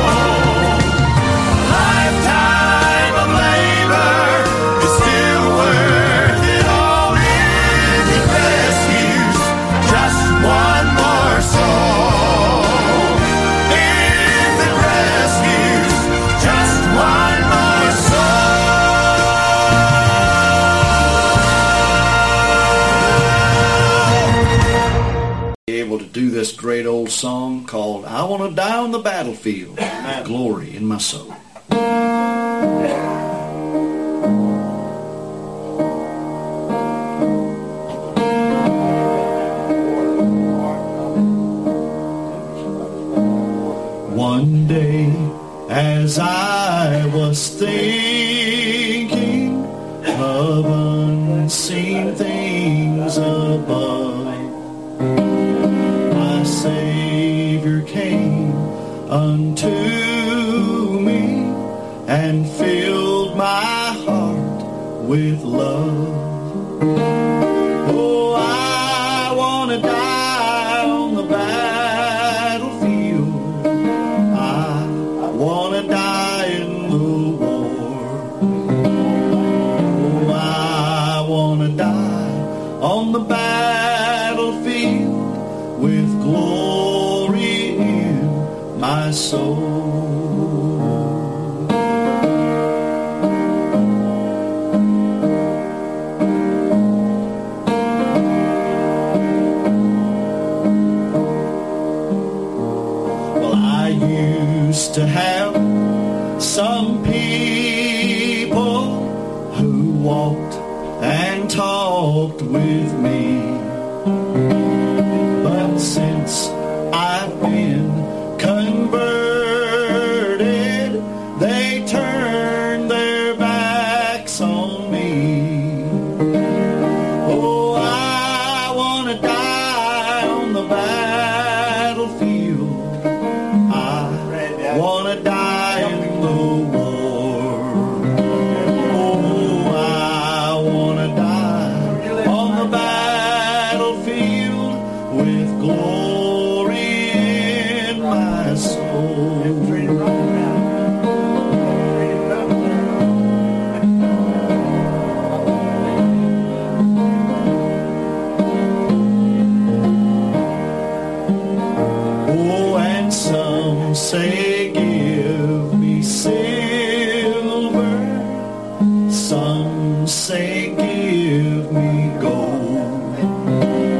A lifetime of labor is still worth it all if it rescues just one more soul. If it rescues just one more Be able to do this great old song called I Want to Die on the Battlefield, Glory in My Soul. One day as I was thinking of unseen things above, my Savior came unto me and filled my heart with love. Oh, I want to die on the battlefield. I want to die in the war. Oh, I want to die on the battlefield with glory in my soul. Well, I used to have some people who walked and talked with me. But since I've been converted, they turn their backs on me. Oh, I want to die on the battlefield. I want to die in the war. Oh, I want to die on the battlefield with glory in my soul. Oh, and some say give me silver, some say give me gold.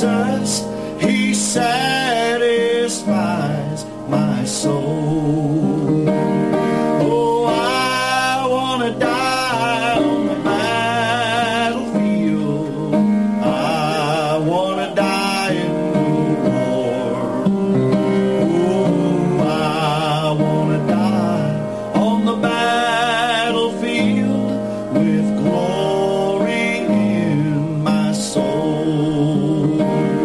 Jesus, He satisfies my soul. Oh, I want to die on the battlefield. I want to die in the war. Oh, I want to die on the battlefield with glory in my soul.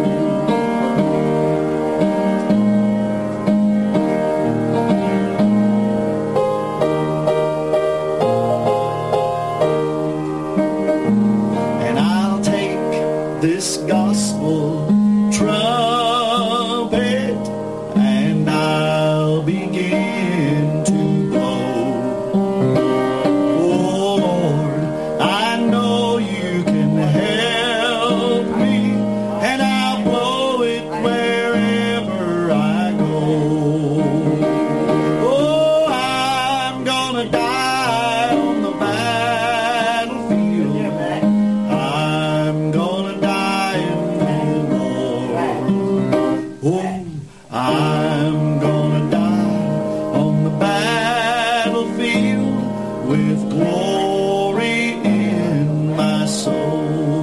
And I'll take this gospel trumpet and I'll begin to blow. Oh Lord, I know you can help me, and I'll blow it wherever I go. Oh, I'm gonna die on the battlefield. I'm gonna die in the war. Oh, I'm gonna die on the battlefield with glory in my soul.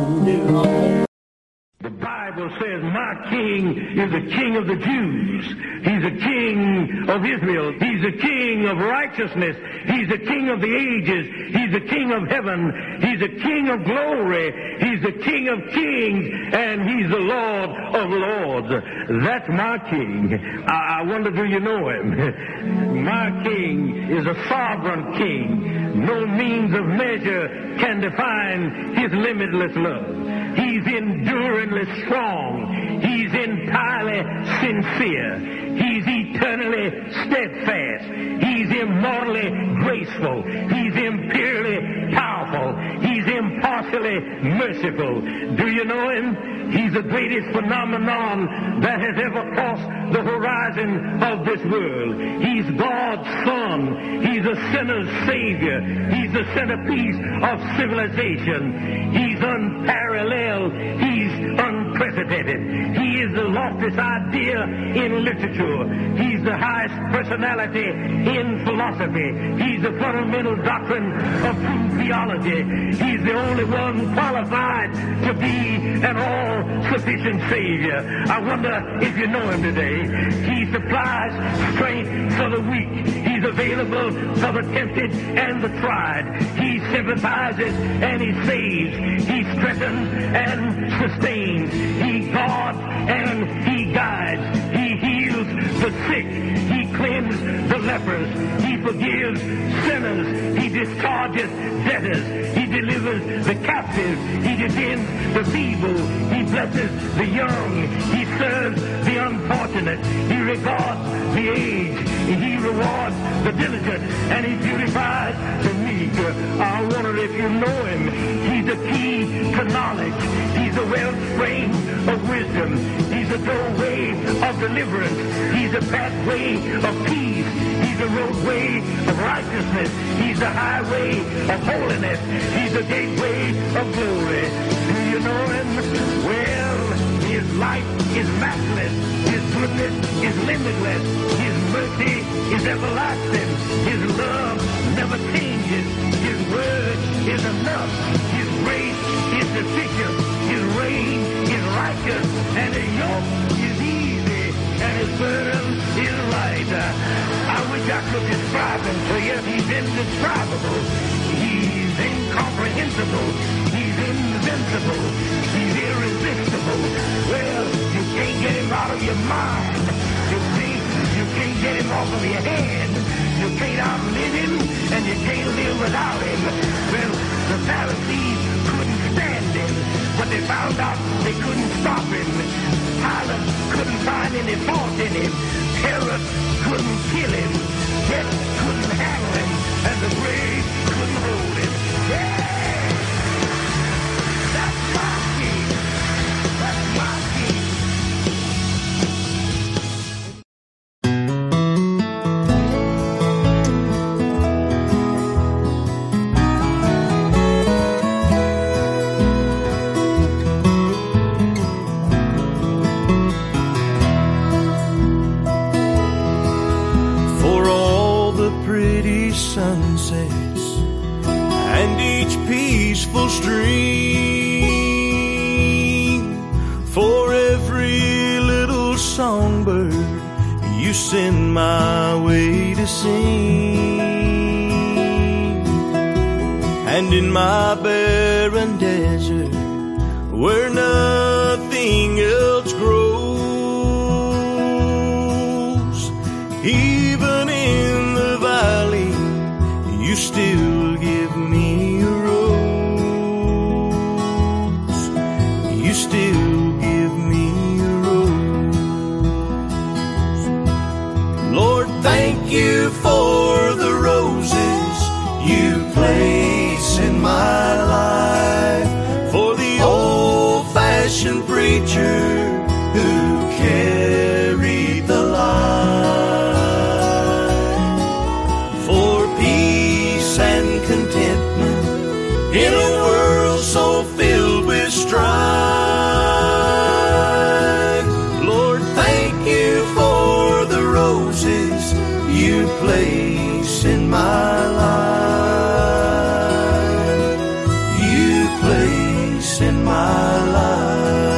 The Bible says my king is the king of the Jews. He's the king of Israel. He's the king of righteousness. He's the king of the ages. He's the king of heaven. He's the king of glory. He's the king of kings. And he's the Lord of lords. That's my king. I wonder, do you know him? My king is a sovereign king. No means of measure can define his limitless love. He's enduringly strong. He's entirely sincere. He's eternally steadfast. He's immortally graceful. He's imperially powerful. He's impartially merciful. Do you know him? He's the greatest phenomenon that has ever crossed the horizon of this world. He's God's Son. He's a sinner's Savior. He's the centerpiece of civilization. He's unparalleled. He's unprecedented. He is the loftiest idea in literature. He's the highest personality in philosophy. He's the fundamental doctrine of true theology. He's the only one qualified to be an all-sufficient Savior. I wonder if you know him today. He supplies strength for the weak. He's available for the tempted and the tried. He sympathizes and he saves. He strengthens and sustains. He guards and he guides. He heals the sick. He cleanses the lepers. He forgives sinners. He discharges debtors. He delivers the captive. He defends the feeble. He blesses the young. He serves the unfortunate. He regards the aged. He rewards the diligent. And he beautifies the meek. I wonder if you know him. He's the key to knowledge. He's the wellspring of wisdom. He's the doorway of deliverance. He's the pathway of peace. He's the roadway of righteousness. He's the highway of holiness. He's the gateway of glory. Do you know him? Well, his life is matchless. His goodness is limitless. His mercy is everlasting. His love never changes. His word is enough. His grace is sufficient. His reign is righteous. And his yoke is easy. And his burden is light. I wish I could describe him to you. He's indescribable. He's incomprehensible. He's invincible. He's irresistible. Well, you can't get him out of your mind. You can't get him off of your head. You can't outlive him, and you can't live without him. Well, the Pharisees couldn't stand him, but they found out they couldn't stop him. Pilate couldn't find any fault in him. Herod couldn't kill him. Death couldn't handle him, and the grave couldn't hold him. Yeah! That's my king. That's my king. sunsets and each peaceful stream. For every little songbird you send my way to sing. And in my barren desert, where nothing else grows, even in the valley, you still give me a rose. You still give me a rose. Lord, thank you for the roses you place in my life, for the old-fashioned preacher who carried the light, for peace and contentment in a world so filled with strife. Lord, thank you for the roses you place in my life. You place in my life.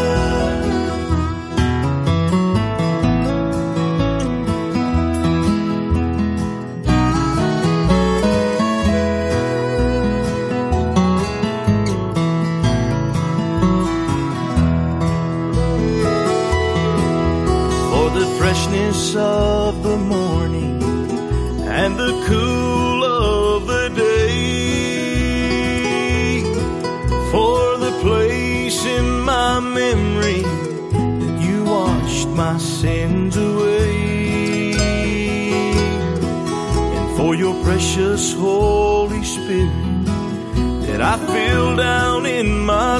For the freshness of the morning and the cool of the day, for the place in my memory that you washed my sins away, and for your precious Holy Spirit that I feel down in my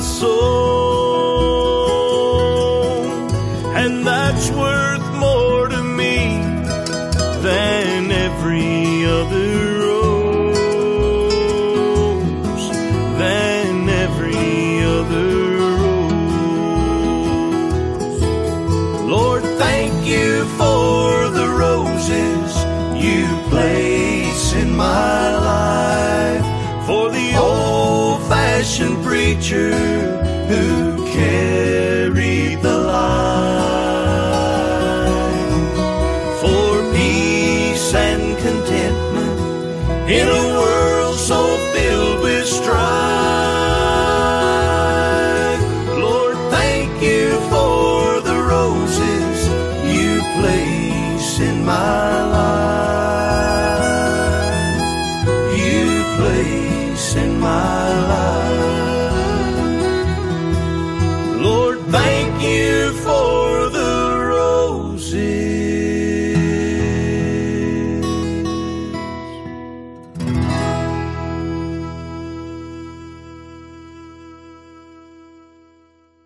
soul. And that's worth more to me than every other rose, than every other rose. Lord, thank you for the roses you place in my life, for the old-fashioned preacher who carried the light, for peace and contentment in a world so filled with strife. Lord, thank you for the roses you place in my life. You place in my life. Lord, thank you